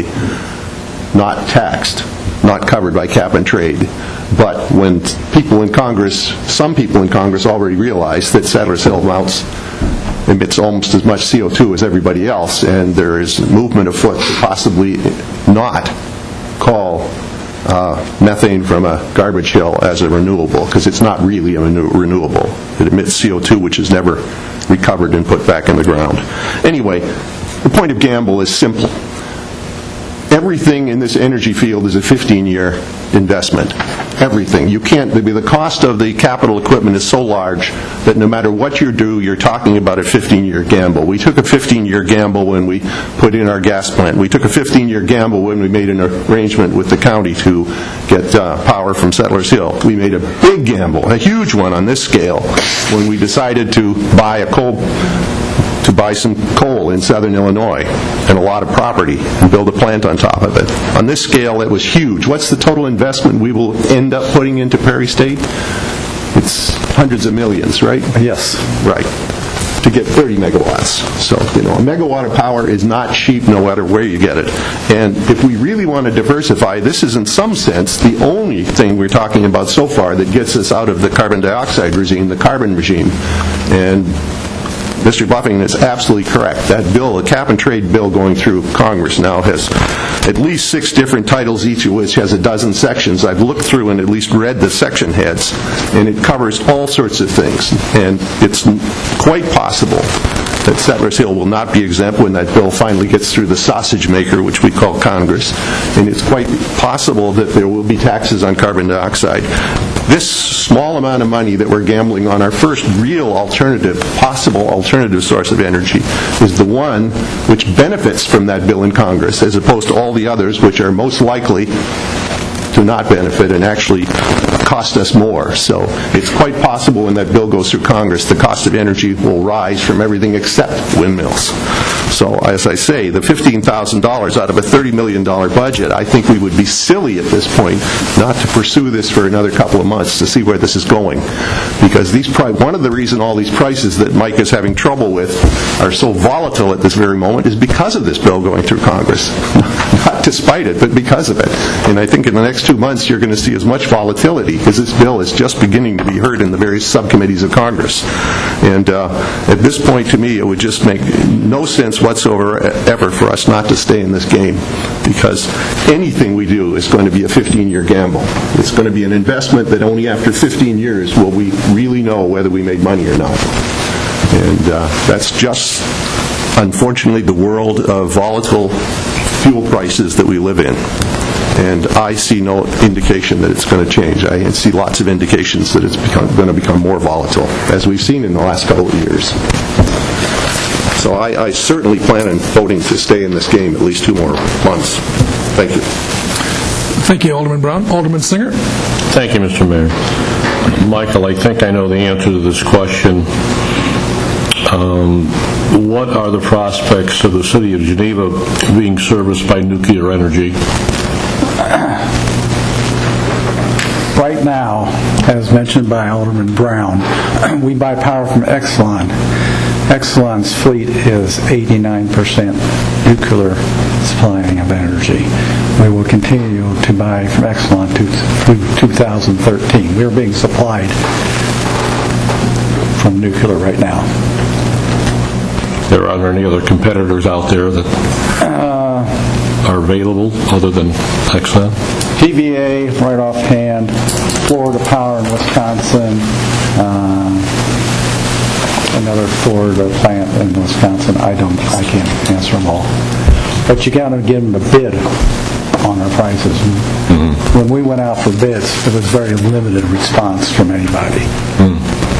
not taxed, not covered by cap and trade. But when people in Congress, some people in Congress already realize that Settlers Hill amounts emits almost as much C O two as everybody else, and there is movement afoot to possibly not call uh, methane from a garbage hill as a renewable, because it's not really a renew- renewable. It emits C O two, which is never recovered and put back in the ground. Anyway, the point of gamble is simple. Everything in this energy field is a fifteen-year investment. Everything. You can't, the cost of the capital equipment is so large that no matter what you do, you're talking about a fifteen-year gamble. We took a fifteen-year gamble when we put in our gas plant. We took a fifteen-year gamble when we made an arrangement with the county to get uh, power from Settlers Hill. We made a big gamble, a huge one on this scale, when we decided to buy a coal to buy some coal in southern Illinois and a lot of property and build a plant on top of it. On this scale, it was huge. What's the total investment we will end up putting into Prairie State? It's hundreds of millions, right? Yes. Right. To get thirty megawatts. So, you know, a megawatt of power is not cheap no matter where you get it. And if we really want to diversify, this is in some sense the only thing we're talking about so far that gets us out of the carbon dioxide regime, the carbon regime. And Mister Buffington is absolutely correct. That bill, the cap and trade bill going through Congress now has at least six different titles, each of which has a dozen sections. I've looked through and at least read the section heads, and it covers all sorts of things. And it's quite possible that Settlers Hill will not be exempt when that bill finally gets through the sausage maker, which we call Congress. And it's quite possible that there will be taxes on carbon dioxide. This small amount of money that we're gambling on, our first real alternative, possible alternative source of energy, is the one which benefits from that bill in Congress, as opposed to all the others which are most likely to not benefit and actually cost us more. So it's quite possible when that bill goes through Congress, the cost of energy will rise from everything except windmills. So as I say, the fifteen thousand dollars out of a thirty million dollars budget, I think we would be silly at this point not to pursue this for another couple of months to see where this is going. Because these pri- one of the reasons all these prices that Mike is having trouble with are so volatile at this very moment is because of this bill going through Congress. Not despite it, but because of it. And I think in the next two months you're going to see as much volatility because this bill is just beginning to be heard in the various subcommittees of Congress. And uh, at this point, to me, it would just make no sense whatsoever ever for us not to stay in this game, because anything we do is going to be a fifteen-year gamble. It's going to be an investment that only after fifteen years will we really know whether we made money or not. And uh, that's just, unfortunately, the world of volatile fuel prices that we live in. And I see no indication that it's going to change. I see lots of indications that it's become, going to become more volatile, as we've seen in the last couple of years. So I, I certainly plan on voting to stay in this game at least two more months. Thank you. Thank you, Alderman Brown. Alderman Singer. Thank you, Mister Mayor. Michael, I think I know the answer to this question. Um, what are the prospects of the city of Geneva being serviced by nuclear energy? Right now, as mentioned by Alderman Brown, we buy power from Exelon. Exelon's fleet is eighty-nine percent nuclear supplying of energy. We will continue to buy from Exelon to, through two thousand thirteen. We are being supplied from nuclear right now. There are any other competitors out there that uh, are available other than Exelon? P V A, right offhand, Florida Power in Wisconsin, uh, another Florida plant in Wisconsin. I don't, I can't answer them all. But you got to give them a bid on our prices. Mm-hmm. When we went out for bids, there was very limited response from anybody. Mm.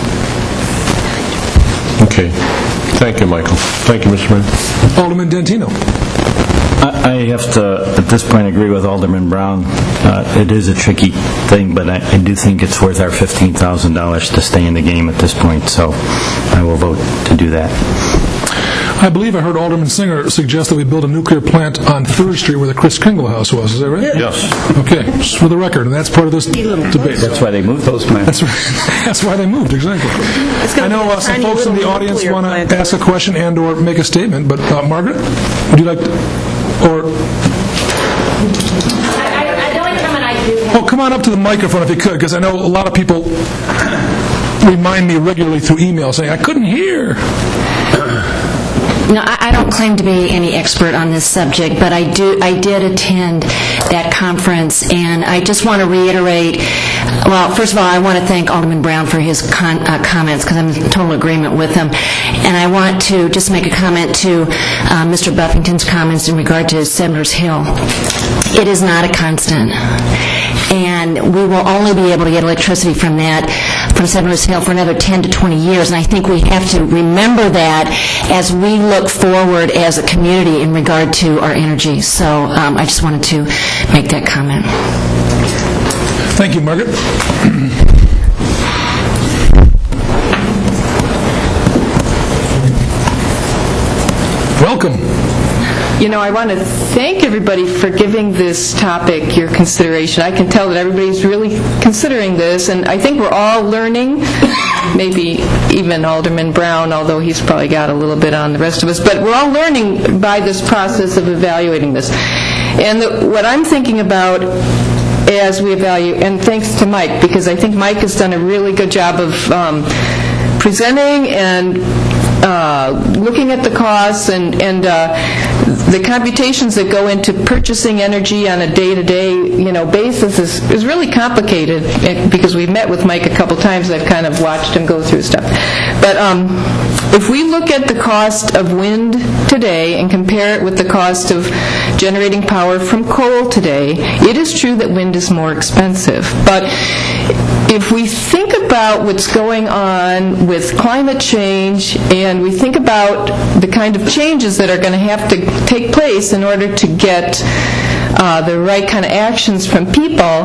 Okay. Thank you, Michael. Thank you, Mister Mayor. Alderman Dentino. I have to, at this point, agree with Alderman Brown. Uh, it is a tricky thing, but I, I do think it's worth our fifteen thousand dollars to stay in the game at this point, so I will vote to do that. I believe I heard Alderman Singer suggest that we build a nuclear plant on Third Street where the Chris Kringle house was. Is that right? Yes. Okay, just for the record, and that's part of this debate. That's why they moved those plants. That's, right. That's why they moved, exactly. I know uh, some folks in the audience want to ask a question and or make a statement, but uh, Margaret, would you like to, or... I, I, I don't like come and I do have... Oh, come on up to the microphone if you could, because I know a lot of people remind me regularly through email saying, I couldn't hear. No, I, I don't claim to be any expert on this subject, but I do. I did attend that conference, and I just want to reiterate. Well, first of all, I want to thank Alderman Brown for his con, uh, comments because I'm in total agreement with him, and I want to just make a comment to uh, Mister Buffington's comments in regard to Settlers Hill. It is not a constant, and we will only be able to get electricity from that from Settlers Hill for another ten to twenty years, and I think we have to remember that as we look forward as a community in regard to our energy. So um, I just wanted to make that comment. Thank you, Margaret. Welcome. You know, I want to thank everybody for giving this topic your consideration. I can tell that everybody's really considering this, and I think we're all learning, maybe even Alderman Brown, although he's probably got a little bit on the rest of us, but we're all learning by this process of evaluating this. And the, what I'm thinking about as we evaluate, and thanks to Mike, because I think Mike has done a really good job of um, presenting and uh, looking at the costs and, and uh, the computations that go into purchasing energy on a day-to-day, you know, basis is, is really complicated. It, because we've met with Mike a couple times, I've kind of watched him go through stuff. But um, if we look at the cost of wind today and compare it with the cost of generating power from coal today, it is true that wind is more expensive. But if we think about what's going on with climate change and we think about the kind of changes that are going to have to take place in order to get uh, the right kind of actions from people,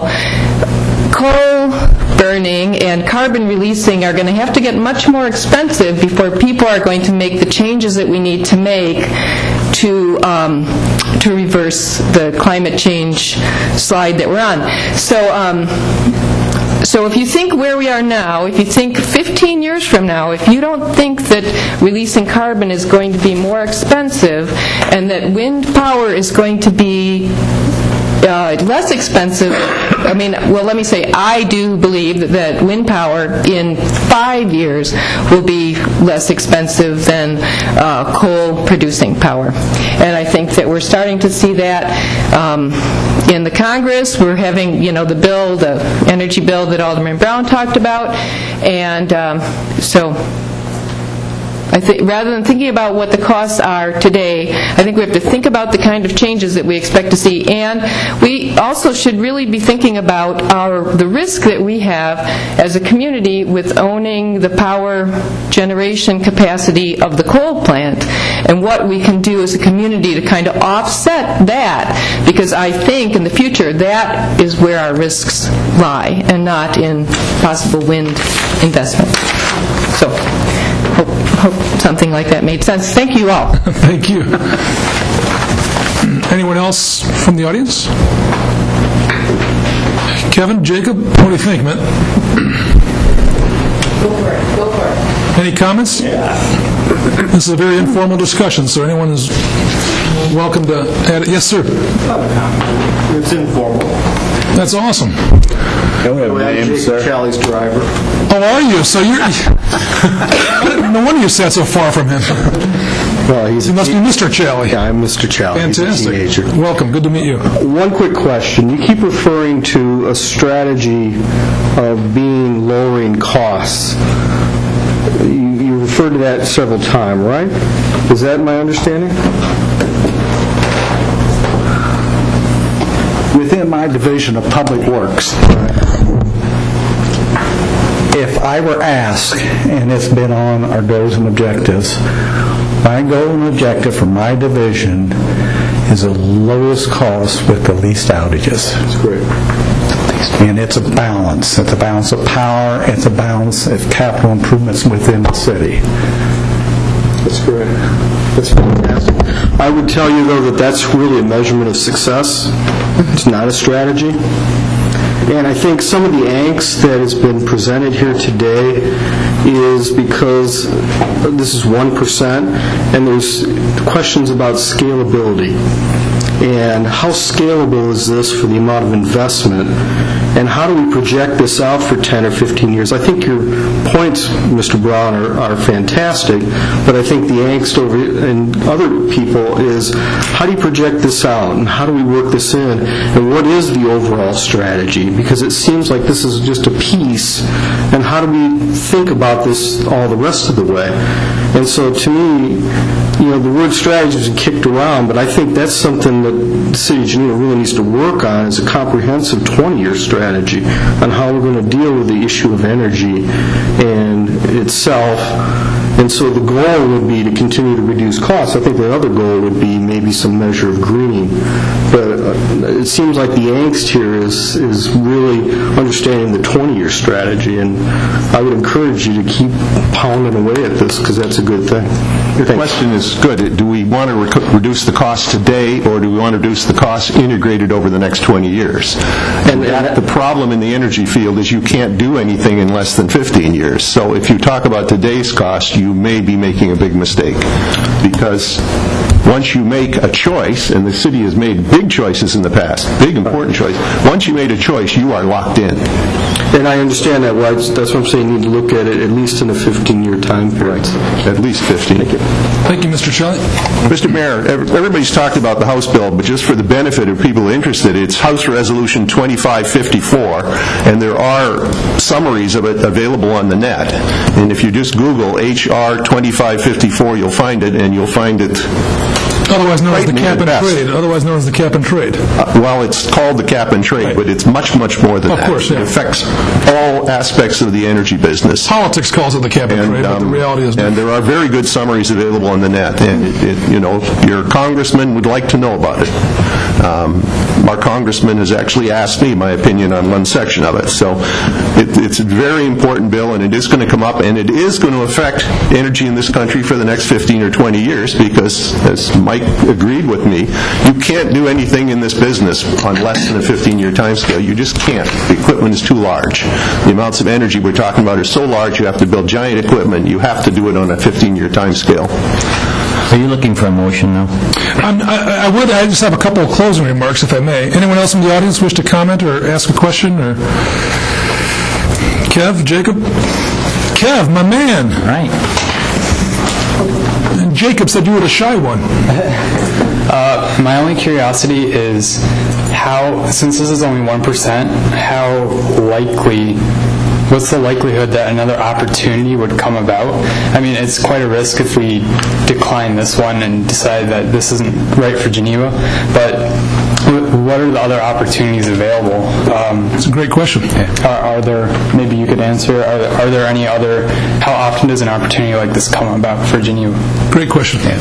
coal burning and carbon releasing are going to have to get much more expensive before people are going to make the changes that we need to make to um, to reverse the climate change slide that we're on. So. Um, So if you think where we are now, if you think fifteen years from now, if you don't think that releasing carbon is going to be more expensive and that wind power is going to be uh, less expensive, I mean, well, let me say, I do believe that, that wind power in five years will be less expensive than uh, coal-producing power. And I think that we're starting to see that um, in the Congress. We're having, you know, the bill, the energy bill that Alderman Brown talked about. And um, so I think rather than thinking about what the costs are today, I think we have to think about the kind of changes that we expect to see, and we also should really be thinking about our the risk that we have as a community with owning the power generation capacity of the coal plant, and what we can do as a community to kind of offset that, because I think in the future that is where our risks lie, and not in possible wind investment. So, hope, hope something like that made sense. Thank you all. Thank you. Anyone else from the audience? Kevin, Jacob, what do you think, man? Go for it. Go for it. Any comments? Yeah. This is a very informal discussion, so anyone is welcome to add it. Yes, sir. It's informal. That's awesome. Don't have a name, sir. Charlie's driver. Oh, are you? So you're... No wonder you sat so far from him. Well, he's he must be Mister Challey. Yeah, I'm Mister Challey. Fantastic. He's a teenager. Welcome. Good to meet you. One quick question. You keep referring to a strategy of being lowering costs. You, you referred to that several times, right? Is that my understanding? Within my division of Public Works, if I were asked, and it's been on our goals and objectives, my goal and objective for my division is the lowest cost with the least outages. That's great. And it's a balance. It's a balance of power. It's a balance of capital improvements within the city. That's great. That's fantastic. I would tell you, though, that that's really a measurement of success. It's not a strategy. And I think some of the angst that has been presented here today is because this is one percent, and there's questions about scalability. And how scalable is this for the amount of investment? And how do we project this out for ten or fifteen years? I think your points, Mister Brown, are, are fantastic, but I think the angst over in other people is how do you project this out, and how do we work this in, and what is the overall strategy? Because it seems like this is just a piece, and how do we think about this all the rest of the way? And so to me, you know, the word strategy has been kicked around, but I think that's something that the City of Geneva really needs to work on, is a comprehensive twenty-year strategy on how we're going to deal with the issue of energy and itself. And so the goal would be to continue to reduce costs. I think the other goal would be maybe some measure of greening. But uh, it seems like the angst here is is really understanding the twenty-year strategy, and I would encourage you to keep pounding away at this, because that's a good thing. Your Thanks. question is good. Do we want to rec- reduce the cost today, or do we want to reduce the cost integrated over the next twenty years? And, and the problem in the energy field is you can't do anything in less than fifteen years. So if you talk about today's cost, you may be making a big mistake, because once you make a choice, and the city has made big choices in the past, big important choice, once you made a choice, you are locked in. And I understand that. Well, that's what I'm saying. You need to look at it at least in a fifteen-year time period. Right. At least fifteen. Thank you. Thank you, Mister Challey. Mister Mayor, everybody's talked about the House bill, but just for the benefit of people interested, it's House Resolution twenty-five fifty-four, and there are summaries of it available on the net. And if you just Google H R twenty-five fifty-four, you'll find it, and you'll find it. Otherwise known as the cap and trade. Otherwise known as the cap and trade. Uh, well, it's called the cap and trade, right. But it's much, much more than of that. Of course, yeah. It affects all aspects of the energy business. Politics calls it the cap and, and trade, um, but the reality is... And there are very good summaries available on the net, and it, it, you know, your congressman would like to know about it. Um, our congressman has actually asked me my opinion on one section of it. So it, it's a very important bill, and it is going to come up, and it is going to affect energy in this country for the next fifteen or twenty years, because, as Mike agreed with me, you can't do anything in this business on less than a fifteen-year time scale. You just can't. The equipment is too large. The amounts of energy we're talking about are so large, you have to build giant equipment. You have to do it on a fifteen-year time scale. Are you looking for a motion now? I'm, I, I would. I just have a couple of closing remarks, if I may. Anyone else in the audience wish to comment or ask a question? Or Kev, Jacob? Kev, my man. Right. And Jacob said you were the shy one. Uh, my only curiosity is how, since this is only one percent, how likely what's the likelihood that another opportunity would come about? I mean, it's quite a risk if we decline this one and decide that this isn't right for Geneva, but what are the other opportunities available? Um, it's a great question. Are, are there, maybe you could answer, are there, are there any other, how often does an opportunity like this come about for Geneva? Great question. Uh,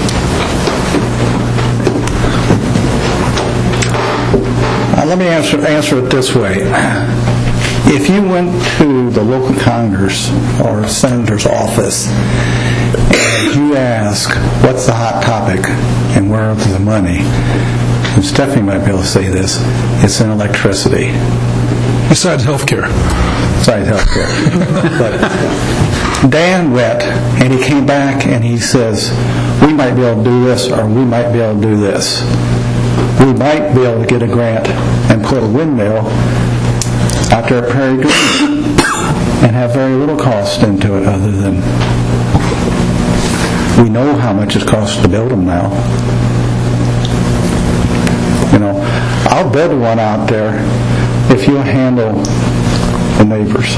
let me answer, answer it this way. If you went to the local Congress or senator's office and you ask, what's the hot topic and where is the money? And Stephanie might be able to say this, it's in electricity. Besides health care. Besides health care. But Dan went and he came back and he says, we might be able to do this or we might be able to do this. We might be able to get a grant and put a windmill out there at Prairie Green and have very little cost into it other than we know how much it costs to build them now. You know, I'll build one out there if you'll handle the neighbors.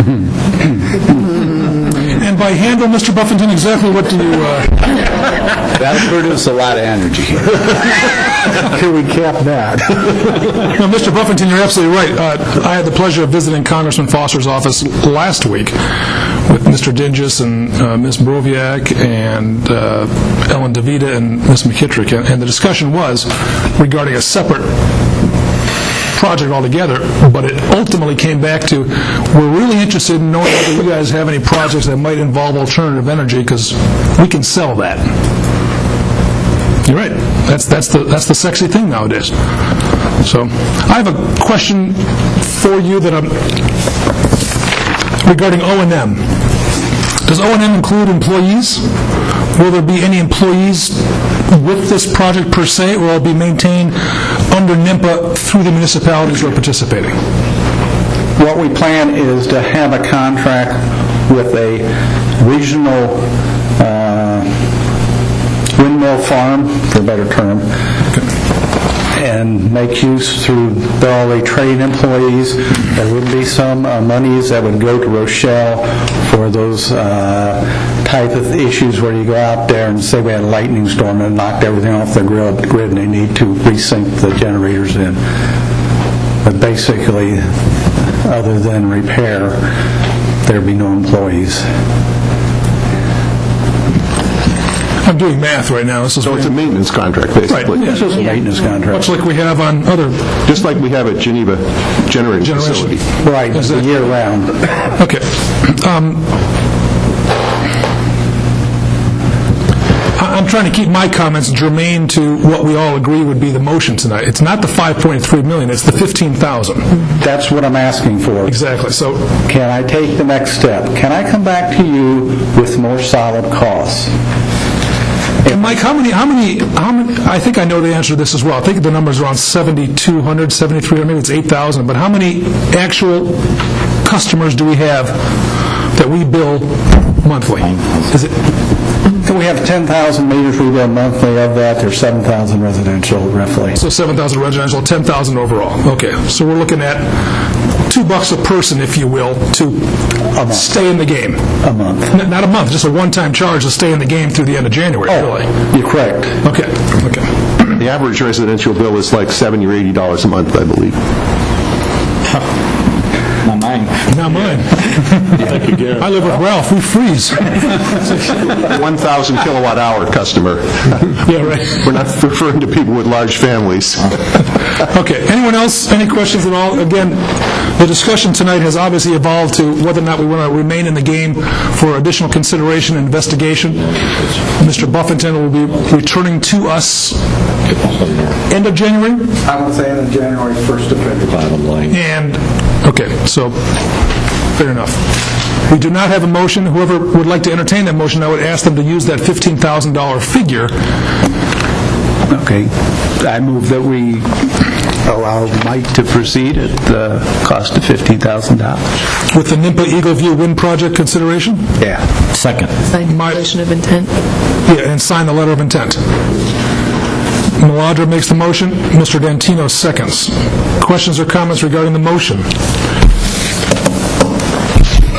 And by handle, Mister Buffington, exactly what do you... Uh... That'll produce a lot of energy. Can we cap that? No, Mister Buffington, you're absolutely right. Uh, I had the pleasure of visiting Congressman Foster's office last week with Mister Dinges and uh, Miz Broviak and uh, Ellen DeVita and Miz McKittrick, and, and the discussion was regarding a separate project altogether, but it ultimately came back to we're really interested in knowing whether you guys have any projects that might involve alternative energy because we can sell that. You're right. That's that's the that's the sexy thing nowadays. So I have a question for you that I'm regarding O and M. Does O and M include employees? Will there be any employees with this project per se, or will it be maintained under NIMPA through the municipalities who are participating? What we plan is to have a contract with a regional uh, windmill farm, for a better term, and make use through all the trade employees. There would be some uh, monies that would go to Rochelle for those uh, type of issues where you go out there and say we had a lightning storm and knocked everything off the grid, grid and they need to resync the generators in. But basically, other than repair, there'd be no employees. I'm doing math right now. This is so it's a maintenance contract, basically. Right. Yeah. It's just a maintenance contract. Much like we have on other... Just like we have at Geneva Generating Generation. Facility. Right, it's a year round. Okay. Um, I'm trying to keep my comments germane to what we all agree would be the motion tonight. It's not the five point three million, it's the fifteen thousand. That's what I'm asking for. Exactly. So, can I take the next step? Can I come back to you with more solid costs? And Mike, how many, how many, how many, I think I know the answer to this as well. I think the number is around seventy-two hundred, seventy-three hundred, maybe it's eight thousand, but how many actual customers do we have that we bill monthly? Is it? We have ten thousand meters we bill monthly. Of that, there's seven thousand residential, roughly. So seven thousand residential, ten thousand overall. Okay, so we're looking at two bucks a person, if you will, to stay in the game. A month. N- not a month, just a one-time charge to stay in the game through the end of January, oh, really. You're correct. Okay, okay. The average residential bill is like seventy or eighty dollars a month, I believe. Not mine. Not mine. Thank you, Gary. I live with Ralph. We freeze. one thousand kilowatt hour customer. Yeah, right. We're not referring to people with large families. Okay. Anyone else? Any questions at all? Again, the discussion tonight has obviously evolved to whether or not we want to remain in the game for additional consideration and investigation. Mister Buffington will be returning to us end of January? I would say end of January, first of February. Bottom line. And, okay, so, fair enough. We do not have a motion. Whoever would like to entertain that motion, I would ask them to use that fifteen thousand dollars figure. Okay. I move that we allow Mike to proceed at the cost of fifteen thousand dollars. With the NIMPA Eagle View Wind Project consideration? Yeah. Second. Sign the declaration of intent. Yeah, and sign the letter of intent. Maladra makes the motion. Mister Dantino seconds. Questions or comments regarding the motion?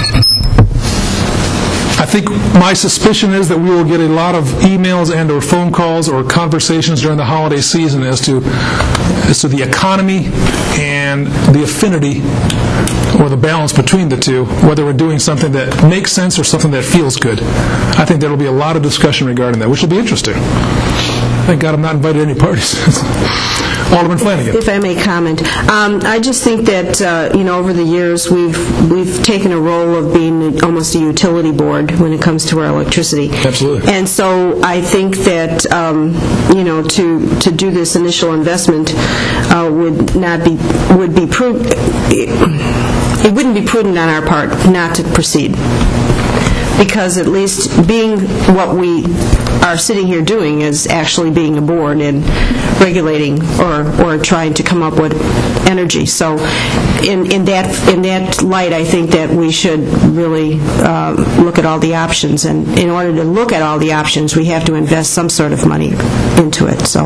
think my suspicion is that we will get a lot of emails and or phone calls or conversations during the holiday season as to as to the economy and the affinity or the balance between the two, whether we're doing something that makes sense or something that feels good. I think there will be a lot of discussion regarding that, which will be interesting. Thank God I'm not invited to any parties. Alderman Flanagan. If I may comment, um, I just think that uh, you know over the years we've we've taken a role of being almost a utility board when it comes to our electricity. Absolutely. And so I think that um, you know to to do this initial investment uh, would not be would be prudent. It, it wouldn't be prudent on our part not to proceed. Because at least being what we are sitting here doing is actually being a board and regulating or, or trying to come up with energy. So in, in that in that light, I think that we should really uh, look at all the options. And in order to look at all the options, we have to invest some sort of money into it. So.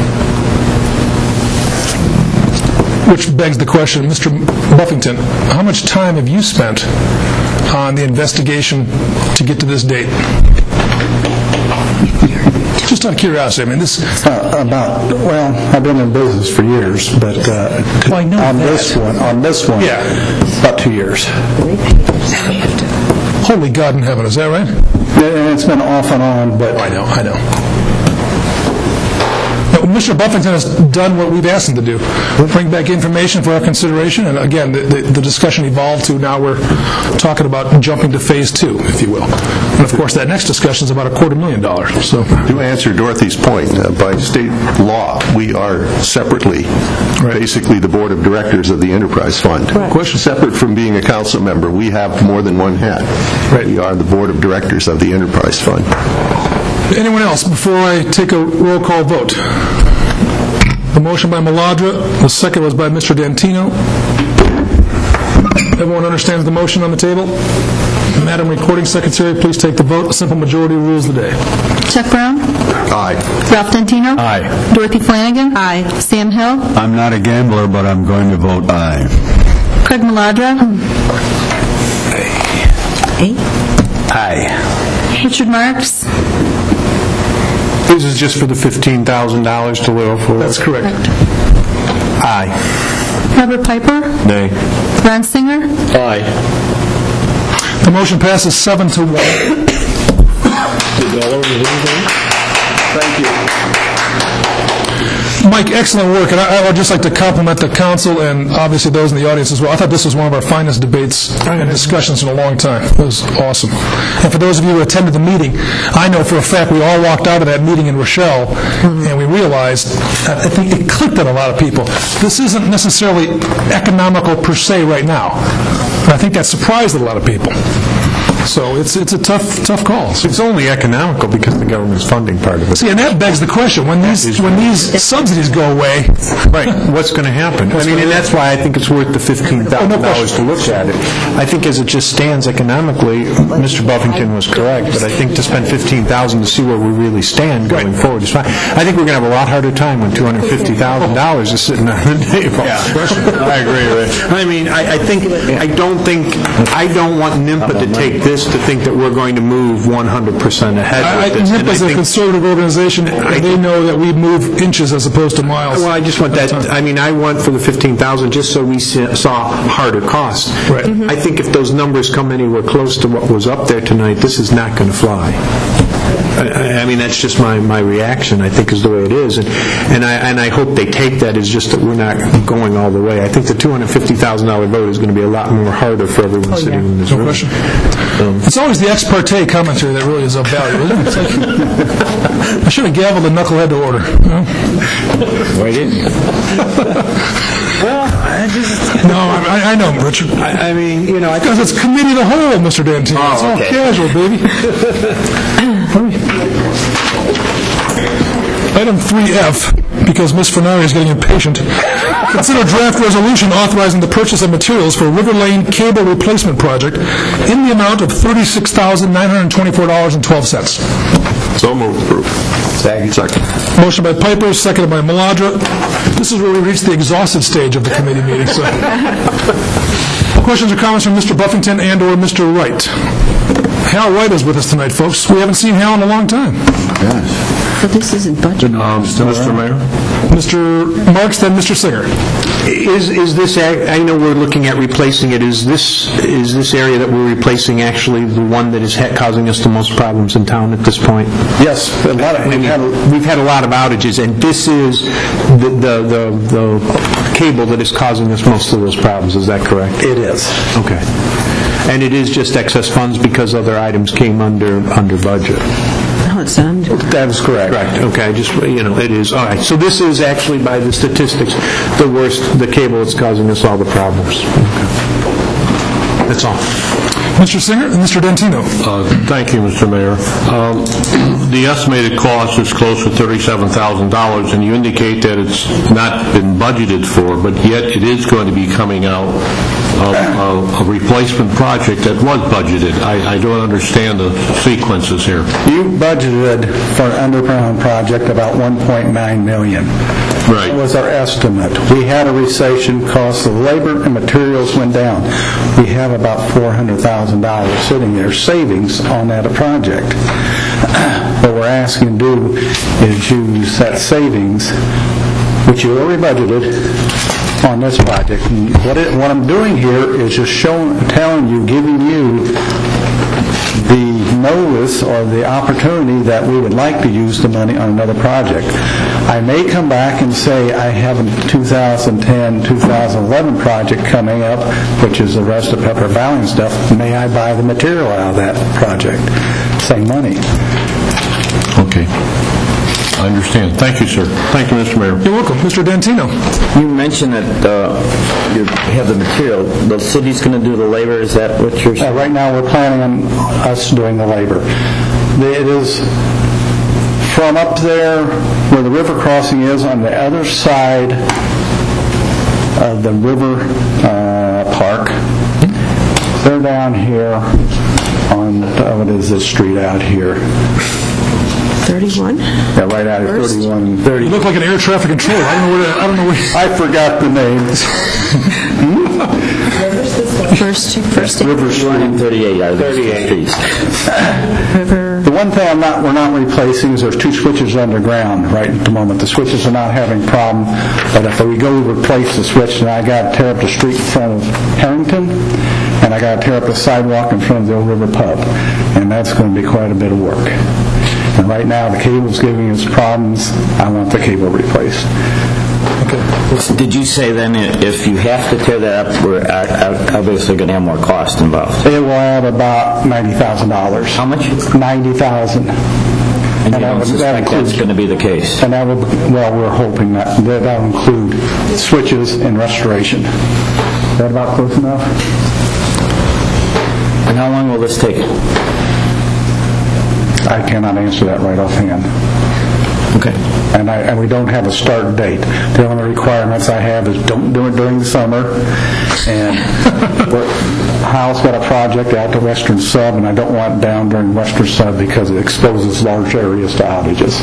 Which begs the question, Mister Buffington, how much time have you spent on the investigation to get to this date? Just out of curiosity, I mean, this... Uh, about, well, I've been in business for years, but uh, well, I know on that. this one, on this one, yeah. about two years. Holy God in heaven, is that right? And it's been off and on, but... I know, I know. Mister Buffington has done what we've asked him to do. Bring back information for our consideration, and again, the, the, the discussion evolved to now we're talking about jumping to phase two, if you will. And of course, that next discussion is about a quarter million dollars. So, to answer Dorothy's point, uh, by state law, we are separately, right. basically the board of directors of the enterprise fund. Right. Question: separate from being a council member, we have more than one hat. Right. We are the board of directors of the enterprise fund. Anyone else before I take a roll call vote? The motion by Maladra, the second was by Mister Dantino. Everyone understands the motion on the table? Madam Recording Secretary, please take the vote. A simple majority rules the day. Chuck Brown? Aye. Ralph Dantino? Aye. Dorothy Flanagan? Aye. Sam Hill? I'm not a gambler, but I'm going to vote aye. Craig Maladra? Aye. Aye. Richard Marks? This is just for the fifteen thousand dollars to Little Fork. That's correct. Aye. Robert Piper? Nay. Ron Singer? Aye. The motion passes seven to one. Thank you. Mike, excellent work, and I, I would just like to compliment the council and obviously those in the audience as well. I thought this was one of our finest debates and discussions in a long time. It was awesome. And for those of you who attended the meeting, I know for a fact we all walked out of that meeting in Rochelle and we realized, I think it clicked on a lot of people. This isn't necessarily economical per se right now. And I think that surprised a lot of people. So it's it's a tough tough call. So it's only economical because the government's funding part of it. See, and that begs the question: when these when these subsidies go away, right? What's going to happen? I mean, and that's why I think it's worth the fifteen thousand dollars to look at it. I think as it just stands economically, Mister Buffington was correct, but I think to spend fifteen thousand to see where we really stand going forward is fine. I think we're going to have a lot harder time when two hundred fifty thousand dollars is sitting on the table. Yeah, I agree. Right? I mean, I, I think I don't think I don't want NIMPA to take this to think that we're going to move one hundred percent ahead I, with this. NIMPA is a conservative organization, and they know that we move inches as opposed to miles. Well, I just want that, I mean, I want for the fifteen thousand just so we saw harder costs. Right. Mm-hmm. I think if those numbers come anywhere close to what was up there tonight, this is not going to fly. I, I mean, that's just my, my reaction, I think, is the way it is. And, and, I, and I hope they take that as just that we're not going all the way. I think the two hundred fifty thousand dollars vote is going to be a lot more harder for everyone oh, sitting yeah. in this no room. Question. Um, it's always the ex parte commentary that really is of value, isn't it? It's like, I should have gavelled the knucklehead to order. You know? Why didn't you? Well, I just... No, I, I know, Richard. I, I mean, you know... Because it's committee of the whole, Mister Dantino. Oh, it's all okay. casual, baby. Item three F, because Miz Fernari is getting impatient. Consider draft resolution authorizing the purchase of materials for River Lane Cable Replacement Project in the amount of thirty-six thousand nine hundred twenty-four dollars and twelve cents. So moved. Approved. Second. Second. Motion by Piper, seconded by Maladra. This is where we reach the exhausted stage of the committee meeting. So. Questions or comments from Mister Buffington and or Mister Wright? Hal White is with us tonight, folks. We haven't seen Hal in a long time. But this isn't budget. Um, Mister Mayor? Mister Marks, then Mister Singer. Is is this, ag- I know we're looking at replacing it, is this, is this area that we're replacing actually the one that is ha- causing us the most problems in town at this point? Yes, a lot of, I mean, we've had a- we've had a lot of outages, and this is the, the, the, the cable that is causing us most of those problems, is that correct? It is. Okay. And it is just excess funds because other items came under, under budget? No, it's not. That is correct. Correct, okay, just, you know, it is, all right. So this is actually, by the statistics, the worst, the cable that's causing us all the problems. Okay. That's all. Mister Singer and Mister Dentino. Uh, Thank you, Mister Mayor. Um, The estimated cost is close to thirty-seven thousand dollars, and you indicate that it's not been budgeted for, but yet it is going to be coming out of a- a replacement project that was budgeted. I I don't understand the sequences here. You budgeted for an underground project about one point nine million dollars. Right. That was our estimate. We had a recession, cost of labor and materials went down. We have about four hundred thousand dollars sitting there, savings on that project. What we're asking to do is use that savings, which you already budgeted, on this project. And what, it, what I'm doing here is just showing, telling you, giving you the notice or the opportunity that we would like to use the money on another project. I may come back and say I have a two thousand ten, two thousand eleven project coming up, which is the rest of Pepper Valley and stuff. May I buy the material out of that project? Same money. Okay. I understand. Thank you, sir. Thank you, Mister Mayor. You're welcome. Mister Dentino. You mentioned that uh, you have the material. The city's going to do the labor. Is that what you're saying? Uh, right now, we're planning on us doing the labor. It is from up there where the river crossing is on the other side of the river uh, park. They're down here on, uh, what is this street out here? thirty-one? Yeah, right out of thirty-one and thirty. You look like an air traffic controller. I don't know where. I don't know where. I forgot the names. First, first. River Street. thirty-eight out of thirty-eight streets. River. The one thing I'm not, we're not replacing is there's two switches underground right at the moment. The switches are not having a problem, but if we go to replace the switch, then I got to tear up the street in front of Harrington, and I got to tear up the sidewalk in front of the Old River Pub, and that's going to be quite a bit of work. And right now, the cable's giving us problems. I want the cable replaced. Okay. Did you say then if you have to tear that up, we're obviously going to have more cost involved? It will add about ninety thousand dollars. How much? ninety thousand dollars. And you don't suspect that's going to be the case? And that will, well, we're hoping that that will include switches and restoration. Is that about close enough? And how long will this take? I cannot answer that right offhand. Okay. And, I, and we don't have a start date. The only requirements I have is don't do it during the summer. And Hal's got a project out to Western Sub, and I don't want it down during Western Sub because it exposes large areas to outages.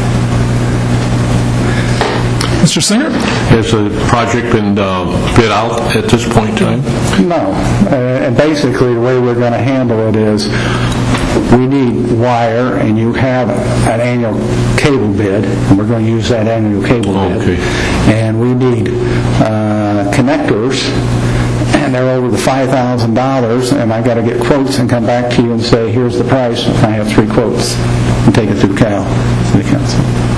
Mister Singer? Has the project been uh, bid out at this point in time? No. Uh, and basically the way we're going to handle it is we need wire, and you have an annual cable bid, and we're going to use that annual cable bid. Okay. And we need uh, connectors, and they're over the five thousand dollars, and I got to get quotes and come back to you and say, here's the price. I have three quotes, and take it through Cal, City Council.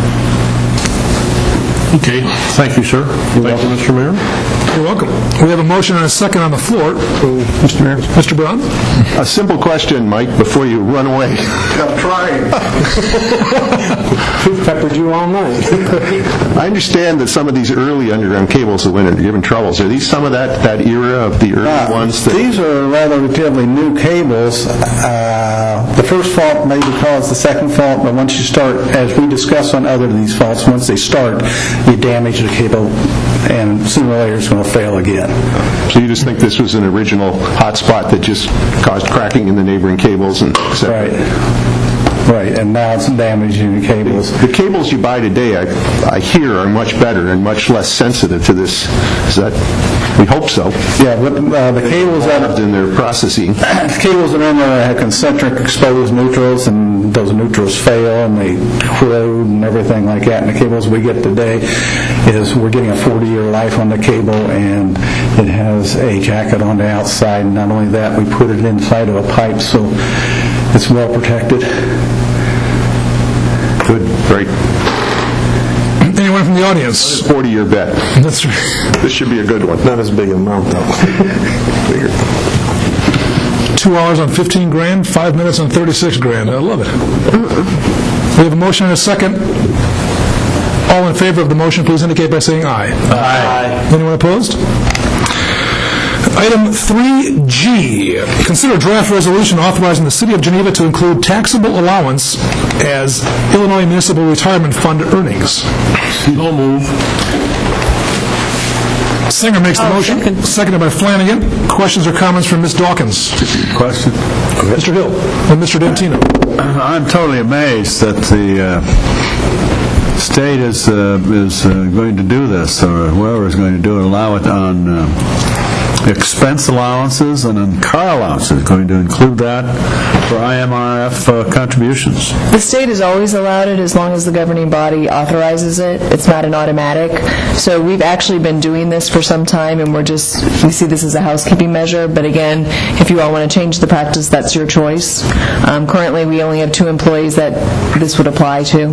Okay. Thank you, sir. Thank you, Mister Mayor. You're welcome. We have a motion and a second on the floor. Mister Mayor. Mister Brown? A simple question, Mike, before you run away. I'm trying. We've peppered you all night. I understand that some of these early underground cables that went into given troubles, are these some of that, that era of the early Uh, ones? That these are relatively new cables. Uh, the first fault may be caused the second fault, but once you start, as we discussed on other of these faults, once they start, you damage the cable, and sooner or later it's going to fail again. So you just think this was an original hotspot that just caused cracking in the neighboring cables and et cetera? Right. Right, and now it's damaging the cables. The cables you buy today, I, I hear, are much better and much less sensitive to this. Is that? We hope so. Yeah, but uh, the cables that in their processing. The cables that are in there have concentric exposed neutrals, and those neutrals fail and they corrode and everything like that. And the cables we get today is we're getting a forty-year life on the cable, and it has a jacket on the outside. And not only that, we put it inside of a pipe, so it's well protected. Good, great. Anyone from the audience? forty-year bet. That's right. This should be a good one. Not as big an amount, though. Bigger. Two hours on fifteen grand, five minutes on thirty-six grand. I love it. We have a motion and a second. All in favor of the motion, please indicate by saying aye. Aye. Anyone opposed? Item three G, consider draft resolution authorizing the City of Geneva to include taxable allowance as Illinois Municipal Retirement Fund earnings. So move. Singer makes the motion, seconded by Flanagan. Questions or comments from Miz Dawkins? Question? Mister Hill and Mister Dantino. I'm totally amazed that the uh, state is uh, is uh, going to do this, or whoever is going to do it, allow it on uh, expense allowances and on car allowances, going to include that for I M R F uh, contributions. The state has always allowed it as long as the governing body authorizes it. It's not an automatic. So we've actually been doing this for some time, and we're just, we see this as a housekeeping measure. But again, if you all want to change the practice, that's your choice. Um, currently, we only have two employees that this would apply to.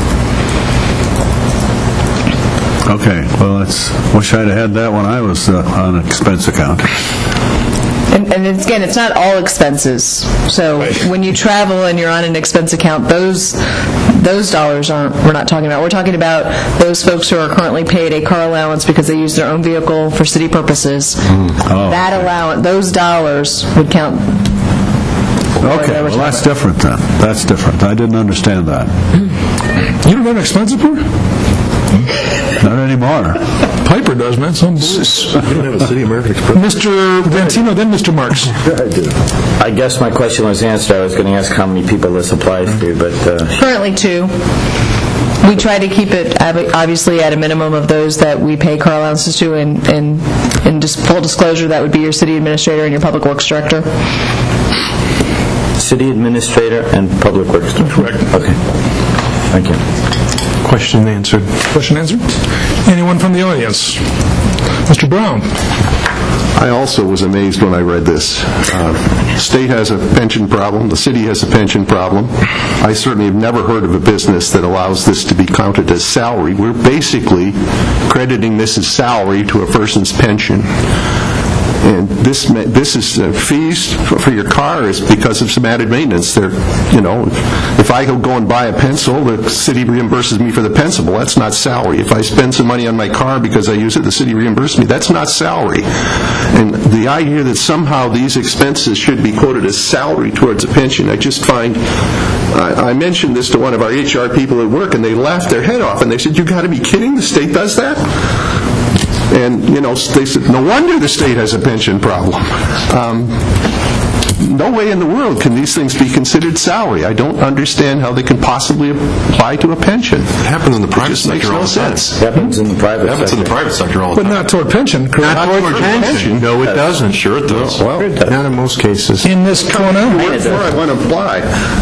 Okay, well, that's, wish I'd have had that when I was uh, on an expense account. And, and it's, again, it's not all expenses. So when you travel and you're on an expense account, those those dollars aren't, we're not talking about. We're talking about those folks who are currently paid a car allowance because they use their own vehicle for city purposes. Mm. Oh, that okay. allowance, those dollars would count. Okay, well, that's different then. That's different. I didn't understand that. You don't have an expense report? Not anymore. Piper does, man. Some You don't have a City American Express. Mister Dantino, then Mister Marks. I do. I guess my question was answered. I was going to ask how many people this applies to, but... Uh, Currently two. We try to keep it ob- obviously at a minimum of those that we pay car allowances to, and, and, and just full disclosure, that would be your city administrator and your public works director. City administrator and public works director. Correct. Okay. Thank you. Question answered. Question answered. Anyone from the audience? Mister Brown. I also was amazed when I read this. Uh, state has a pension problem. The city has a pension problem. I certainly have never heard of a business that allows this to be counted as salary. We're basically crediting this as salary to a person's pension. And this this is uh, fees for your car is because of some added maintenance. They're, you know, if I go and buy a pencil, the city reimburses me for the pencil. Well, that's not salary. If I spend some money on my car because I use it, the city reimburses me. That's not salary. And the idea that somehow these expenses should be quoted as salary towards a pension, I just find. I, I mentioned this to one of our H R people at work, and they laughed their head off, and they said, "You got to be kidding! The state does that?" And, you know, they said, no wonder the state has a pension problem. Um, no way in the world can these things be considered salary. I don't understand how they can possibly apply to a pension. It happens in the private sector sector all all the time. sense. It happens in the private It happens in sector. the private sector all the But time. not toward pension, correct? Not toward pension. No, it doesn't. Sure it does. Well, Not in most cases. In this corner, where I want to apply.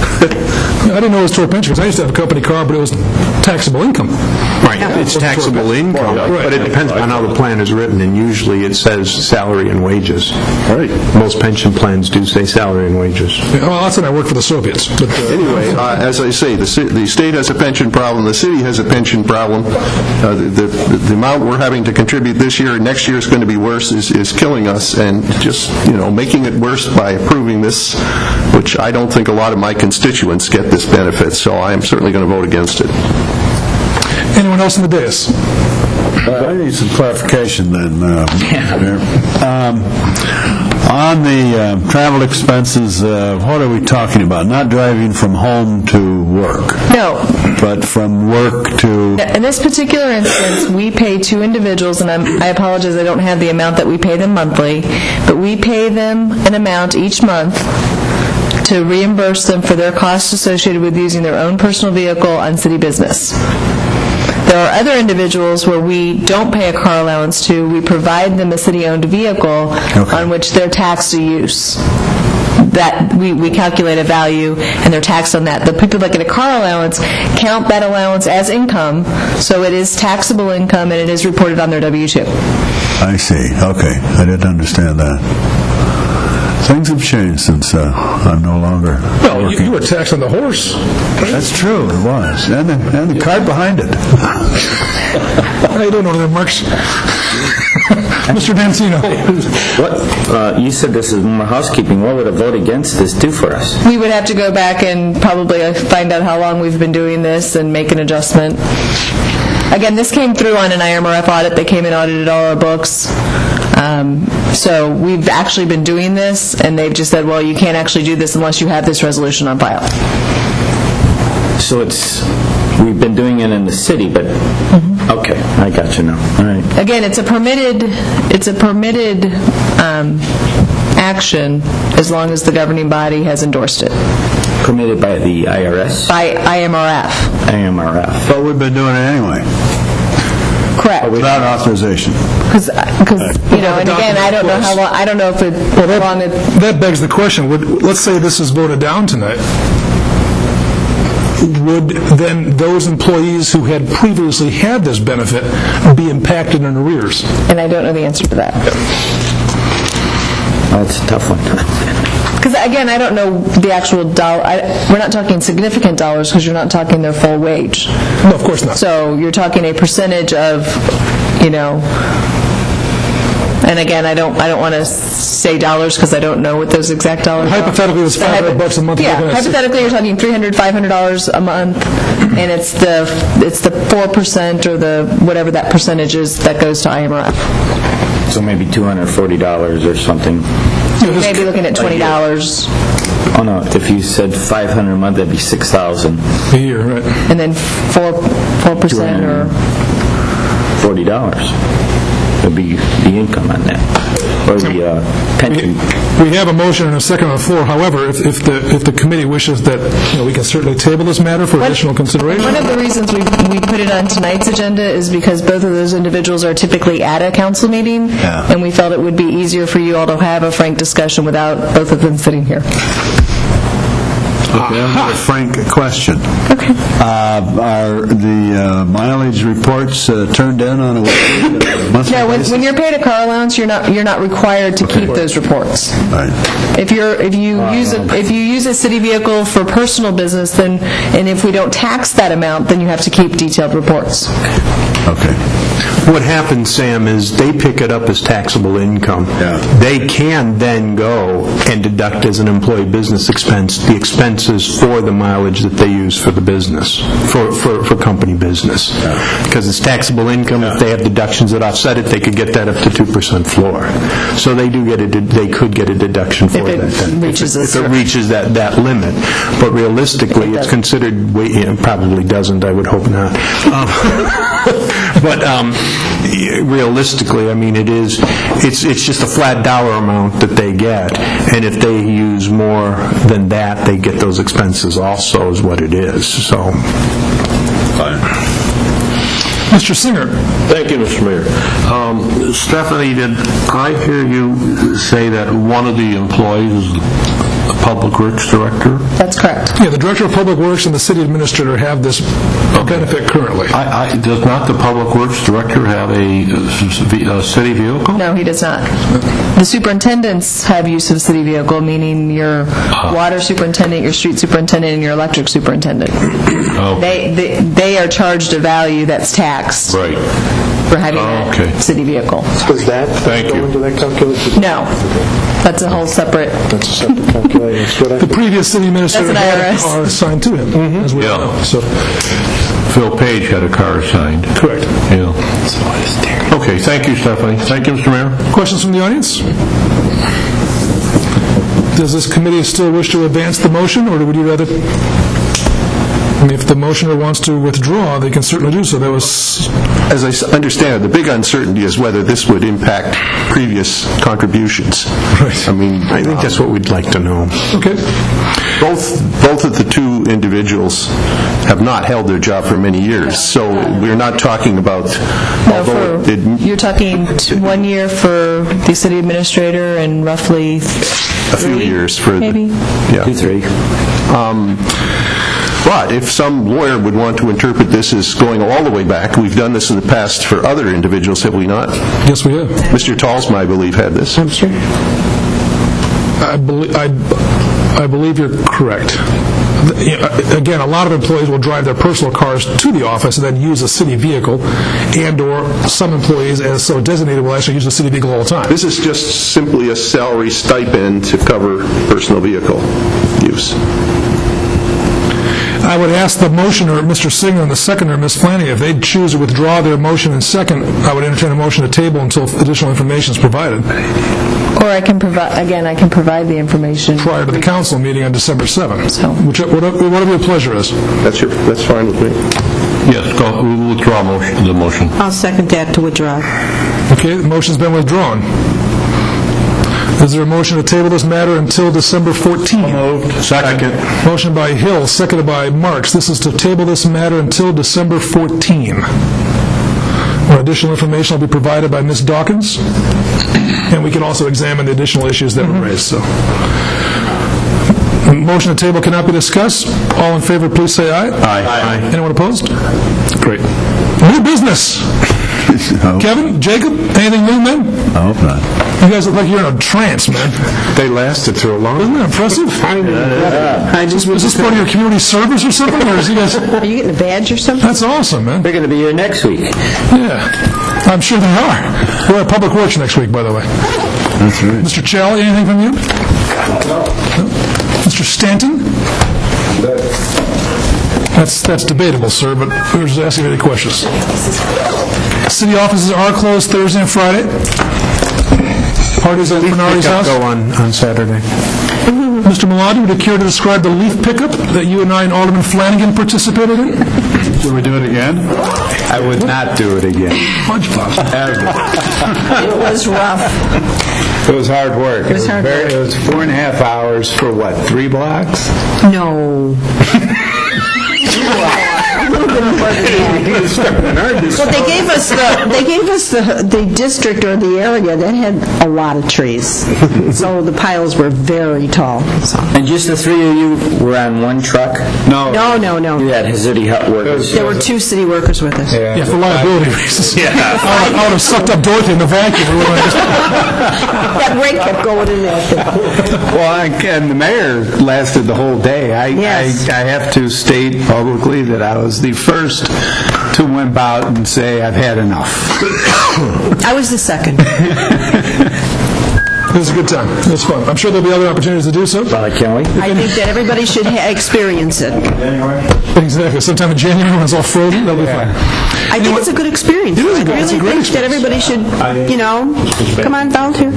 I didn't know it was toward pension, because I used to have a company car, but it was taxable income. Right, it's taxable income, but it depends on how the plan is written, and usually it says salary and wages. Right. Most pension plans do say salary and wages. Well, that's when I worked for the Soviets. But uh, Anyway, uh, as I say, the, ci- the state has a pension problem, the city has a pension problem. Uh, the, the, the amount we're having to contribute this year and next year is going to be worse is, is killing us, and just, you know, making it worse by approving this, which I don't think a lot of my constituents get this benefit, so I am certainly going to vote against it. anyone else in the dais? Uh, I need some clarification then, uh, Mayor. Um, on the uh, travel expenses, uh, what are we talking about? Not driving from home to work? No. But from work to... In this particular instance, we pay two individuals, and I'm, I apologize, I don't have the amount that we pay them monthly, but we pay them an amount each month to reimburse them for their costs associated with using their own personal vehicle on city business. There are other individuals where we don't pay a car allowance to. We provide them a city-owned vehicle on which they're taxed to use. That we, we calculate a value, and they're taxed on that. The people that get a car allowance count that allowance as income, so it is taxable income, and it is reported on their W two. I see. Okay. I didn't understand that. Things have changed since uh, I'm no longer Well, you, working. you were taxed on the horse. That's true, it was. And the, and the cart behind it. How you doing over there, Marks? Mister Dancino. What, uh, you said this is more housekeeping. What would a vote against this do for us? We would have to go back and probably find out how long we've been doing this and make an adjustment. Again, this came through on an I M R F audit. They came and audited all our books. Um, so we've actually been doing this, and they've just said, well, you can't actually do this unless you have this resolution on file. So it's, we've been doing it in the city, but, okay, I got you now. All right. Again, it's a permitted, it's a permitted um, action as long as the governing body has endorsed it. Permitted by the I R S? By I M R F. I M R F. But we've been doing it anyway. Correct. Without authorization. Because, you know, and again, I don't know how long, I don't know if it, Well, how long that, it, that begs the question. Would, let's say this is voted down tonight. Would then those employees who had previously had this benefit be impacted in arrears? and I don't know the answer to that. Oh, it's a tough one. Because again, I don't know the actual dollar, I, we're not talking significant dollars because you're not talking their full wage. No, of course not. So you're talking a percentage of, you know, and again, I don't I don't want to say dollars because I don't know what those exact dollars are. Hypothetically, it's five hundred bucks a month. Yeah, hypothetically, you're talking three hundred dollars, five hundred dollars a month, and it's the it's the four percent or the whatever that percentage is that goes to I M R F. So maybe two hundred forty dollars or something. You may be looking at twenty dollars. Oh, no, if you said five hundred dollars a month, that'd be six thousand dollars. A year, right. And then four percent or... forty dollars would be the income on that, or the uh, pension. We have a motion and a second on the floor. However, if, if the if the committee wishes that, you know, we can certainly table this matter for additional consideration. One of the reasons we we put it on tonight's agenda is because both of those individuals are typically at a council meeting, Yeah. and we felt it would be easier for you all to have a frank discussion without both of them sitting here. Okay, I have a frank question. Okay. Uh, are the uh, mileage reports uh, turned in on a monthly No, when, basis? when you're paid a car allowance, you're not you're not required to keep those reports. Right. If you're if you use a if you use a city vehicle for personal business, then and if we don't tax that amount, then you have to keep detailed reports. Okay. What happens, Sam, is they pick it up as taxable income. Yeah. They can then go and deduct as an employee business expense the expenses for the mileage that they use for the business, for, for, for company business. Because it's taxable income. If they have deductions that offset it, they could get that up to two percent floor. So they do get a, they could get a deduction for If it that. then. reaches a if it certain- realistically reaches that, that limit. But realistically, It it's doesn't. considered, way- yeah, it probably doesn't, I would hope not. Um, But um, realistically, I mean, it is, it's it's just a flat dollar amount that they get, and if they use more than that, they get those expenses also, is what it is, so. Mister Singer. Thank you, Mister Mayor. Um, Stephanie, did I hear you say that one of the employees is the Public Works Director? That's correct. Yeah, the Director of Public Works and the City Administrator have this benefit currently. I, I, does not the Public Works Director have a, a city vehicle? No, he does not. The superintendents have use of a city vehicle, meaning your water superintendent, your street superintendent, and your electric superintendent. They, they they are charged a value that's taxed Right. for having Oh, a okay. city vehicle. Does that Thank go you. into that calculation? No, that's a whole separate. That's a separate calculation. That's what I- The previous City Administrator That's an I R had S. a car assigned to him, as we Yeah. know. So, Phil Page had a car assigned. correct. Yeah. Okay, thank you, Stephanie. Thank you, Mister Mayor. Questions from the audience? Does this committee still wish to advance the motion, or would you rather I mean, if the motioner wants to withdraw, they can certainly do so. That was... As I s- understand it, the big uncertainty is whether this would impact previous contributions. Right. I mean, I think that's what we'd like to know. Okay. both both of the two individuals have not held their job for many years, so we're not talking about, No, although for, it, you're talking t- one year for the city administrator and roughly a few years for maybe? the... Yeah. Two, three. Um, But if some lawyer would want to interpret this as going all the way back, we've done this in the past for other individuals, have we not? Yes, we have. Mister Talsma, I believe, had this. I'm sure. I believe, I, I believe you're correct. You know, again, a lot of employees will drive their personal cars to the office and then use a city vehicle, and/or some employees, as so designated, will actually use a city vehicle all the time. This is just simply a salary stipend to cover personal vehicle use. I would ask the motioner, Mister Singer, and the seconder, Miz Flanagan, if they'd choose to withdraw their motion and second, I would entertain a motion to table until additional information is provided. Or I can provide, again, I can provide the information. Prior to the council meeting on December seventh. So. Which, whatever, whatever your pleasure is. That's your, that's fine with me. Yes, go, we'll withdraw motion, the motion. I'll second that to withdraw. Okay, the motion's been withdrawn. Is there a motion to table this matter until December fourteenth? Moved. Second. Motion by Hill, seconded by Marks. This is to table this matter until December fourteenth. Where additional information will be provided by Miz Dawkins, and we can also examine the additional issues that were raised. So, the motion to table cannot be discussed. All in favor, please say aye. Aye. Aye. Anyone opposed? Great. New business. Kevin, Jacob, anything new, man? I hope not. You guys look like you're in a trance, man. They lasted through a long... Isn't that impressive? I Is this, is this part of your community service or something? Or is you guys... Are you getting a badge or something? That's awesome, man. They're going to be here next week. Yeah, I'm sure they are. We're at Public Works next week, by the way. That's right. Mister Challey, anything from you? No. Mister Stanton? That's that's debatable, sir, but we're just asking any questions. City offices are closed Thursday and Friday. Parties at Bernardi's house. Go on, on Saturday. Mister Maladi, would you care to describe the leaf pickup that you and I and Alderman Flanagan participated in? Should we do it again? I would not do it again. Fudge pop. It was rough. It was hard work. It was hard very, work. It was four and a half hours for what, three blocks? No. Well, they gave us the they gave us the the district or the area that had a lot of trees, so the piles were very tall. So. And just the three of you were on one truck? No. No, no, no. You had city hut workers. There were two city workers with us. Yeah, for liability reasons. Yeah. I would have sucked up Dorothy in the vacuum. That rate kept going in there. Well, I- and the mayor lasted the whole day. I, Yes. I, I have to state publicly that I was the first to wimp out and say I've had enough. I was the second. It was a good time. It was fun. I'm sure there'll be other opportunities to do so. Uh, can we? I think that everybody should ha- experience it. Exactly. Sometime in January when it's all frozen, that'll be fun. I think it's a good experience. It is a good- I it's a really great think that everybody should, you know, come on, volunteer.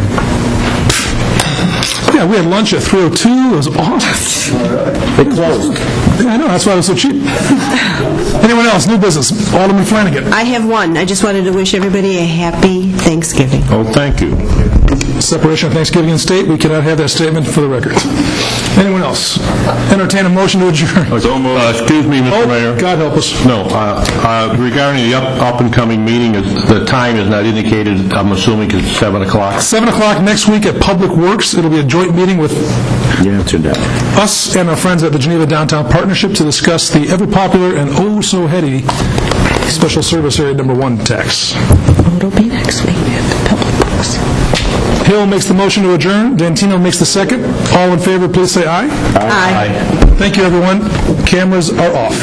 Yeah, we had lunch at three oh two. It was awesome. They closed. Yeah, I know. That's why it was so cheap. Anyone else? New business? Alderman Flanagan. I have one. I just wanted to wish everybody a happy Thanksgiving. Oh, thank you. Separation of Thanksgiving and state. We cannot have that statement for the record. Anyone else? Entertain a motion to adjourn. Uh, excuse me, Mister Oh, Mayor. God help us. No, uh, uh, regarding the up, up and coming meeting, is- the time is not indicated. I'm assuming it's seven o'clock. Seven o'clock next week at Public Works. It'll be a joint meeting with You answered that. us and our friends at the Geneva Downtown Partnership to discuss the ever-popular and oh-so-heady Special Service Area Number One tax. Oh, it'll be next week at the Public Works. Hill makes the motion to adjourn. Dantino makes the second. All in favor, please say aye. Aye. Thank you, everyone. Cameras are off.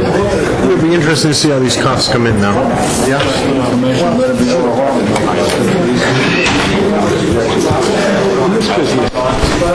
It'll be interesting to see how these costs come in now. Yeah.